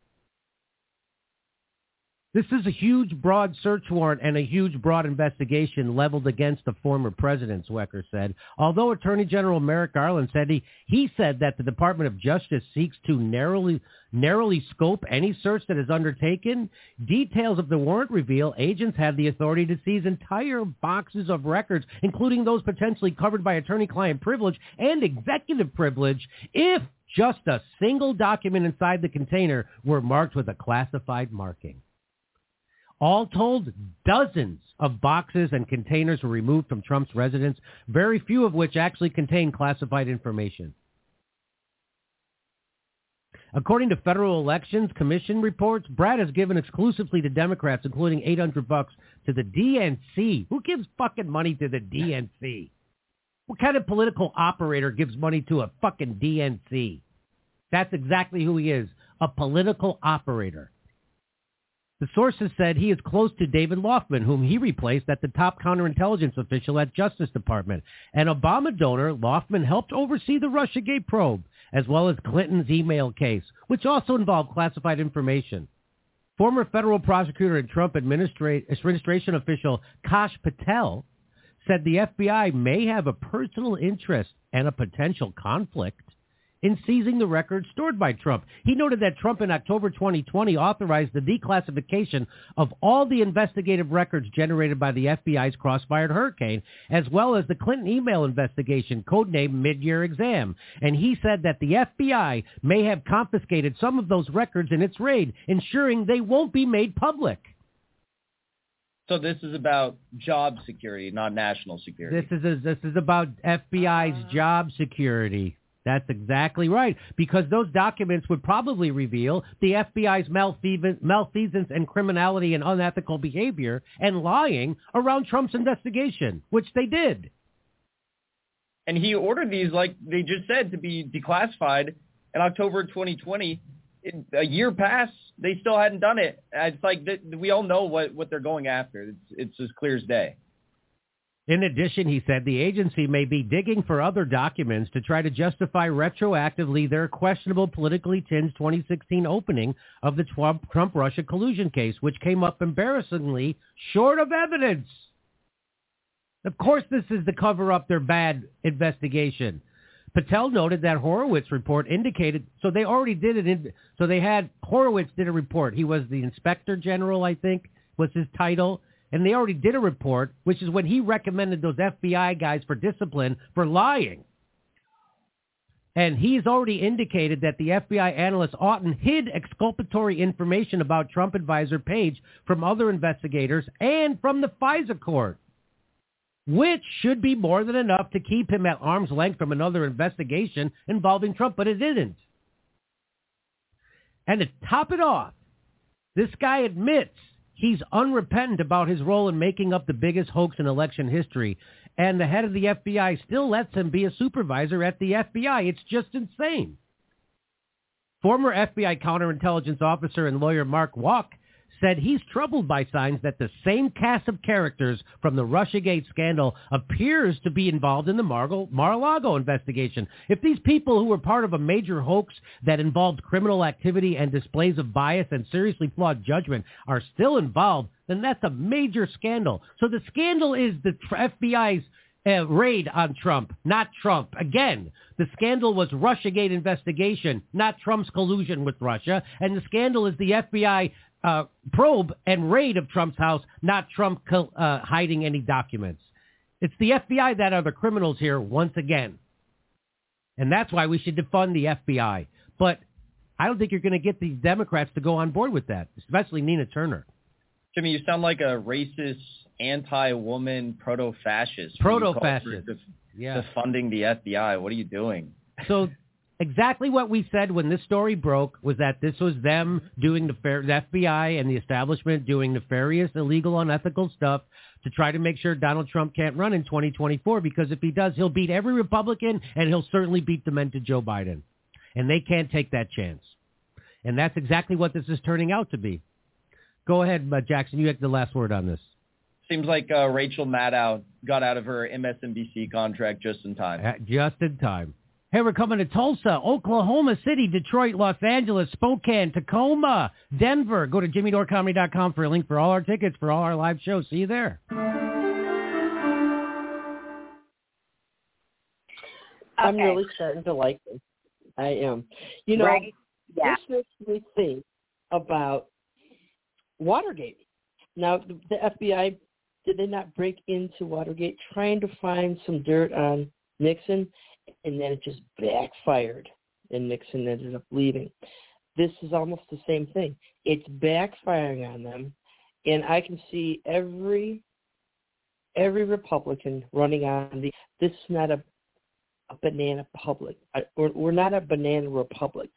H: This is a huge, broad search warrant and a huge, broad investigation leveled against the former president, Swecker said. Although Attorney General Merrick Garland said he, he said that the Department of Justice seeks to narrowly, narrowly scope any search that is undertaken, details of the warrant reveal agents have the authority to seize entire boxes of records, including those potentially covered by attorney-client privilege and executive privilege, if just a single document inside the container were marked with a classified marking. All told, dozens of boxes and containers were removed from Trump's residence, very few of which actually contain classified information. According to Federal Elections Commission reports, Bratt has given exclusively to Democrats, including eight hundred bucks to the D N C. Who gives fucking money to the D N C? What kind of political operator gives money to a fucking D N C? That's exactly who he is, a political operator. The sources said he is close to David Laufman, whom he replaced at the top counterintelligence official at Justice Department. An Obama donor, Laufman helped oversee the Russiagate probe, as well as Clinton's email case, which also involved classified information. Former federal prosecutor and Trump administra- administration official Kash Patel said the F B I may have a personal interest and a potential conflict in seizing the records stored by Trump. He noted that Trump in October twenty twenty authorized the declassification of all the investigative records generated by the F B I's Crossfire Hurricane, as well as the Clinton email investigation, codenamed Mid-Year Exam. And he said that the F B I may have confiscated some of those records in its raid, ensuring they won't be made public.
I: So this is about job security, not national security.
H: This is a, this is about F B I's uh... job security. That's exactly right, because those documents would probably reveal the F B I's malfeasance and criminality and unethical behavior and lying around Trump's investigation, which they did.
I: And he ordered these, like they just said, to be declassified in October twenty twenty. A year passed, they still hadn't done it. It's like we all know what, what they're going after. It's, it's as clear as day.
H: In addition, he said the agency may be digging for other documents to try to justify retroactively their questionable politically tinged twenty sixteen opening of the Trump-Russia collusion case, which came up embarrassingly short of evidence. Of course, this is to cover up their bad investigation. Patel noted that Horowitz report indicated, so they already did it. In, so they had, Horowitz did a report. He was the Inspector General, I think, was his title. And they already did a report, which is when he recommended those F B I guys for discipline for lying. And he's already indicated that the F B I analyst Auten hid exculpatory information about Trump advisor Page from other investigators and from the FISA court. which should be more than enough to keep him at arm's length from another investigation involving Trump, but it didn't. And to top it off, this guy admits he's unrepentant about his role in making up the biggest hoax in election history, and the head of the F B I still lets him be a supervisor at the F B I. It's just insane. Former F B I counterintelligence officer and lawyer Mark Walk said he's troubled by signs that the same cast of characters from the Russiagate scandal appears to be involved in the Mar- Mar-a-Lago investigation. If these people who were part of a major hoax that involved criminal activity and displays of bias and seriously flawed judgment are still involved, then that's a major scandal. So the scandal is the F B I's Uh, raid on Trump, not Trump. Again, the scandal was Russiagate investigation, not Trump's collusion with Russia. And the scandal is the F B I uh, probe and raid of Trump's house, not Trump co- uh, hiding any documents. It's the F B I that are the criminals here once again. And that's why we should defund the F B I. But I don't think you're going to get these Democrats to go on board with that, especially Nina Turner.
I: Jimmy, you sound like a racist, anti-woman, proto-fascist.
H: Proto-fascist.
I: Def-
H: yeah.
I: Defunding the F B I. What are you doing?
H: So exactly what we said when this story broke was that this was them doing the, the F B I and the establishment doing nefarious, illegal, unethical stuff to try to make sure Donald Trump can't run in twenty twenty-four, because if he does, he'll beat every Republican and he'll certainly beat demented Joe Biden. And they can't take that chance. And that's exactly what this is turning out to be. Go ahead, uh, Jackson. You have the last word on this.
I: Seems like uh, Rachel Maddow got out of her M S N B C contract just in time.
H: Uh, just in time. Hey, we're coming to Tulsa, Oklahoma City, Detroit, Los Angeles, Spokane, Tacoma, Denver. Go to jimmy dore comedy dot com for a link for all our tickets for all our live shows. See you there.
C: I'm
B: Okay.
C: really starting to like this. I am. You know,
B: Right? Yeah.
C: this makes me think about Watergate. Now, the, the F B I, did they not break into Watergate trying to find some dirt on Nixon, and then it just backfired, and Nixon ended up leaving? This is almost the same thing. It's backfiring on them, and I can see every every Republican running on the, this is not a, a banana public. I, we're, we're not a banana republic.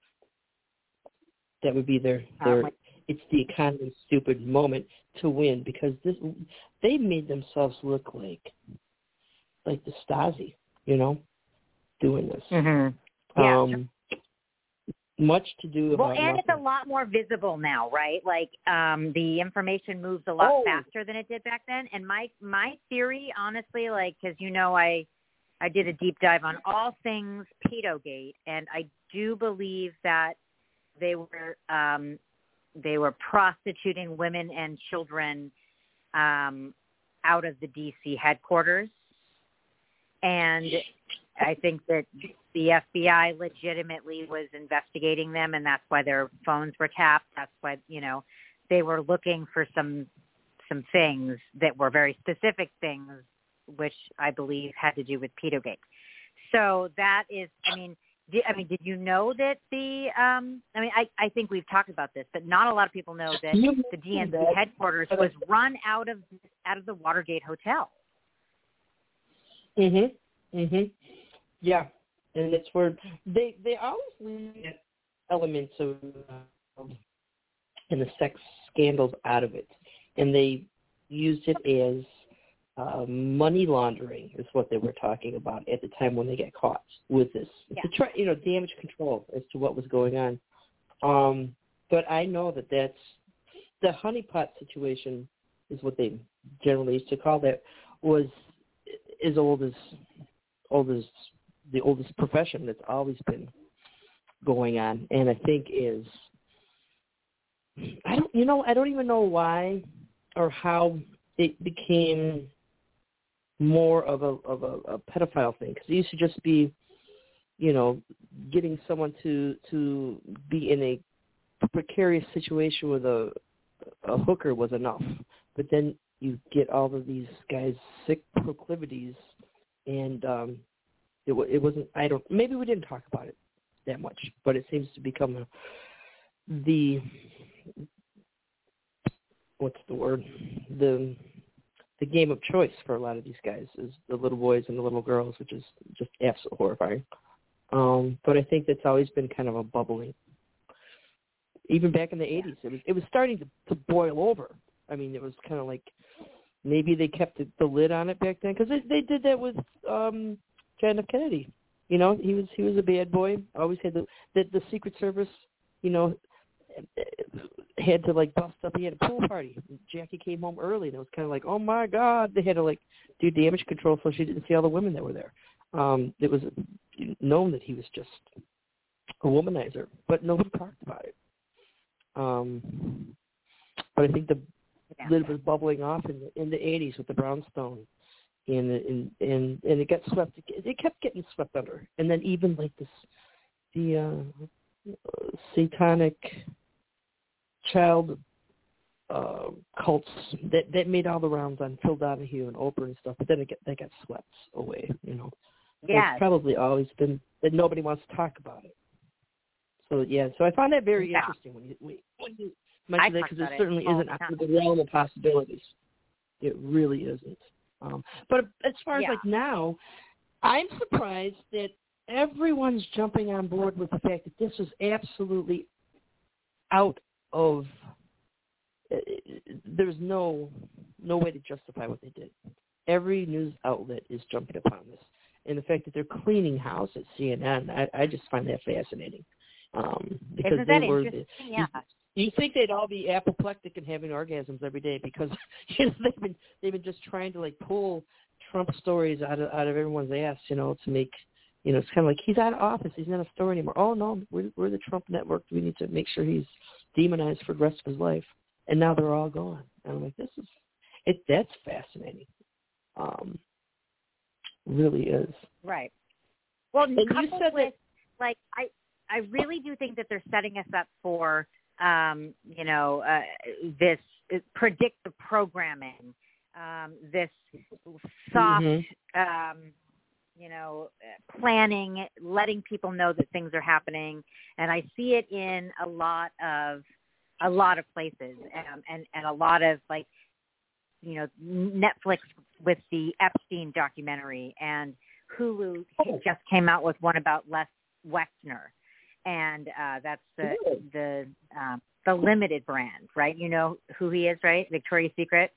C: That would be their, their
B: Um,
C: it's the economy stupid moment to win, because this they made themselves look like like the Stasi, you know, doing this.
B: Mm-hmm. Yeah.
C: Um, much to do about
B: Well, and it's a
C: nothing.
B: lot more visible now, right? Like um, the information moves a lot
C: Oh.
B: faster than it did back then. And my my theory, honestly, like because you know I I did a deep dive on all things Pedogate, and I do believe that they were um, they were prostituting women and children um, out of the D C headquarters, and I think that the F B I legitimately was investigating them, and that's why their phones were tapped. That's why, you know, they were looking for some some things that were very specific things, which I believe had to do with Pedogate. So that is, I mean, did, I mean, did you know that the? Um, I mean, I, I think we've talked about this, but not a lot of people know that
C: You
B: the D N C
C: that.
B: headquarters was run out of out of the Watergate Hotel.
C: Mhm. Mhm. Yeah, and it's where they they always leave elements of um, and the sex scandals out of it, and they used it as uh, money laundering is what they were talking about at the time when they got caught with this
B: Yeah.
C: to try, you know, damage control as to what was going on. Um, but I know that that's the honeypot situation is what they generally used to call that, was as old as old as the oldest profession that's always been going on, and I think is I don't you know I don't even know why or how it became more of a of a, a pedophile thing, because it used to just be, you know, getting someone to to be in a precarious situation with a a hooker was enough, but then you get all of these guys' sick proclivities, and um, it, it wasn't. I don't. Maybe we didn't talk about it that much, but it seems to become a, the what's the word? The the game of choice for a lot of these guys is the little boys and the little girls, which is just absolutely horrifying. Um, but I think that's always been kind of a bubbling. Even back in the eighties, it was it was starting to, to boil over. I mean, it was kind of like maybe they kept the, the lid on it back then because they, they did that with um, John F. Kennedy. You know, he was he was a bad boy. Always had the the, the Secret Service. You know, had to like bust up. He had a pool party. Jackie came home early, and it was kind of like, oh my God, they had to like do damage control so she didn't see all the women that were there. Um, it was known that he was just a womanizer, but nobody talked about it. Um, but I think the
B: yeah.
C: lid was bubbling off in the in the eighties with the brownstone, and and and and it got swept. It kept getting swept under, and then even like this, the uh, satanic child uh, cults that that made all the rounds on Phil Donahue and Oprah and stuff, but then it get, that got swept away. You know,
B: yeah,
C: it's probably always been that nobody wants to talk about it. So yeah, so I find that very
B: yeah.
C: interesting when you when you mention that because it certainly
B: it
C: isn't out of the realm of possibilities. It really isn't. Um, but as far as
B: yeah.
C: like now, I'm surprised that everyone's jumping on board with the fact that this was absolutely out of. Uh, there's no no way to justify what they did. Every news outlet is jumping upon this, and the fact that they're cleaning house at C N N, I, I just find that fascinating. Um, because
B: Isn't
C: they
B: that
C: were,
B: interesting? Yeah.
C: You, you think they'd all be apoplectic and having orgasms every day because you know, they've been they've been just trying to like pull Trump stories out of out of everyone's ass, you know, to make you know it's kind of like he's out of office, he's not a story anymore. Oh no, we're we're the Trump network. We need to make sure he's demonized for the rest of his life. And now they're all gone. And I'm like, this is it. That's fascinating. Um, really is.
B: Right. Well,
C: and you said
B: with,
C: that,
B: like, I, I really do think that they're setting us up for, um, you know, uh, this predictive programming, um, this soft,
C: mm-hmm.
B: um, you know, planning, letting people know that things are happening. And I see it in a lot of, a lot of places um, and, and a lot of, like, you know, Netflix with the Epstein documentary, and Hulu
C: oh.
B: just came out with one about Les Wexner, and uh, that's the
C: really?
B: the um, the limited brand, right? You know who he is, right? Victoria's Secret.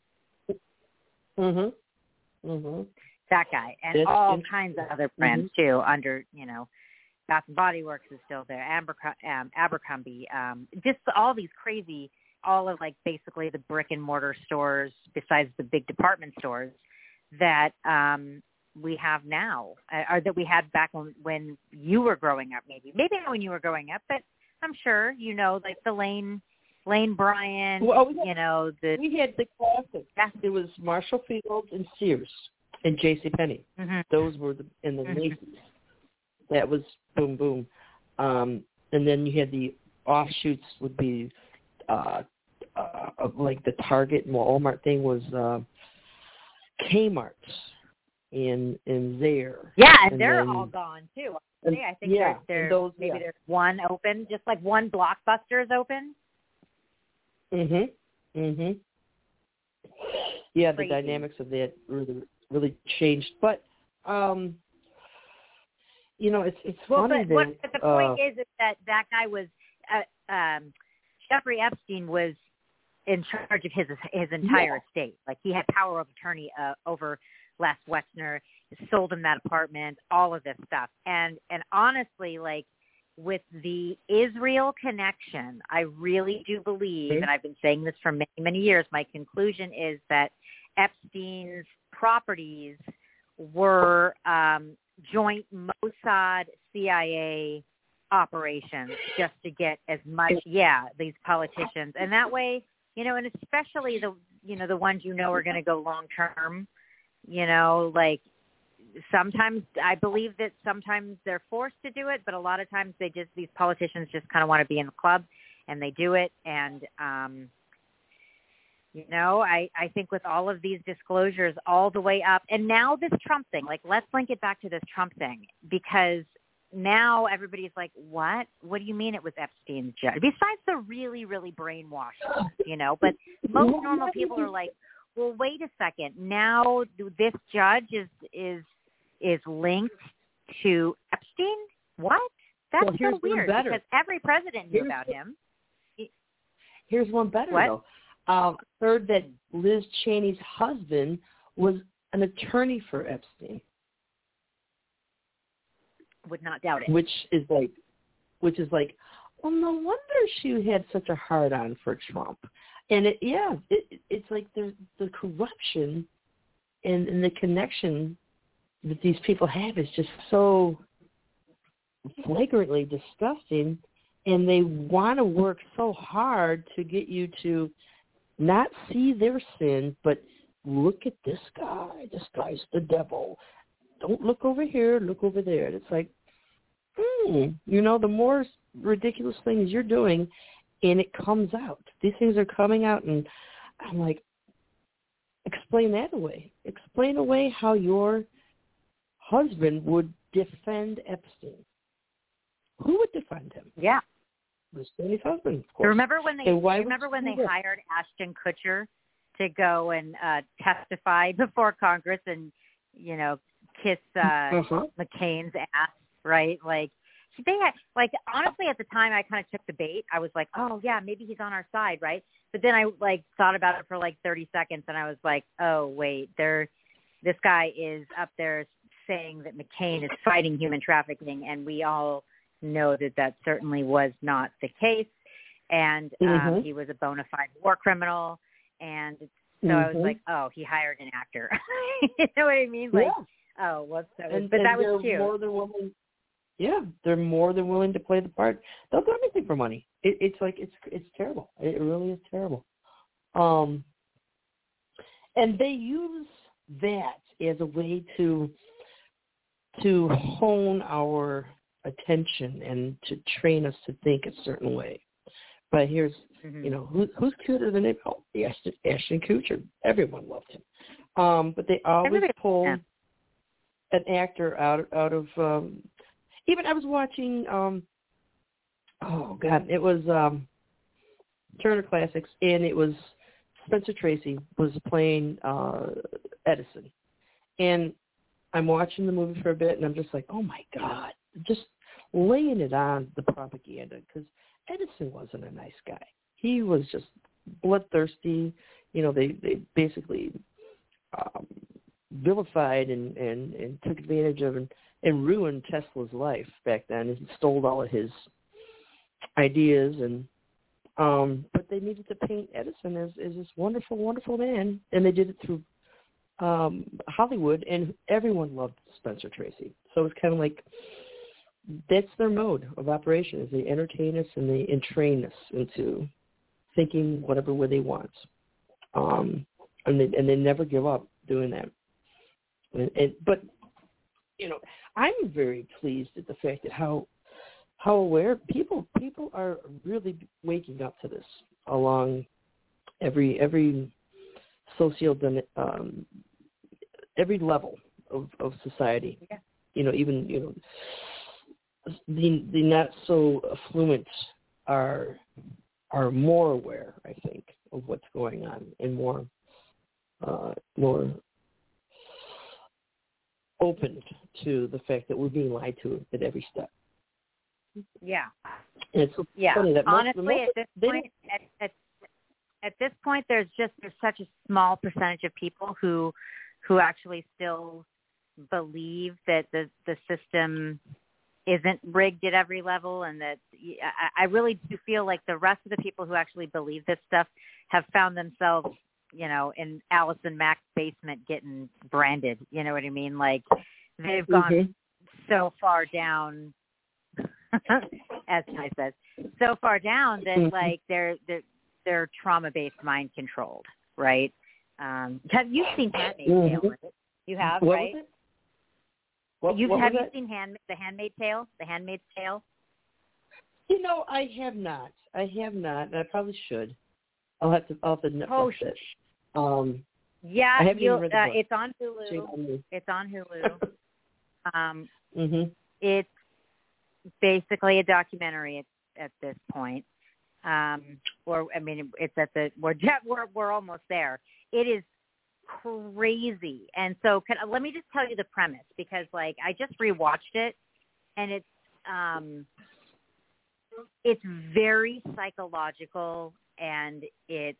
C: Mhm. Mhm.
B: That guy, and
C: That's
B: all kinds of other brands
C: mm-hmm.
B: too. Under you know, Bath and Body Works is still there. Abercrombie, um, Abercrombie um, just all these crazy. All of like basically the brick and mortar stores besides the big department stores that um, we have now uh, or that we had back when, when you were growing up, maybe, maybe not when you were growing up, but I'm sure, you know, like the Lane, Lane Bryant,
C: well, we had,
B: you know, the,
C: we had the classics.
B: Yeah.
C: It was Marshall Field and Sears and JCPenney.
B: Mm-hmm.
C: Those were the, in the
B: mm-hmm.
C: Macy's. That was boom, boom. Um, and then you had the offshoots would be, Uh, uh, like the Target and Walmart thing was uh, Kmart in in there.
B: Yeah, and,
C: and
B: they're
C: then,
B: all gone too.
C: And,
B: I think
C: yeah,
B: there's, there's
C: those,
B: maybe
C: yeah.
B: there's one open, just like one Blockbuster is open.
C: Mhm. Mhm. Yeah,
B: Crazy.
C: The dynamics of that really really changed, but um, you know, it's it's
B: well,
C: funny
B: but,
C: that.
B: what, but the point
C: uh,
B: is, is that that guy was. Uh, um, Jeffrey Epstein was in charge of his his entire
C: yeah.
B: estate. Like he had power of attorney uh, over Les Wexner, sold him that apartment, all of this stuff. And and honestly, like with the Israel connection, I really do believe,
C: mm-hmm.
B: and I've been saying this for many, many years, my conclusion is that Epstein's properties were um, joint Mossad C I A operations just to get as much, yeah, these politicians. And that way, you know, and especially the, you know, the ones you know are going to go long term, you know, like sometimes I believe that sometimes they're forced to do it, but a lot of times they just, these politicians just kind of want to be in the club and they do it. And, um, you know, I, I think with all of these disclosures all the way up, and now this Trump thing, like let's link it back to this Trump thing, because now everybody's like, what? What do you mean it was Epstein's judge? Besides the really, really brainwashed ones, you know, but most normal people are like, well, wait a second. Now this judge is is is linked to Epstein. What? That's
C: well, here's
B: so weird
C: one better.
B: because every president knew
C: Here's
B: about
C: one,
B: him.
C: Here's one better
B: What?
C: though. Um, heard that Liz Cheney's husband was an attorney for Epstein.
B: Would not doubt it.
C: Which is like, which is like, well, no wonder she had such a hard on for Trump. And it, yeah, it, it's like the the corruption and, and the connection that these people have is just so flagrantly disgusting, and they want to work so hard to get you to not see their sin, but look at this guy. This guy's the devil. Don't look over here. Look over there. And it's like, hmm, you know, the more ridiculous things you're doing, and it comes out. These things are coming out, and I'm like, explain that away. Explain away how your husband would defend Epstein. Who would defend him?
B: Yeah.
C: Liz Cheney's husband, of course.
B: Remember when they
C: and why
B: remember when they
C: that?
B: hired Ashton Kutcher to go and uh, testify before Congress and, you know, kiss uh,
C: uh-huh.
B: McCain's ass, right? Like they had, like honestly at the time I kind of took the bait. I was like, oh yeah, maybe he's on our side, right? But then I like thought about it for like thirty seconds, and I was like, oh wait, there, this guy is up there saying that McCain is fighting human trafficking, and we all know that that certainly was not the case, and um,
C: mm-hmm.
B: he was a bona fide war criminal, and so
C: mm-hmm.
B: I was like, oh, he hired an actor. You know what I mean? Like,
C: yeah.
B: oh, well, so,
C: and,
B: but
C: and
B: that was
C: they're
B: cute.
C: More than willing, yeah, they're more than willing to play the part. They'll do anything for money. It, it's like it's it's terrible. It really is terrible. Um, and they use that as a way to to hone our attention and to train us to think a certain way. But here's, mm-hmm. you know, who, who's cuter than him? Oh, Ashton, Ashton Kutcher. Everyone loved him. Um, but they always
B: Everybody,
C: pull
B: yeah.
C: an actor out out of. Um, even I was watching. Um, oh God, it was um, Turner Classics, and it was Spencer Tracy was playing uh, Edison, and I'm watching the movie for a bit, and I'm just like, oh my God, just laying it on the propaganda, because Edison wasn't a nice guy. He was just bloodthirsty. You know, they, they basically um, vilified and, and, and took advantage of and, and ruined Tesla's life back then and stole all of his ideas. And um, but they needed to paint Edison as, as this wonderful, wonderful man, and they did it through um, Hollywood, and everyone loved Spencer Tracy. So it's kind of like that's their mode of operation, is they entertain us and they entrain us into thinking whatever way they want. Um, and they and they never give up doing that. And, and, but you know, I'm very pleased at the fact that how how aware people people are really waking up to this along every every socio um, every level of, of society.
B: Yeah.
C: You know, even you know the the not so affluent are are more aware, I think, of what's going on and more uh, more open to the fact that we're being lied to at every step.
B: Yeah.
C: And it's
B: yeah.
C: funny that
B: honestly,
C: most,
B: at this point, at, at at this point, there's just there's such a small percentage of people who who actually still believe that the the system isn't rigged at every level, and that I, I really do feel like the rest of the people who actually believe this stuff have found themselves, you know, in Allison Mack's basement getting branded. You know what I mean? Like they've gone
C: mm-hmm.
B: so far down, as I said, so far down that
C: mm-hmm.
B: like they're they're they're trauma-based, mind controlled, right? Um, have you seen Handmaid's
C: mm-hmm.
B: Tale? Right? You have,
C: what
B: right?
C: Was it? What,
B: You've,
C: what
B: have
C: was
B: you
C: it?
B: seen hand, the Handmaid's Tale? The Handmaid's Tale?
C: You know, I have not. I have not, and I probably should. I'll have to. I'll have to Netflix
B: Oh,
C: it. Um,
B: yeah,
C: I haven't
B: you'll,
C: even read the
B: uh,
C: book.
B: it's on Hulu. It's on Hulu. um,
C: mm-hmm.
B: It's basically a documentary at, at this point. Um, or I mean, it's at the we're we're we're almost there. It is crazy. And so can, let me just tell you the premise, because like I just rewatched it, and it's um, it's very psychological, and it's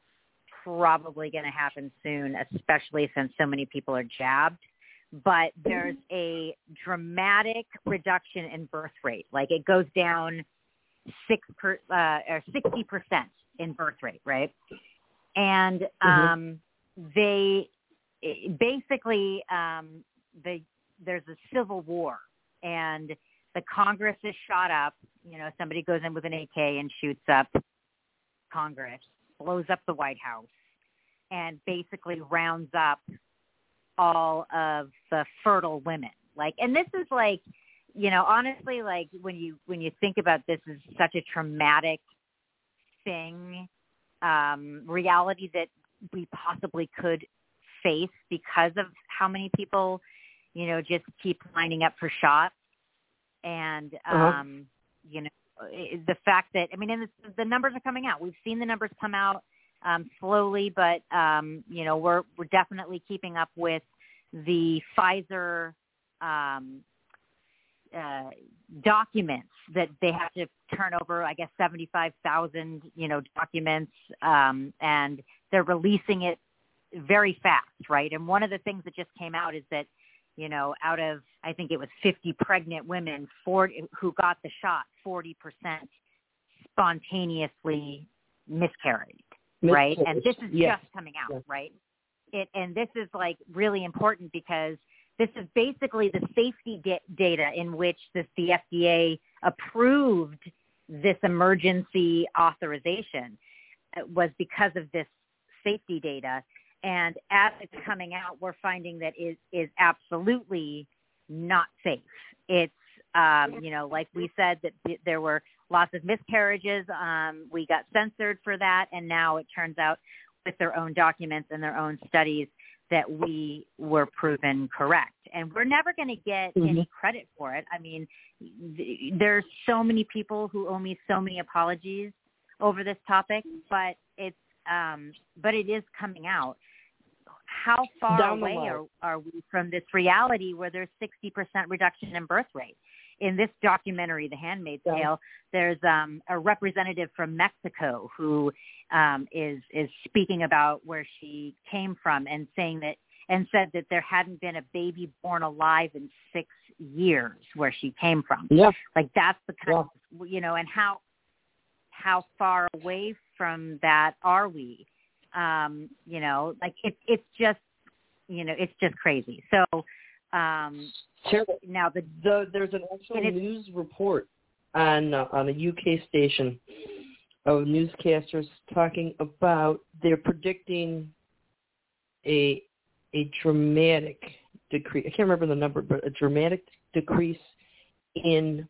B: probably going to happen soon, especially since so many people are jabbed. But there's a dramatic reduction in birth rate. Like it goes down six per, uh, or sixty percent in birth rate, right? And um, mm-hmm. they basically um, they there's a civil war, and the Congress is shot up. You know, somebody goes in with an A K and shoots up Congress, blows up the White House, and basically rounds up all of the fertile women. Like, and this is like, you know, honestly, like when you when you think about this, is such a traumatic thing, um, reality that we possibly could face because of how many people, you know, just keep lining up for shots. And, um, uh-huh. you know, the fact that, I mean, and the, the numbers are coming out. We've seen the numbers come out um, slowly, but, um, you know, we're we're definitely keeping up with the Pfizer um, uh, documents that they have to turn over, I guess, seventy-five thousand, you know, documents, um, and they're releasing it very fast, right? And one of the things that just came out is that, you know, out of, I think it was fifty pregnant women forty, who got the shot, forty percent spontaneously miscarried, right? And this is yes. just coming out, yes. right? It, and this is like really important because this is basically the safety da- data in which this, the F D A approved this emergency authorization was because of this safety data. And as it's coming out, we're finding that it is absolutely not safe. It's, um, you know, like we said, that th- there were lots of miscarriages. Um, we got censored for that. And now it turns out with their own documents and their own studies that we were proven correct. And we're never going to get mm-hmm. any credit for it. I mean, th- there's so many people who owe me so many apologies over this topic, but it's, um, but it is coming out. How far
C: Down
B: away are, are we from this reality where there's sixty percent reduction in birth rate? In this documentary, The Handmaid's yeah. Tale, there's um, a representative from Mexico who um, is is speaking about where she came from and saying that and said that there hadn't been a baby born alive in six years where she came from.
C: Yeah,
B: like that's the kind
C: yeah.
B: of, you know, and how how far away from that are we? Um, you know, like it's it's just, you know, it's just crazy. So um,
C: sure.
B: now the,
C: the there's an actual news report on uh, on a U K station of newscasters talking about they're predicting a a dramatic decrease. I can't remember the number, but a dramatic decrease in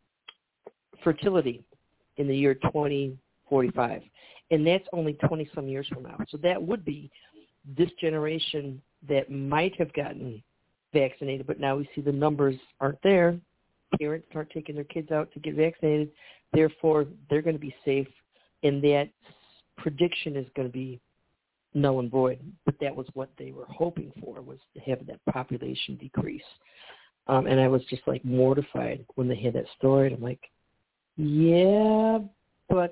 C: fertility in the year twenty forty-five. And that's only twenty-some years from now. So that would be this generation that might have gotten vaccinated, but now we see the numbers aren't there. Parents aren't taking their kids out to get vaccinated. Therefore, they're going to be safe, and that prediction is going to be null and void. But that was what they were hoping for, was to have that population decrease. Um, and I was just, like, mortified when they had that story. And I'm like, yeah, but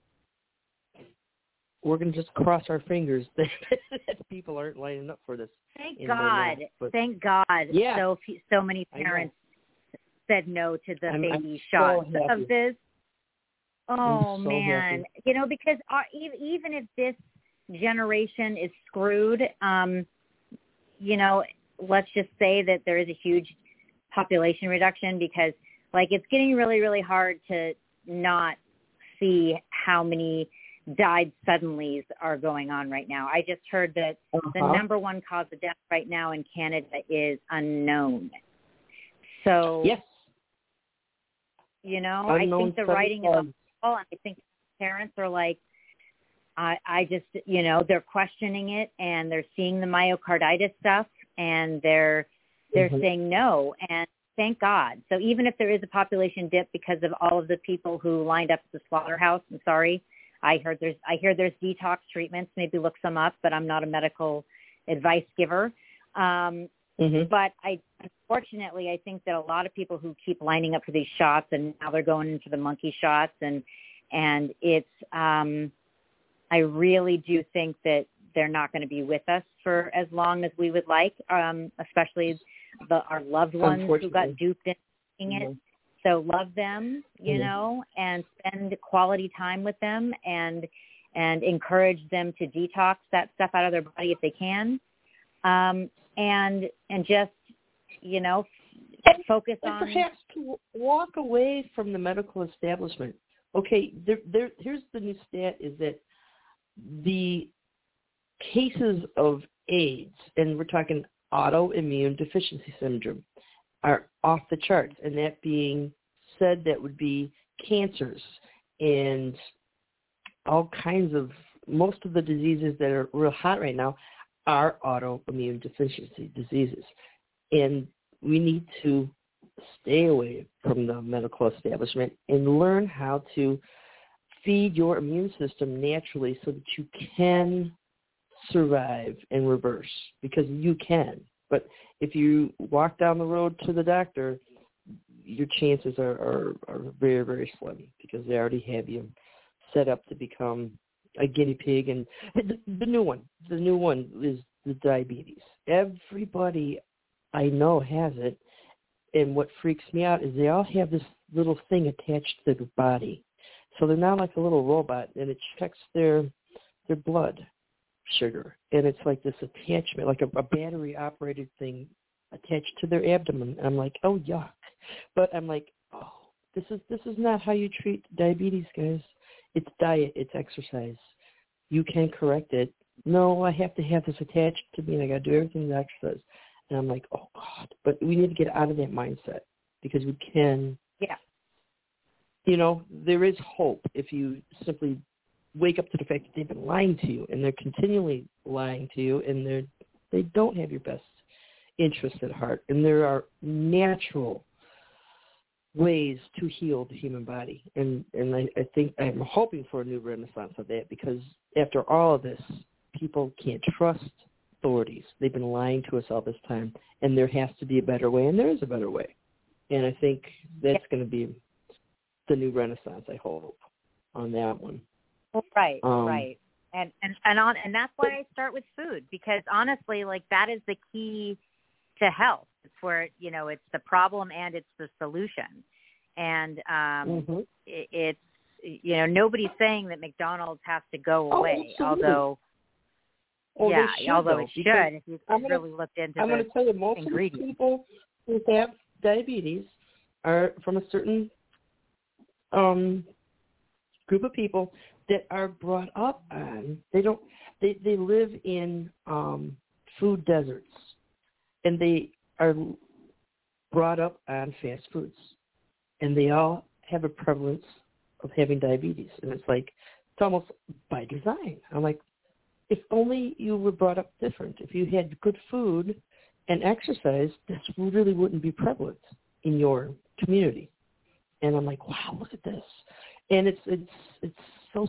C: we're going to just cross our fingers that, that people aren't lining up for this.
B: Thank God. But, Thank God.
C: Yeah.
B: So so many parents said no to the
C: I'm,
B: baby
C: I'm
B: shots
C: so
B: of this. Oh,
C: so
B: man.
C: happy.
B: You know, because our, even if this generation is screwed, um, you know, let's just say that there is a huge population reduction because, like, it's getting really, really hard to not see how many died suddenly are going on right now. I just heard that uh-huh. the number one cause of death right now in Canada is unknown. So,
C: yes.
B: you know,
C: unknown
B: I think the writing is on the wall, and I think parents are like, I, I just, you know, they're questioning it and they're seeing the myocarditis stuff and they're, they're mm-hmm. saying no. And thank God. So even if there is a population dip because of all of the people who lined up at the slaughterhouse, I'm sorry, I heard there's I hear there's detox treatments. Maybe look some up, but I'm not a medical advice giver. Um,
C: mm-hmm.
B: But I, unfortunately, I think that a lot of people who keep lining up for these shots, and now they're going in for the monkey shots, and and it's, um, I really do think that they're not going to be with us for as long as we would like, um, especially the, our loved ones who got duped into taking it. So love them, you
C: mm-hmm.
B: know, and spend quality time with them, and and encourage them to detox that stuff out of their body if they can, um, and and just, you know, focus
C: and
B: on
C: perhaps to walk away from the medical establishment. Okay, there, there, here's the new stat: is that the cases of AIDS, and we're talking autoimmune deficiency syndrome, are off the charts, and that being said, that would be cancers and all kinds of, most of the diseases that are real hot right now are autoimmune deficiency diseases. And we need to stay away from the medical establishment and learn how to feed your immune system naturally so that you can survive and reverse, because you can. But if you walk down the road to the doctor, your chances are, are, are very, very slim, because they already have you set up to become a guinea pig. And the, the new one, the new one is the diabetes. Everybody I know has it, and what freaks me out is they all have this little thing attached to their body. So they're now like a little robot, and it checks their their blood sugar, and it's like this attachment, like a, a battery-operated thing attached to their abdomen. And I'm like, oh, yuck. But I'm like, oh, this is this is not how you treat diabetes, guys. It's diet. It's exercise. You can correct it. No, I have to have this attached to me, and I got to do everything the doctor says. And I'm like, oh, God. But we need to get out of that mindset, because we can.
B: Yeah.
C: You know, there is hope if you simply wake up to the fact that they've been lying to you, and they're continually lying to you, and they're they don't have your best interest at heart. And there are natural ways to heal the human body. And, and I, I think I'm hoping for a new renaissance of that, because after all of this, people can't trust authorities. They've been lying to us all this time, and there has to be a better way, and there is a better way. And I think that's going to be the new renaissance, I hope, on that one.
B: Right,
C: um,
B: right. And, and, and, on, and that's why I start with food, because honestly, like, that is the key to health. It's where, you know, it's the problem and it's the solution. And um,
C: mm-hmm.
B: it, it's, you know, nobody's saying that McDonald's has to go
C: oh,
B: away,
C: absolutely.
B: although,
C: oh,
B: yeah,
C: should,
B: although
C: though,
B: it should, if you
C: gonna,
B: really looked into
C: I'm
B: the
C: going to tell you, most of the people who have diabetes are from a certain um, group of people that are brought up on, they don't, they, they live in um, food deserts, and they are brought up on fast foods, and they all have a prevalence of having diabetes. And it's like, it's almost by design. I'm like, if only you were brought up different. If you had good food and exercise, this really wouldn't be prevalent in your community. And I'm like, wow, look at this. And it's it's it's so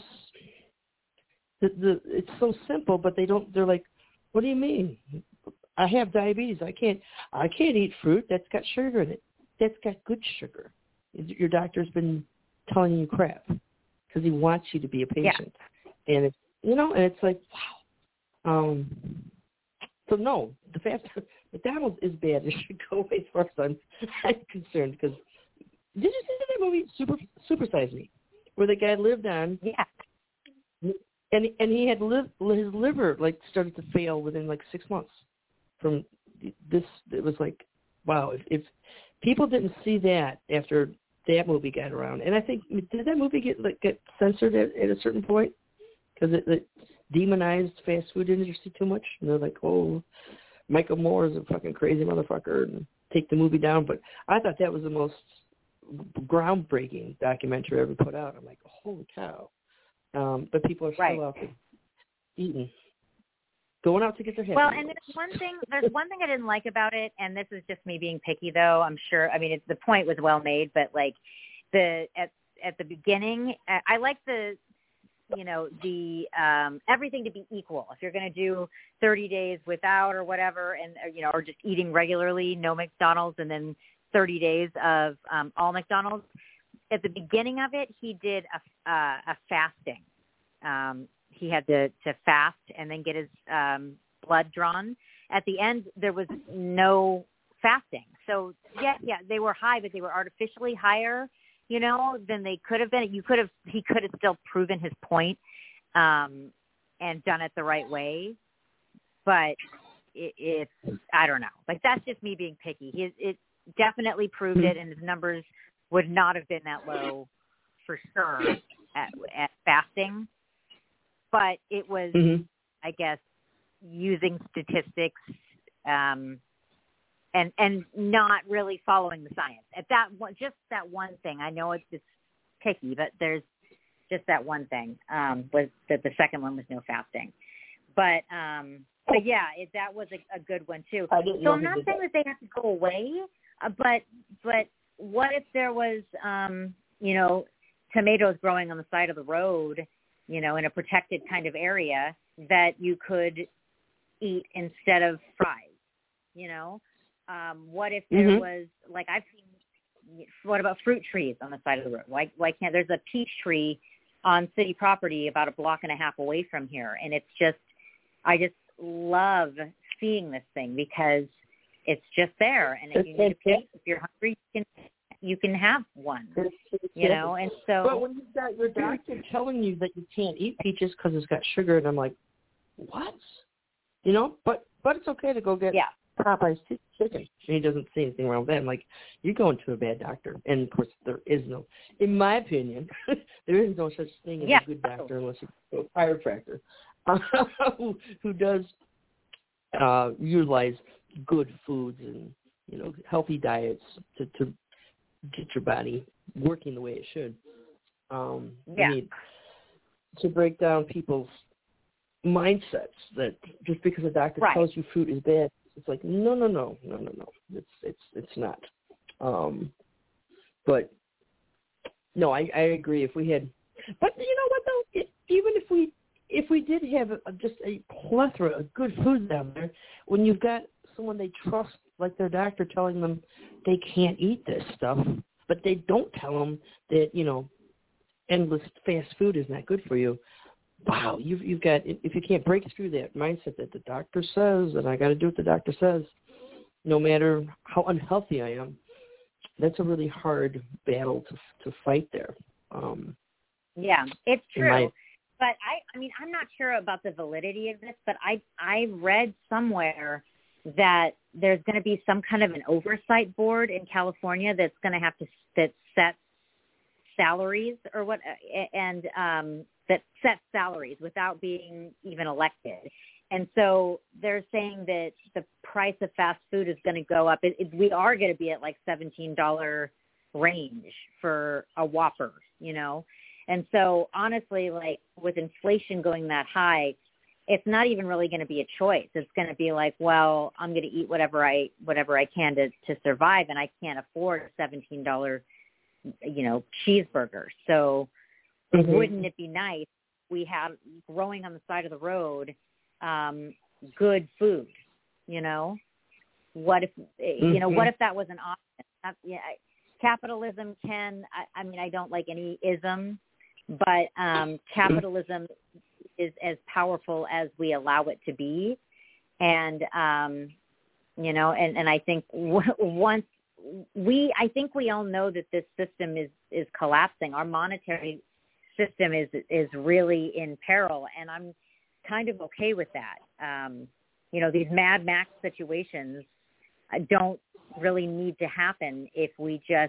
C: the, the it's so simple, but they don't. They're like, what do you mean? I have diabetes. I can't I can't eat fruit that's got sugar in it. That's got good sugar. Your doctor's been telling you crap because he wants you to be a patient. Yeah. And it's, you know, and it's like, wow. Um, so no, the fast McDonald's is bad. It should go away as far as I'm, I'm concerned. Because did you see that movie Super Super Size Me, where the guy lived on?
B: Yeah.
C: And and he had lived, his liver like started to fail within like six months from this. It was like, wow. If, if people didn't see that after that movie got around, and I think did that movie get like get censored at, at a certain point because it, it demonized fast food industry too much, and they're like, oh, Michael Moore is a fucking crazy motherfucker, and take the movie down. But I thought that was the most groundbreaking documentary ever put out. I'm like, holy cow. Um, but people are still
B: right.
C: out there eating, going out to get their head.
B: Well, and there's one thing. There's one thing I didn't like about it, and this is just me being picky, though. I'm sure. I mean, it's, the point was well made, but like the at at the beginning, I like the you know, the um, everything to be equal. If you're going to do thirty days without or whatever, and you know, or just eating regularly, no McDonald's, and then thirty days of um, all McDonald's. At the beginning of it, he did a, uh, a fasting. Um, he had to, to fast and then get his um, blood drawn. At the end, there was no fasting. So, yeah, yeah, they were high, but they were artificially higher, you know, than they could have been. You could have, he could have still proven his point um, and done it the right way. But it, it's, I don't know. Like, that's just me being picky. He, it definitely proved it, and his numbers would not have been that low for sure at, at fasting. But it was, mm-hmm. I guess, using statistics um, and and not really following the science. At that one, just that one thing. I know it's, it's picky, but there's just that one thing um, was that the second one was no fasting. But um, but yeah, it, that was a, a good one too. So I'm not saying that they have to go away, uh, but but what if there was um, you know, tomatoes growing on the side of the road, you know, in a protected kind of area that you could eat instead of fries, you know? Um, what if there mm-hmm. was, like I've seen, what about fruit trees on the side of the road? Why, why can't, there's a peach tree on city property about a block and a half away from here. And it's just, I just love seeing this thing because it's just there. And if you need a piece, if you're hungry, you can, you can have one, you know? And so.
C: But when you've got your doctor telling you that you can't eat peaches because it's got sugar, and I'm like, what? You know, but but it's okay to go get
B: yeah.
C: Popeye's chicken. And he doesn't see anything wrong with that. I'm like, you're going to a bad doctor. And, of course, there is no, in my opinion, there is no such thing as
B: yeah.
C: a good doctor unless you're a chiropractor who, who does uh, utilize good foods and, you know, healthy diets to, to get your body working the way it should. Um,
B: yeah.
C: I mean, to break down people's mindsets that just because a doctor
B: right.
C: tells you fruit is bad, it's like no, no, no, no, no, no. It's it's it's not. Um, but no, I, I agree. If we had, but you know what though, it, even if we if we did have a, just a plethora of good food down there, when you've got someone they trust, like their doctor, telling them they can't eat this stuff, but they don't tell them that you know endless fast food is not good for you. Wow, you've you've got if you can't break through that mindset that the doctor says and I got to do what the doctor says, no matter how unhealthy I am, that's a really hard battle to to fight there. Um,
B: yeah, it's true.
C: My,
B: but I, I mean, I'm not sure about the validity of this, but I I read somewhere that there's going to be some kind of an oversight board in California that's going to have to that sets salaries or what and um, that sets salaries without being even elected. And so they're saying that the price of fast food is going to go up. It, it, we are going to be at like seventeen dollars range for a Whopper, you know? And so honestly, like with inflation going that high, it's not even really going to be a choice. It's going to be like, well, I'm going to eat whatever I, whatever I can to, to survive. And I can't afford a seventeen dollars, you know, cheeseburger. So mm-hmm. wouldn't it be nice if we had growing on the side of the road, um, good food, you know? What if, mm-hmm. you know, what if that was an option? That, yeah, capitalism can, I, I mean, I don't like any ism, but um, capitalism is as powerful as we allow it to be. And, um, you know, and, and I think w- once we, I think we all know that this system is, is collapsing. Our monetary system is, is really in peril. And I'm kind of okay with that. Um, you know, these Mad Max situations don't really need to happen if we just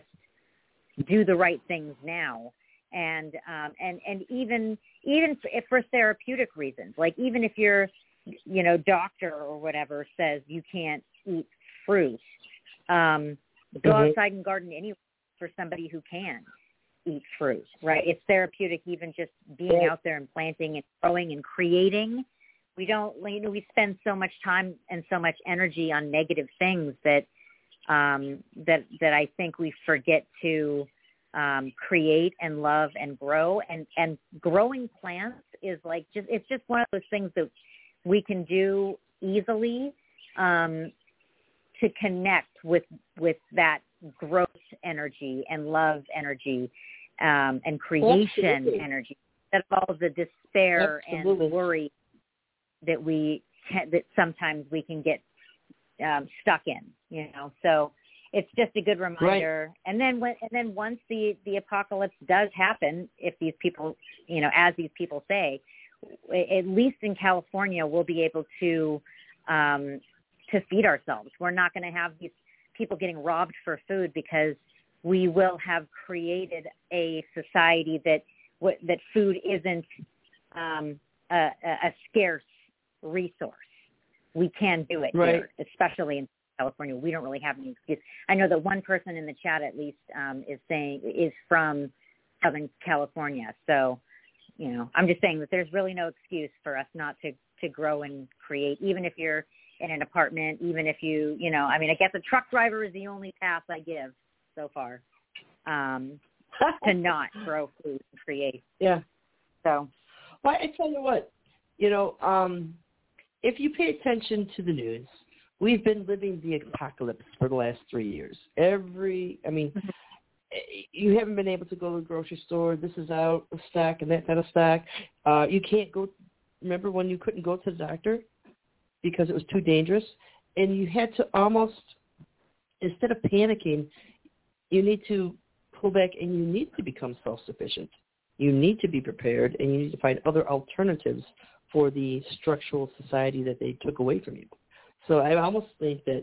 B: do the right things now. And, um, and, and even, even if for therapeutic reasons, like even if your, you know, doctor or whatever says you can't eat fruit, um, go mm-hmm. outside and garden anyway for somebody who can eat fruit, right? It's therapeutic, even just being out there and planting and growing and creating. We don't, you know, we spend so much time and so much energy on negative things that, um, that, that I think we forget to, um, create and love and grow. And, and growing plants is like just, it's just one of those things that we can do easily um, to connect with, with that growth energy and love energy um, and creation Absolutely. energy instead of all of the despair Absolutely. and worry that we can, that sometimes we can get um, stuck in, you know. So it's just a good reminder. Right. And then when, and then once the, the apocalypse does happen, if these people, you know, as these people say, at least in California, we'll be able to um, to feed ourselves. We're not going to have these people getting robbed for food because we will have created a society that that food isn't um, a, a scarce resource. We can do it right. here, especially in California. We don't really have any excuse. I know that one person in the chat at least um, is saying is from Southern California. So, you know, I'm just saying that there's really no excuse for us not to, to grow and create, even if you're in an apartment, even if you, you know, I mean, I guess a truck driver is the only pass I give so far um, to not grow food and create.
C: Yeah.
B: So.
C: Well, I tell you what, you know, um, if you pay attention to the news, we've been living the apocalypse for the last three years. Every, I mean, you haven't been able to go to the grocery store. This is out of stock and that's out of stock. Uh, you can't go. Remember when you couldn't go to the doctor because it was too dangerous? And you had to almost, instead of panicking, you need to pull back and you need to become self-sufficient. You need to be prepared and you need to find other alternatives for the structural society that they took away from you. So I almost think that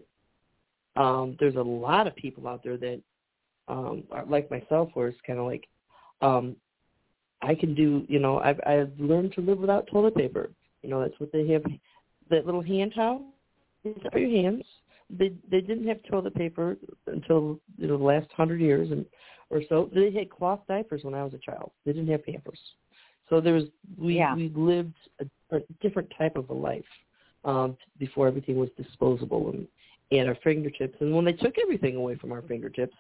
C: um, there's a lot of people out there that, um, are like myself, where it's kind of like, um, I can do, you know, I've, I've learned to live without toilet paper. You know, that's what they have, that little hand towel for your hands. They they didn't have toilet paper until, you know, the last hundred years and or so. They had cloth diapers when I was a child. They didn't have Pampers. So there was, we, yeah. we lived a, a different type of a life um, before everything was disposable and at our fingertips. And when they took everything away from our fingertips,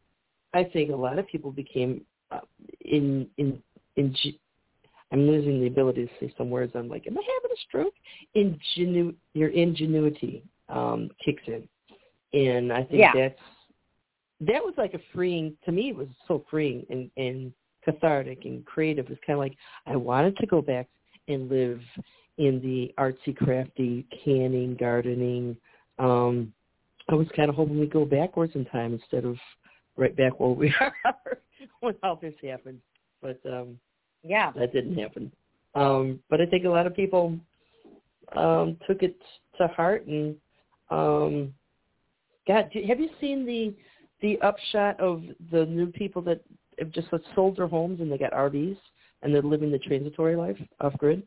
C: I think a lot of people became uh, in, in, in, I'm losing the ability to say some words. I'm like, am I having a stroke? Ingenu- your ingenuity um, kicks in. And I think yeah. that's, that was like a freeing, to me it was so freeing and, and cathartic and creative. It's kind of like I wanted to go back and live in the artsy, crafty, canning, gardening. Um, I was kind of hoping we'd go backwards in time instead of right back where we are when all this happened. But um,
B: yeah,
C: that didn't happen. Um, but I think a lot of people um, took it to heart. And um, God, have you seen the the upshot of the new people that have just sold their homes and they got R Vs and they're living the transitory life off grid?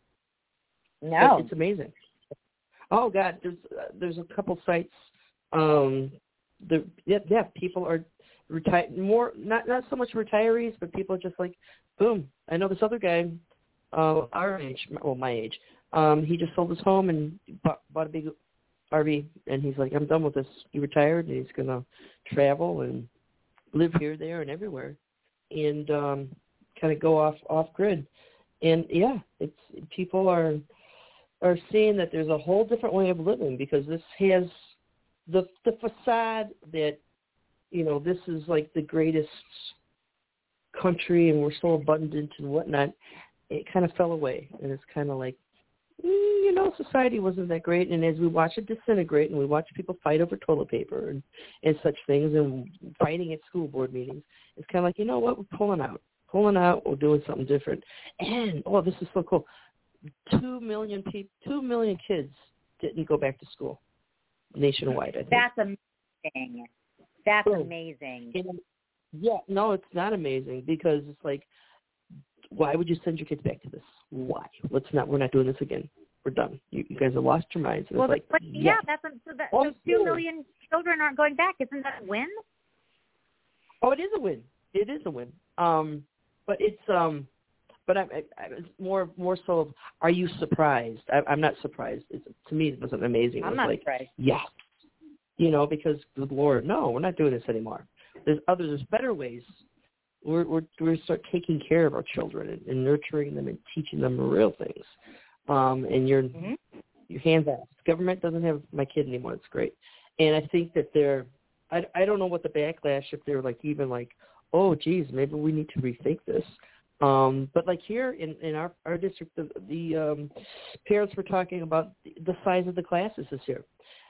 B: No,
C: it's amazing. Oh God, there's uh, there's a couple sites. Um, the yeah, yeah, people are retired more, not not so much retirees, but people are just like, boom. I know this other guy, uh, our age, well my age. Um, he just sold his home and bought, bought a big R V, and he's like, I'm done with this. He retired, and he's gonna travel and live here, there, and everywhere, and um, kind of go off off grid. And yeah, it's people are are seeing that there's a whole different way of living, because this has the the facade that, you know, this is like the greatest country and we're so abundant and whatnot. It kind of fell away, and it's kind of like, mm, you know, society wasn't that great. And as we watch it disintegrate and we watch people fight over toilet paper and, and such things and fighting at school board meetings, it's kind of like, you know what, we're pulling out. Pulling out, we're doing something different. And, oh, this is so cool. Two million people, two million kids didn't go back to school nationwide, I think.
B: That's amazing. That's
C: Boom.
B: amazing.
C: And, yeah, no, it's not amazing, because it's like, why would you send your kids back to this? Why? Let's not. We're not doing this again. We're done. You, you guys have lost your minds. And
B: well,
C: it's like,
B: yeah,
C: yeah,
B: that's a, so that
C: oh,
B: those two million children aren't going back. Isn't that a win?
C: Oh, it is a win. It is a win. Um, but it's um, but I'm I, I, it's more more so of, are you surprised? I, I'm not surprised. It's, to me, it wasn't amazing.
B: I'm
C: it was
B: not
C: like,
B: surprised.
C: Yeah, you know, because good Lord, no, we're not doing this anymore. There's other, there's better ways We're we're we're going to start taking care of our children and, and nurturing them and teaching them real things. Um, and you're
B: mm-hmm.
C: you're hands off. The government doesn't have my kid anymore. It's great. And I think that they're. I I don't know what the backlash if they're like even like, oh geez, maybe we need to rethink this. Um, but like here in, in our, our district, the, the um, parents were talking about the size of the classes this year.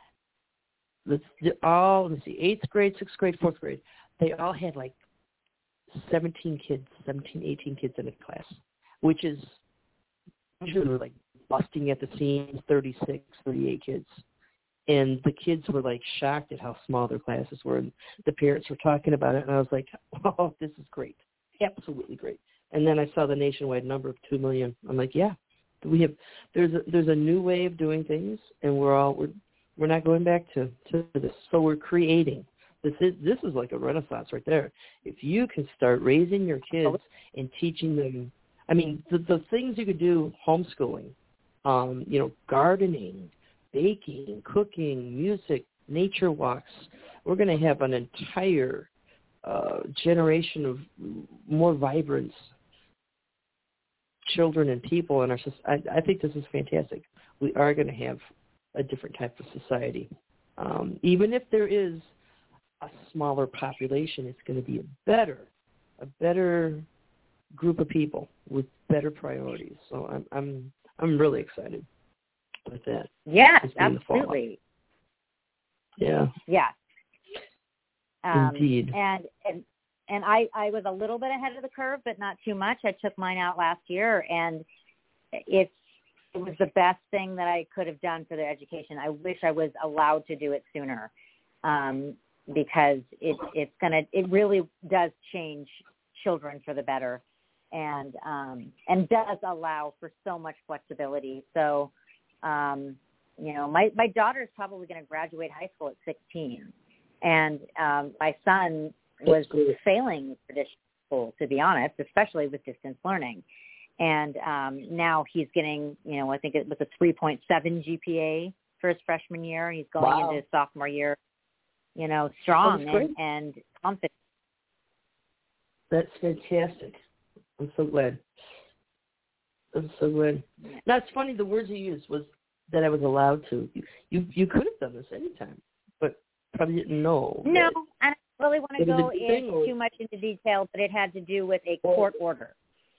C: The, the all let's see, eighth grade, sixth grade, fourth grade, they all had like seventeen kids, seventeen, eighteen kids in a class, which is usually like busting at the seams, thirty-six, thirty-eight kids. And the kids were like shocked at how small their classes were. And the parents were talking about it, and I was like, oh, this is great, absolutely great. And then I saw the nationwide number of two million. I'm like, yeah, we have. There's a, there's a new way of doing things, and we're all we're we're not going back to, to this. So we're creating. This is this is like a renaissance right there. If you can start raising your kids and teaching them, I mean, the the things you could do homeschooling, um, you know, gardening, baking, cooking, music, nature walks. We're going to have an entire uh, generation of more vibrant children and people in our society. I, I think this is fantastic. We are going to have a different type of society. Um, even if there is a smaller population, it's going to be a better, a better group of people with better priorities. So I'm I'm I'm really excited with that.
B: Yes, absolutely.
C: Yeah.
B: Yeah. Um,
C: Indeed.
B: And and and I, I was a little bit ahead of the curve, but not too much. I took mine out last year, and it's it was the best thing that I could have done for their education. I wish I was allowed to do it sooner, um, because it it's gonna it really does change children for the better, and um, and does allow for so much flexibility. So, um, you know, my my daughter is probably going to graduate high school at sixteen, and um, my son was failing traditional school, to be honest, especially with distance learning. And um, now he's getting, you know, I think it was a three point seven G P A for his freshman year, and he's going
C: wow.
B: into his sophomore year, you know, strong and, and confident.
C: That's fantastic. I'm so glad. I'm so glad. Now, it's funny, the words you used was that I was allowed to. You you, you could have done this anytime, but probably didn't know.
B: No, I don't really want to go
C: in
B: too much into detail, but it had to do with a court order.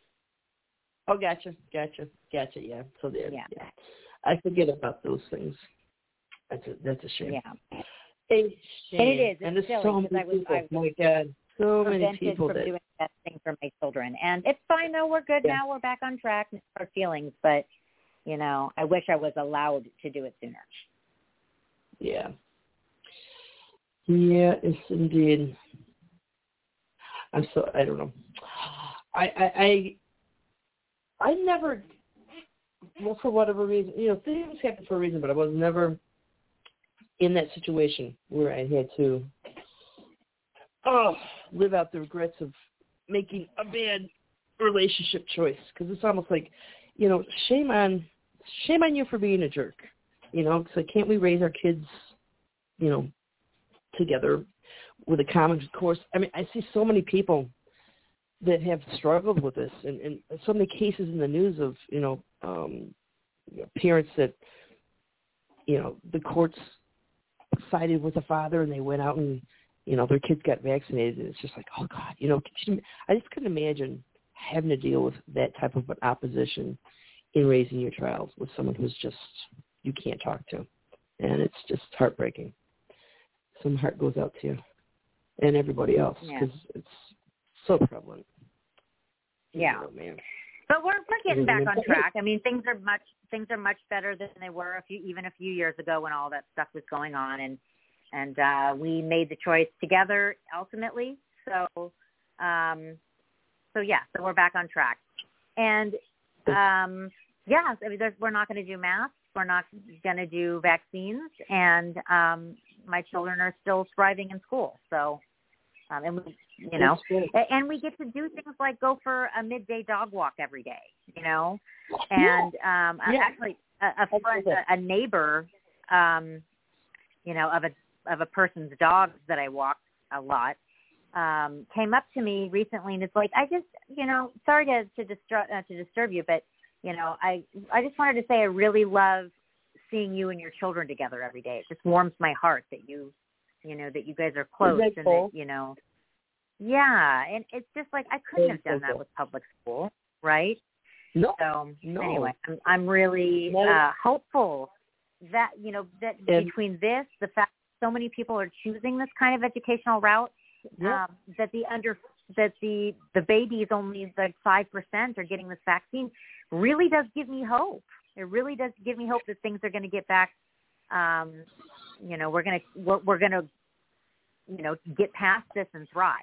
C: Oh, gotcha, gotcha, gotcha. Yeah, so there.
B: Yeah.
C: yeah, I forget about those things. That's a that's a shame.
B: Yeah,
C: a shame.
B: And it is. It's
C: and there's
B: silly
C: so many
B: because I was,
C: people.
B: I was
C: my God, so many
B: prevented
C: people
B: from
C: that
B: doing the best thing for my children, and it's fine though. We're good
C: yeah.
B: now. We're back on track. Our feelings, but you know, I wish I was allowed to do it sooner.
C: Yeah. Yeah, it's indeed. I'm so I don't know. I I. I I never, well, for whatever reason, you know, things happen for a reason, but I was never in that situation where I had to oh, live out the regrets of making a bad relationship choice. Because it's almost like, you know, shame on, shame on you for being a jerk. You know, so can't we raise our kids, you know, together with a common course? I mean, I see so many people that have struggled with this, and, and so many cases in the news of, you know, um, you know, parents that, you know, the courts sided with the father and they went out and, you know, their kids got vaccinated, and it's just like, oh, God, you know, you, I just couldn't imagine having to deal with that type of an opposition in raising your child with someone who's just, you can't talk to. And it's just heartbreaking. Some heart goes out to you and everybody else, because yeah. it's so prevalent.
B: Yeah,
C: oh, man.
B: But we're we're getting back on track. I mean, things are much things are much better than they were a few even a few years ago when all that stuff was going on, and and uh, we made the choice together ultimately. So, um, so yeah, so we're back on track, and um, yeah, I mean, we're not going to do masks. We're not going to do vaccines, and um, my children are still thriving in school. So, um, and we, you know, and we get to do things like go for a midday dog walk every day, you know, and um,
C: yeah.
B: actually a, a, friend, a, a neighbor, um, you know, of a of a person's dogs that I walk a lot. um, came up to me recently and it's like, I just, you know, sorry to to disturb uh, to disturb you, but you know, I I just wanted to say I really love seeing you and your children together every day. It just warms my heart that you, you know, that you guys are close and that, you know, yeah. And it's just like, I couldn't have done that with public school, right?
C: No.
B: So
C: no.
B: anyway, I'm, I'm really uh, hopeful that, you know, that
C: and,
B: between this, the fact that so many people are choosing this kind of educational route,
C: yeah.
B: um, that the under, that the, the babies only like five percent are getting this vaccine really does give me hope. It really does give me hope that things are going to get back. Um, you know, we're going to, we're, we're going to, you know, get past this and thrive.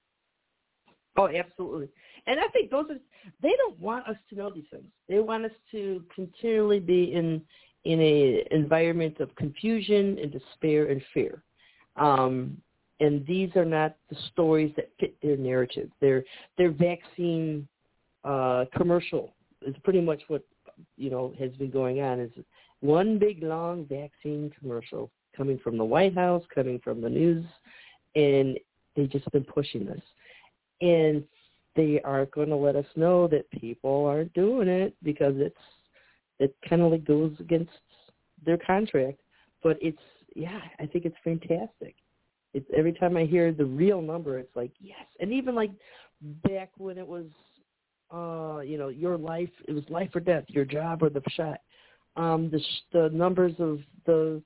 C: Oh, absolutely. And I think those are, they don't want us to know these things. They want us to continually be in, in a environment of confusion and despair and fear. Um, and these are not the stories that fit their narrative. Their, their vaccine uh, commercial is pretty much what, you know, has been going on, is one big, long vaccine commercial coming from the White House, coming from the news, and they've just been pushing this. And they aren't going to let us know that people aren't doing it because it's it kind of like goes against their contract. But it's, yeah, I think it's fantastic. It's every time I hear the real number, it's like, yes. And even like back when it was, uh, you know, your life, it was life or death, your job or the shot. Um, the, the numbers of the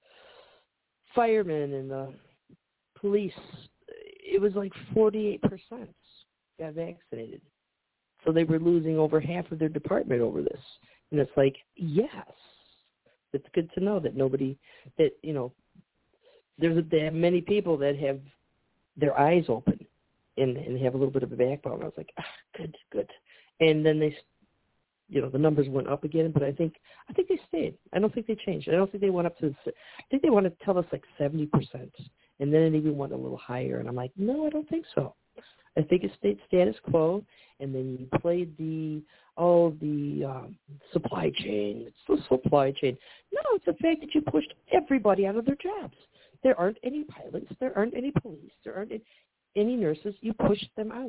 C: firemen and the police, it was like forty-eight percent got vaccinated. So they were losing over half of their department over this. And it's like, yes, it's good to know that nobody, that, you know, there's a, they have many people that have their eyes open and, and have a little bit of a backbone. I was like, ah, good, good. And then they, you know, the numbers went up again, but I think, I think they stayed. I don't think they changed. I don't think they went up to, I think they want to tell us like seventy percent. And then it even went a little higher. And I'm like, no, I don't think so. I think it stayed status quo, and then you played the, oh, the um, supply chain. It's the supply chain. No, it's the fact that you pushed everybody out of their jobs. There aren't any pilots. There aren't any police. There aren't any nurses. You pushed them out.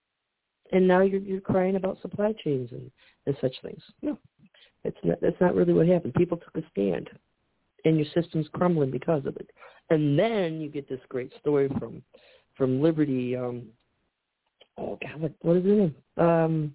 C: And now you're you're crying about supply chains and, and such things. No, that's not, that's not really what happened. People took a stand, and your system's crumbling because of it. And then you get this great story from from Liberty. Um, oh God, what what is it? Um,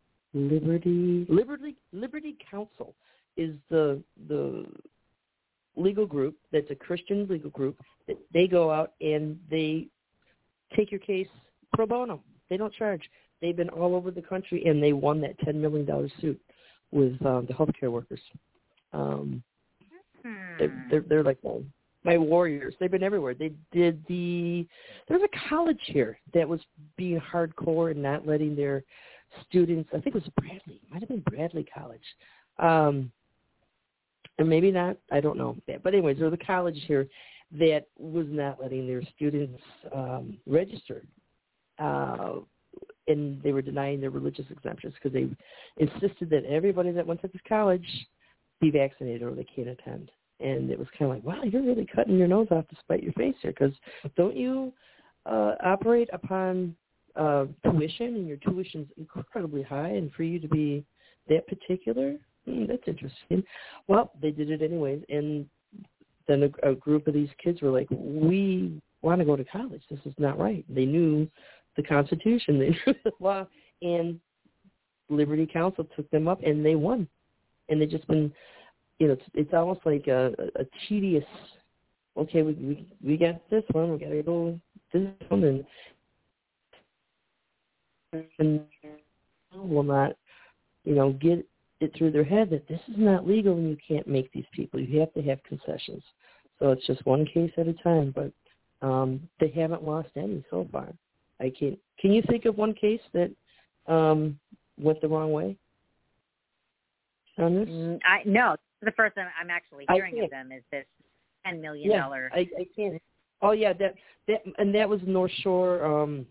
C: Liberty Liberty Liberty Counsel is the the legal group that's a Christian legal group that they go out and they take your case pro bono. They don't charge. They've been all over the country, and they won that ten million dollars suit with um, the healthcare workers. Um, hmm. they're, they're, they're like my, my warriors. They've been everywhere. They did the – there's a college here that was being hardcore and not letting their students – I think it was Bradley. It might have been Bradley College. Um, and maybe not. I don't know. But anyways, there was a college here that was not letting their students um, register. Uh And they were denying their religious exemptions because they insisted that everybody that went to this college be vaccinated or they can't attend. And it was kind of like, wow, you're really cutting your nose off to spite your face here, because don't you uh, operate upon uh, tuition, and your tuition's incredibly high, and for you to be that particular, hmm, that's interesting. Well, they did it anyways, and then a, a group of these kids were like, we want to go to college. This is not right. They knew the Constitution, they knew the law, and Liberty Counsel took them up, and they won. And they've just been, you know, it's, it's almost like a, a tedious, okay, we, we we got this one, we got to go this one, and, and will not, you know, get it through their head that this is not legal and you can't make these people. You have to have concessions. So it's just one case at a time, but um, they haven't lost any so far. I can't. Can you think of one case that um, went the wrong way on this?
B: Mm, I no. The first time I'm actually hearing of them is this ten million dollar.
C: Yeah, I, I can't. Oh yeah, that that and that was North Shore um,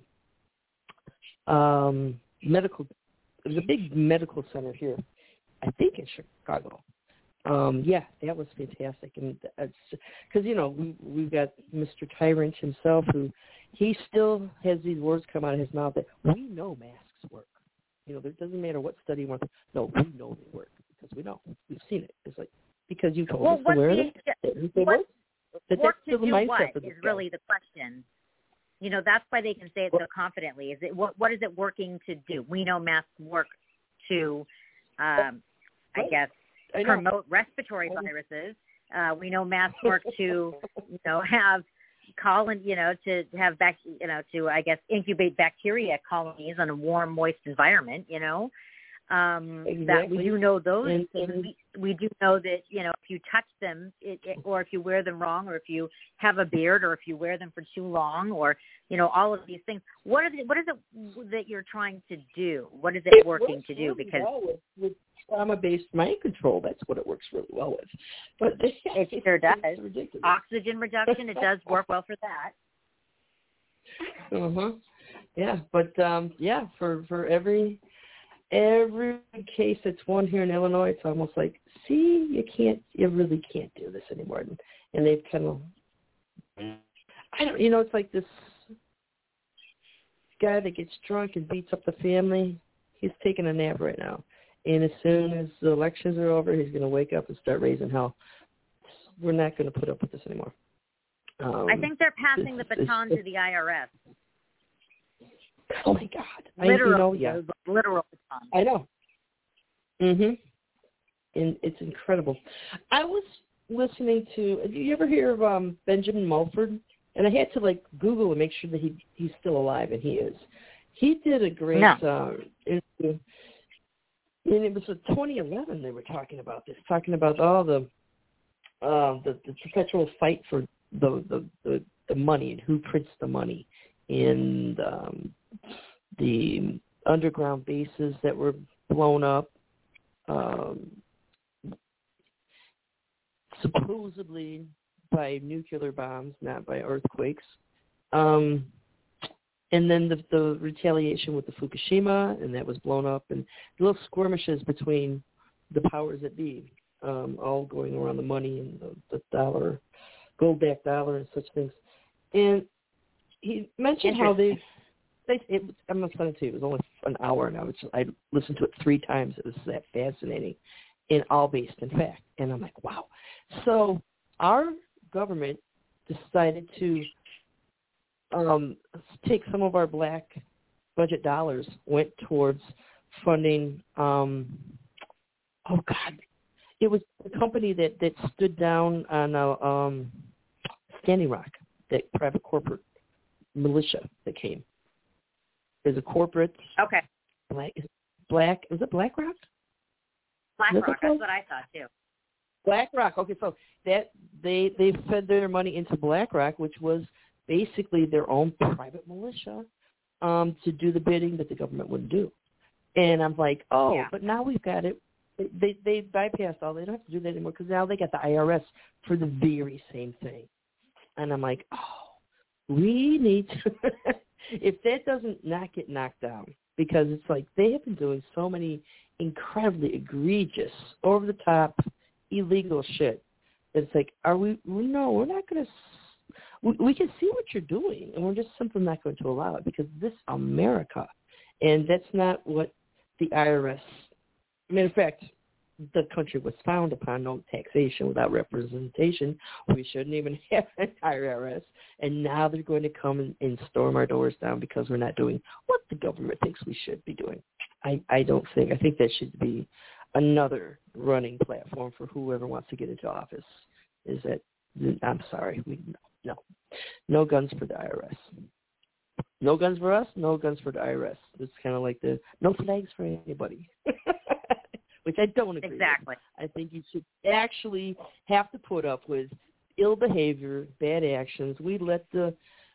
C: um, medical. It was a big medical center here, I think in Chicago. Um, yeah, that was fantastic, and because you know we we've got Mister Tyrant himself, who he still has these words come out of his mouth that we know masks work. You know, it doesn't matter what study you want. No, we know they work because we know. We've seen it. It's like, because you told
B: well,
C: us to wear them. They
B: what,
C: work. That
B: work
C: that's
B: to
C: the
B: do
C: mindset
B: what
C: of this
B: is
C: guy.
B: really the question. You know, that's why they can say it so confidently. Is it what? What is it working to do? We know masks work to, um, I guess,
C: I
B: promote respiratory viruses. Uh, we know masks work to, you know, have colon, you know, to have back, you know, to I guess incubate bacteria colonies in a warm, moist environment. You know, um,
C: exactly.
B: that we do know those
C: and,
B: things.
C: and,
B: We, we do know that, you know, if you touch them, it, it, or if you wear them wrong, or if you have a beard, or if you wear them for too long, or you know, all of these things. What is it? What is it that you're trying to do? What is it,
C: it
B: working to do?
C: Really
B: because
C: well with, with trauma-based mind control, that's what it works really well with. But
B: it sure does.
C: It's ridiculous.
B: Oxygen reduction, it does work well for that.
C: Uh huh. Yeah, but um, yeah, for for every every case that's won here in Illinois, it's almost like, see, you can't, you really can't do this anymore, and, and they've kind of, I don't, you know, it's like this guy that gets drunk and beats up the family. He's taking a nap right now. And as soon as the elections are over, he's going to wake up and start raising hell. We're not going to put up with this anymore. Um,
B: I think they're passing the baton
C: it's,
B: to the I R S.
C: Oh, my God.
B: Literal,
C: I, you know, yeah.
B: literal baton.
C: I know. Mm-hmm. And it's incredible. I was listening to, do you ever hear of um, Benjamin Mulford? And I had to, like, Google and make sure that he he's still alive, and he is. He did a great
B: no.
C: uh, interview. And it was in twenty eleven they were talking about this, talking about all the uh, the, the perpetual fight for the, the, the, the money and who prints the money, and um, the underground bases that were blown up, um, supposedly by nuclear bombs, not by earthquakes. Um, and then the, the retaliation with the Fukushima, and that was blown up, and the little skirmishes between the powers that be, um, all going around the money and the, the dollar, gold-backed dollar and such things. And he mentioned how they, they it, I'm not going to tell you, it was only an hour now. It's, I listened to it three times. It was that fascinating, and all based in fact. And I'm like, wow. So our government decided to um, take some of our black budget dollars, went towards funding, um, oh, God, it was a company that, that stood down on uh, um, Standing Rock, that private corporate militia that came. There's a corporate.
B: Okay.
C: Black, black is it BlackRock?
B: BlackRock, that's what I thought, too.
C: BlackRock. Okay, so that they they fed their money into BlackRock, which was basically their own private militia, um, to do the bidding that the government wouldn't do. And I'm like, oh,
B: yeah.
C: But now we've got it. They they bypassed all. They don't have to do that anymore because now they got the I R S for the very same thing. And I'm like, oh, we need to. If that doesn't not get knocked down, because it's like they have been doing so many incredibly egregious, over the top, illegal shit. It's like, are we? No, we're not going to. We, we can see what you're doing, and we're just simply not going to allow it because this is America, and that's not what the I R S. Matter of fact, the country was founded upon no taxation without representation. We shouldn't even have an I R S, and now they're going to come and, and storm our doors down because we're not doing what the government thinks we should be doing. I, I don't think. I think that should be another running platform for whoever wants to get into office. Is that I'm sorry, we no, no guns for the I R S. No guns for us, no guns for the I R S. It's kind of like the no flags for anybody, which I don't agree
B: exactly.
C: with. I think you should actually have to put up with ill behavior, bad actions. We let the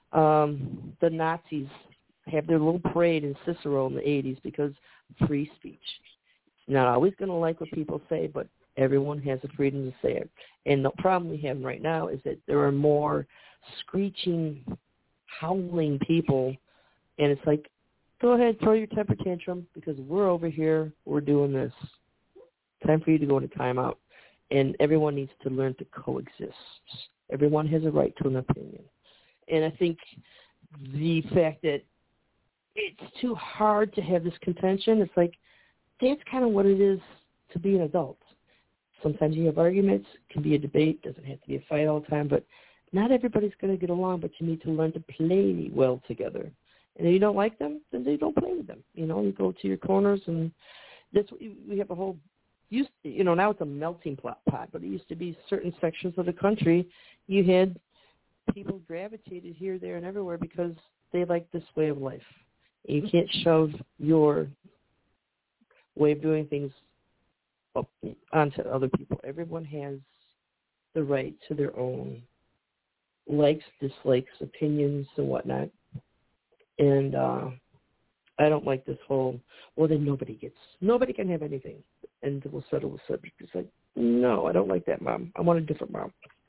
C: um, the Nazis have their little parade in Cicero in the eighties because free speech. Not always going to like what people say, but everyone has the freedom to say it. And the problem we have right now is that there are more screeching, howling people, and it's like, go ahead, throw your temper tantrum because we're over here, we're doing this. Time for you to go into timeout. And everyone needs to learn to coexist. Everyone has a right to an opinion. And I think the fact that it's too hard to have this contention. It's like, that's kind of what it is to be an adult. Sometimes you have arguments. It can be a debate. It doesn't have to be a fight all the time. But not everybody's going to get along, but you need to learn to play well together. And if you don't like them, then you don't play with them. You know, you go to your corners, and that's what you, we have a whole, used to, you know, now it's a melting pot, but it used to be certain sections of the country. You had people gravitated here, there, and everywhere because they like this way of life. You can't shove your way of doing things up onto other people. Everyone has the right to their own likes, dislikes, opinions, and whatnot. And uh, I don't like this whole, well, then nobody gets, nobody can have anything, and we'll settle the subject. It's like, no, I don't like that, Mom. I want a different mom.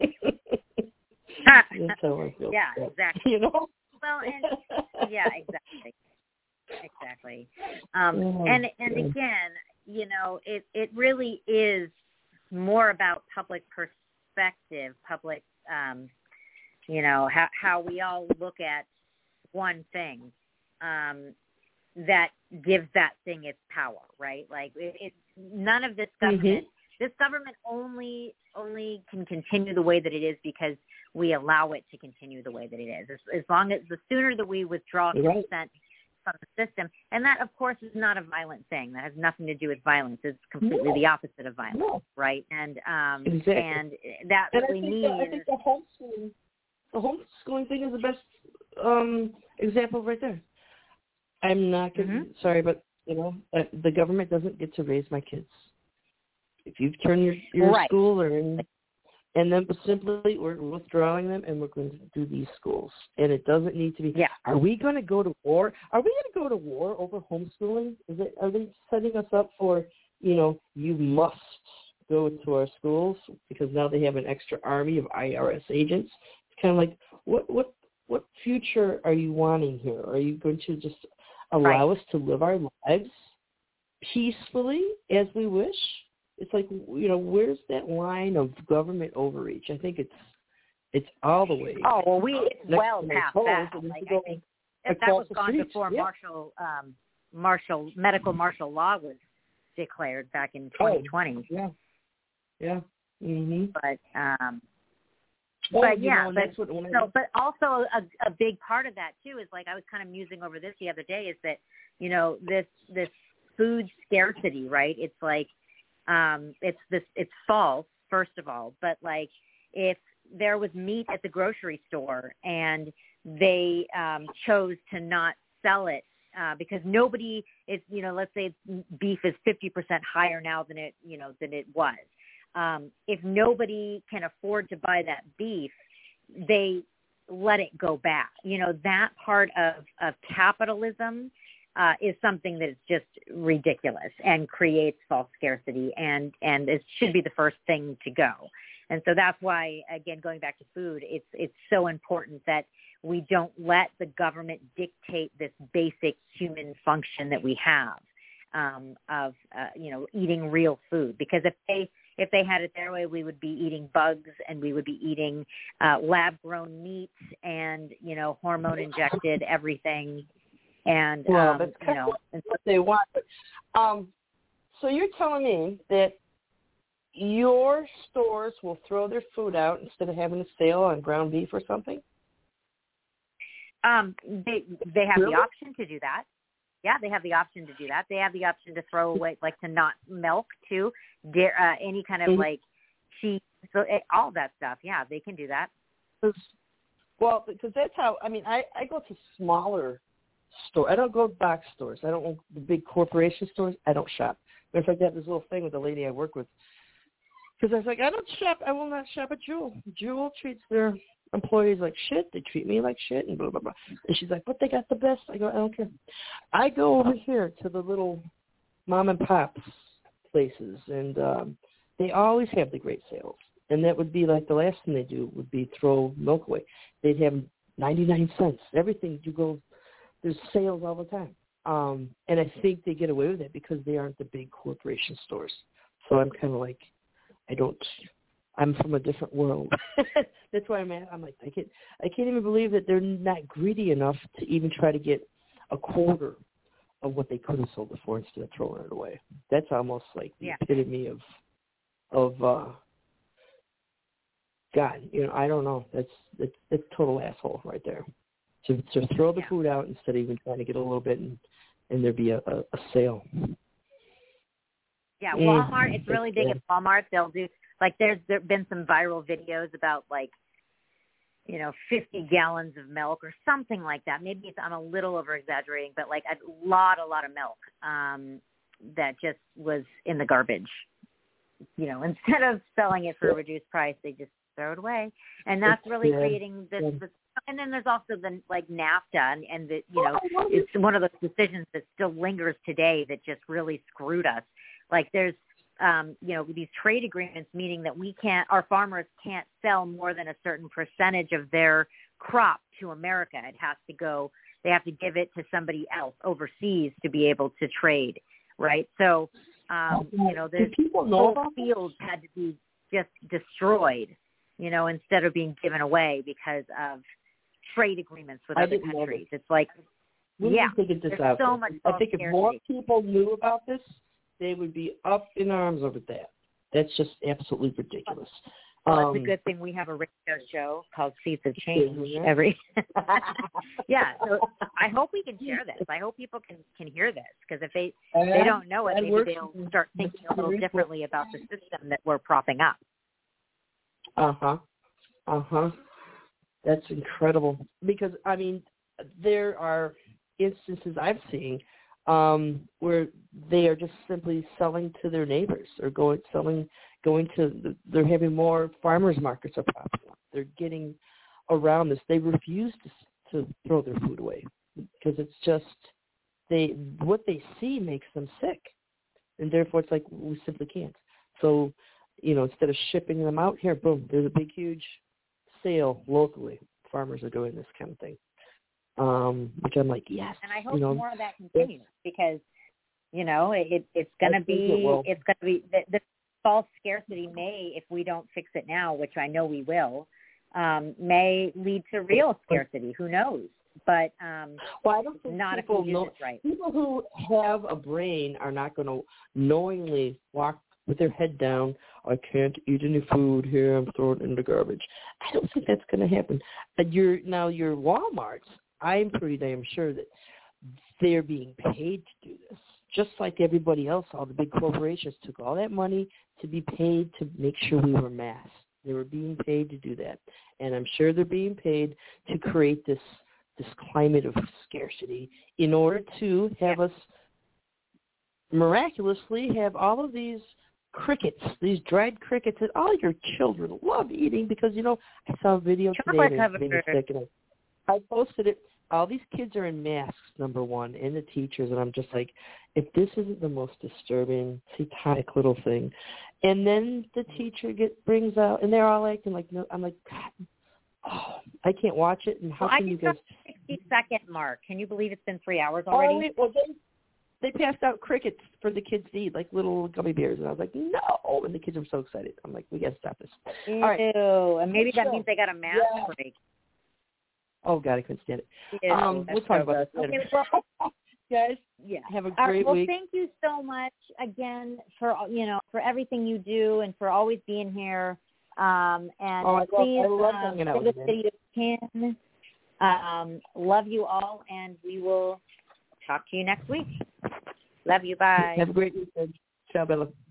C: That's how I feel.
B: Yeah, exactly.
C: You know?
B: Well, and yeah, exactly. Exactly. Um,
C: oh,
B: and and
C: yeah.
B: again, you know, it, it really is more about public perspective, public, um, you know, how, how we all look at one thing um, that gives that thing its power, right? Like it, it none of this government, mm-hmm. this government only only can continue the way that it is because we allow it to continue the way that it is. As, as long as the sooner that we withdraw
C: right.
B: consent from the system, and that of course is not a violent thing. That has nothing to do with violence. It's completely
C: no.
B: the opposite of violence,
C: no.
B: right? And um,
C: exactly.
B: and that
C: and
B: what we need.
C: The, I think the homeschooling, the homeschooling thing is the best um, example right there. I'm not gonna,
B: mm-hmm.
C: sorry, but you know, uh, the government doesn't get to raise my kids. If you've turned your, your
B: right.
C: school or in, and then simply we're withdrawing them, and we're going to do these schools. And it doesn't need to be.
B: Yeah.
C: Are we going to go to war? Are we going to go to war over homeschooling? Is it? Are they setting us up for, you know, you must go to our schools because now they have an extra army of I R S agents? It's kind of like, what what what future are you wanting here? Are you going to just allow
B: right.
C: us to live our lives peacefully as we wish? It's like, you know, where's that line of government overreach? I think it's it's all the way.
B: Oh, well, we it's well past that. Like, I think that, that was gone
C: streets.
B: before
C: yeah.
B: martial, um, martial, medical martial law was declared back in twenty twenty.
C: Oh, yeah, yeah. Mm-hmm.
B: But, um,
C: oh,
B: but yeah,
C: know,
B: but,
C: that's what,
B: so, but also a, a big part of that too is like I was kind of musing over this the other day is that, you know, this this food scarcity, right? It's like. Um, it's this. It's false, first of all. But like, if there was meat at the grocery store and they um, chose to not sell it uh, because nobody is, you know, let's say beef is fifty percent higher now than it, you know, than it was. Um, if nobody can afford to buy that beef, they let it go back. You know, that part of of capitalism. Uh, is something that is just ridiculous and creates false scarcity, and, and it should be the first thing to go. And so that's why, again, going back to food, it's it's so important that we don't let the government dictate this basic human function that we have um, of, uh, you know, eating real food. Because if they if they had it their way, we would be eating bugs and we would be eating uh, lab-grown meats and, you know, hormone-injected everything. And,
C: well,
B: um,
C: that's
B: you
C: kind
B: know,
C: of what they want. Um, so you're telling me that your stores will throw their food out instead of having a sale on ground beef or something?
B: Um, they they have
C: really?
B: the option to do that. Yeah, they have the option to do that. They have the option to throw away, like to not milk too, dairy, uh, any kind of mm-hmm. like cheese, so all that stuff. Yeah, they can do that.
C: Well, because that's how. I mean, I I go to smaller. Store. I don't go to box stores. I don't go to the big corporation stores. I don't shop. Matter of fact, I have this little thing with the lady I work with. Because I was like, I don't shop. I will not shop at Jewel. Jewel treats their employees like shit. They treat me like shit and blah, blah, blah. And she's like, but they got the best. I go, I don't care. I go over here to the little mom and pop places, and um, they always have the great sales. And that would be like the last thing they do would be throw milk away. They'd have ninety-nine cents. Everything you go there's sales all the time. Um, and I think they get away with it because they aren't the big corporation stores. So I'm kind of like, I don't, I'm from a different world. That's why I'm at. I'm like, I can't, I can't even believe that they're not greedy enough to even try to get a quarter of what they could have sold it for instead of throwing it away. That's almost like the
B: yeah.
C: epitome of, of, uh, God, you know, I don't know. That's, that's, that's total asshole right there. To, to throw the
B: yeah.
C: food out instead of even trying to get a little bit and, and there be a, a, a sale.
B: Yeah, Walmart,
C: mm,
B: it's really big at Walmart. They'll do, like, there's there been some viral videos about, like, you know, fifty gallons of milk or something like that. Maybe it's, I'm a little over-exaggerating, but, like, a lot, a lot of milk um, that just was in the garbage. You know, instead of selling it for a reduced price, they just throw it away. And that's really
C: yeah.
B: creating this, this and then there's also the, like, NAFTA, and, and the, you know, it's one of those decisions that still lingers today that just really screwed us. Like, there's, um, you know, these trade agreements, meaning that we can't, our farmers can't sell more than a certain percentage of their crop to America. It has to go, they have to give it to somebody else overseas to be able to trade, right? So, um, you know, there's whole fields had to be just destroyed, you know, instead of being given away because of trade agreements with
C: I
B: other
C: didn't
B: countries. It's like,
C: we
B: yeah,
C: need to get this
B: there's
C: out
B: so
C: there.
B: much.
C: I think if more people knew about this, they would be up in arms over that. That's just absolutely ridiculous.
B: Well,
C: um,
B: it's a good thing we have a radio show called Seeds of Change every. yeah, so I hope we can share this. I hope people can, can hear this, because if they
C: and
B: they don't know it, maybe
C: works.
B: they'll start thinking a little differently about the system that we're propping up.
C: Uh huh. Uh huh. That's incredible, because I mean, there are instances I've seen um, where they are just simply selling to their neighbors, or going selling, going to. The, they're having more farmers markets are popping up. They're getting around this. They refuse to, to throw their food away because it's just they what they see makes them sick, and therefore it's like we simply can't. So, you know, instead of shipping them out here, boom, there's a big huge sale locally. Farmers are doing this kind of thing, um, which I'm like, yes.
B: And I hope
C: you know,
B: more of that continues, because, you know, it, it's going to be,
C: it
B: it's going to be, the, the false scarcity may, if we don't fix it now, which I know we will, um, may lead to real scarcity. Who knows? But um,
C: well, I don't think
B: not
C: people
B: if we do
C: know,
B: this right.
C: People who have a brain are not going to knowingly walk with their head down. I can't eat any food here. I'm throwing it in the garbage. I don't think that's going to happen. But your now your Walmarts, I'm pretty damn sure that they're being paid to do this. Just like everybody else, all the big corporations took all that money to be paid to make sure we were mass. They were being paid to do that, and I'm sure they're being paid to create this this climate of scarcity in order to have us miraculously have all of these crickets, these dried crickets that all your children love eating, because, you know, I saw a video
B: Chocolate
C: today that made me sick, and I, I posted it. All these kids are in masks, number one, and the teachers, and I'm just like, if this isn't the most disturbing, satanic little thing. And then the teacher get brings out, and they're all acting like, no, I'm like, God, oh, I can't watch it, and how
B: well,
C: can
B: I
C: you guys...
B: sixty second mark. Can you believe it's been three hours already?
C: Oh, wait, well, they, they passed out crickets for the kids to eat, like little gummy bears, and I was like, no, and the kids were so excited. I'm like, we got to stop this.
B: Ew,
C: all right.
B: and maybe that
C: so,
B: means they got a mask
C: yeah.
B: break.
C: Oh, God, I couldn't stand it.
B: Ew,
C: um, we'll talk
B: so
C: about this
B: okay,
C: later.
B: well,
C: guys,
B: yeah.
C: have a
B: Uh,
C: great
B: well,
C: week.
B: thank you so much again for, you know, for everything you do and for always being here. Um, and
C: oh, I
B: please,
C: love, I love
B: um,
C: hanging out
B: give
C: with
B: this
C: you.
B: video a pin. Um, love you all, and we will talk to you next week. Love you. Bye.
C: Have a great weekend. Ciao, Bella.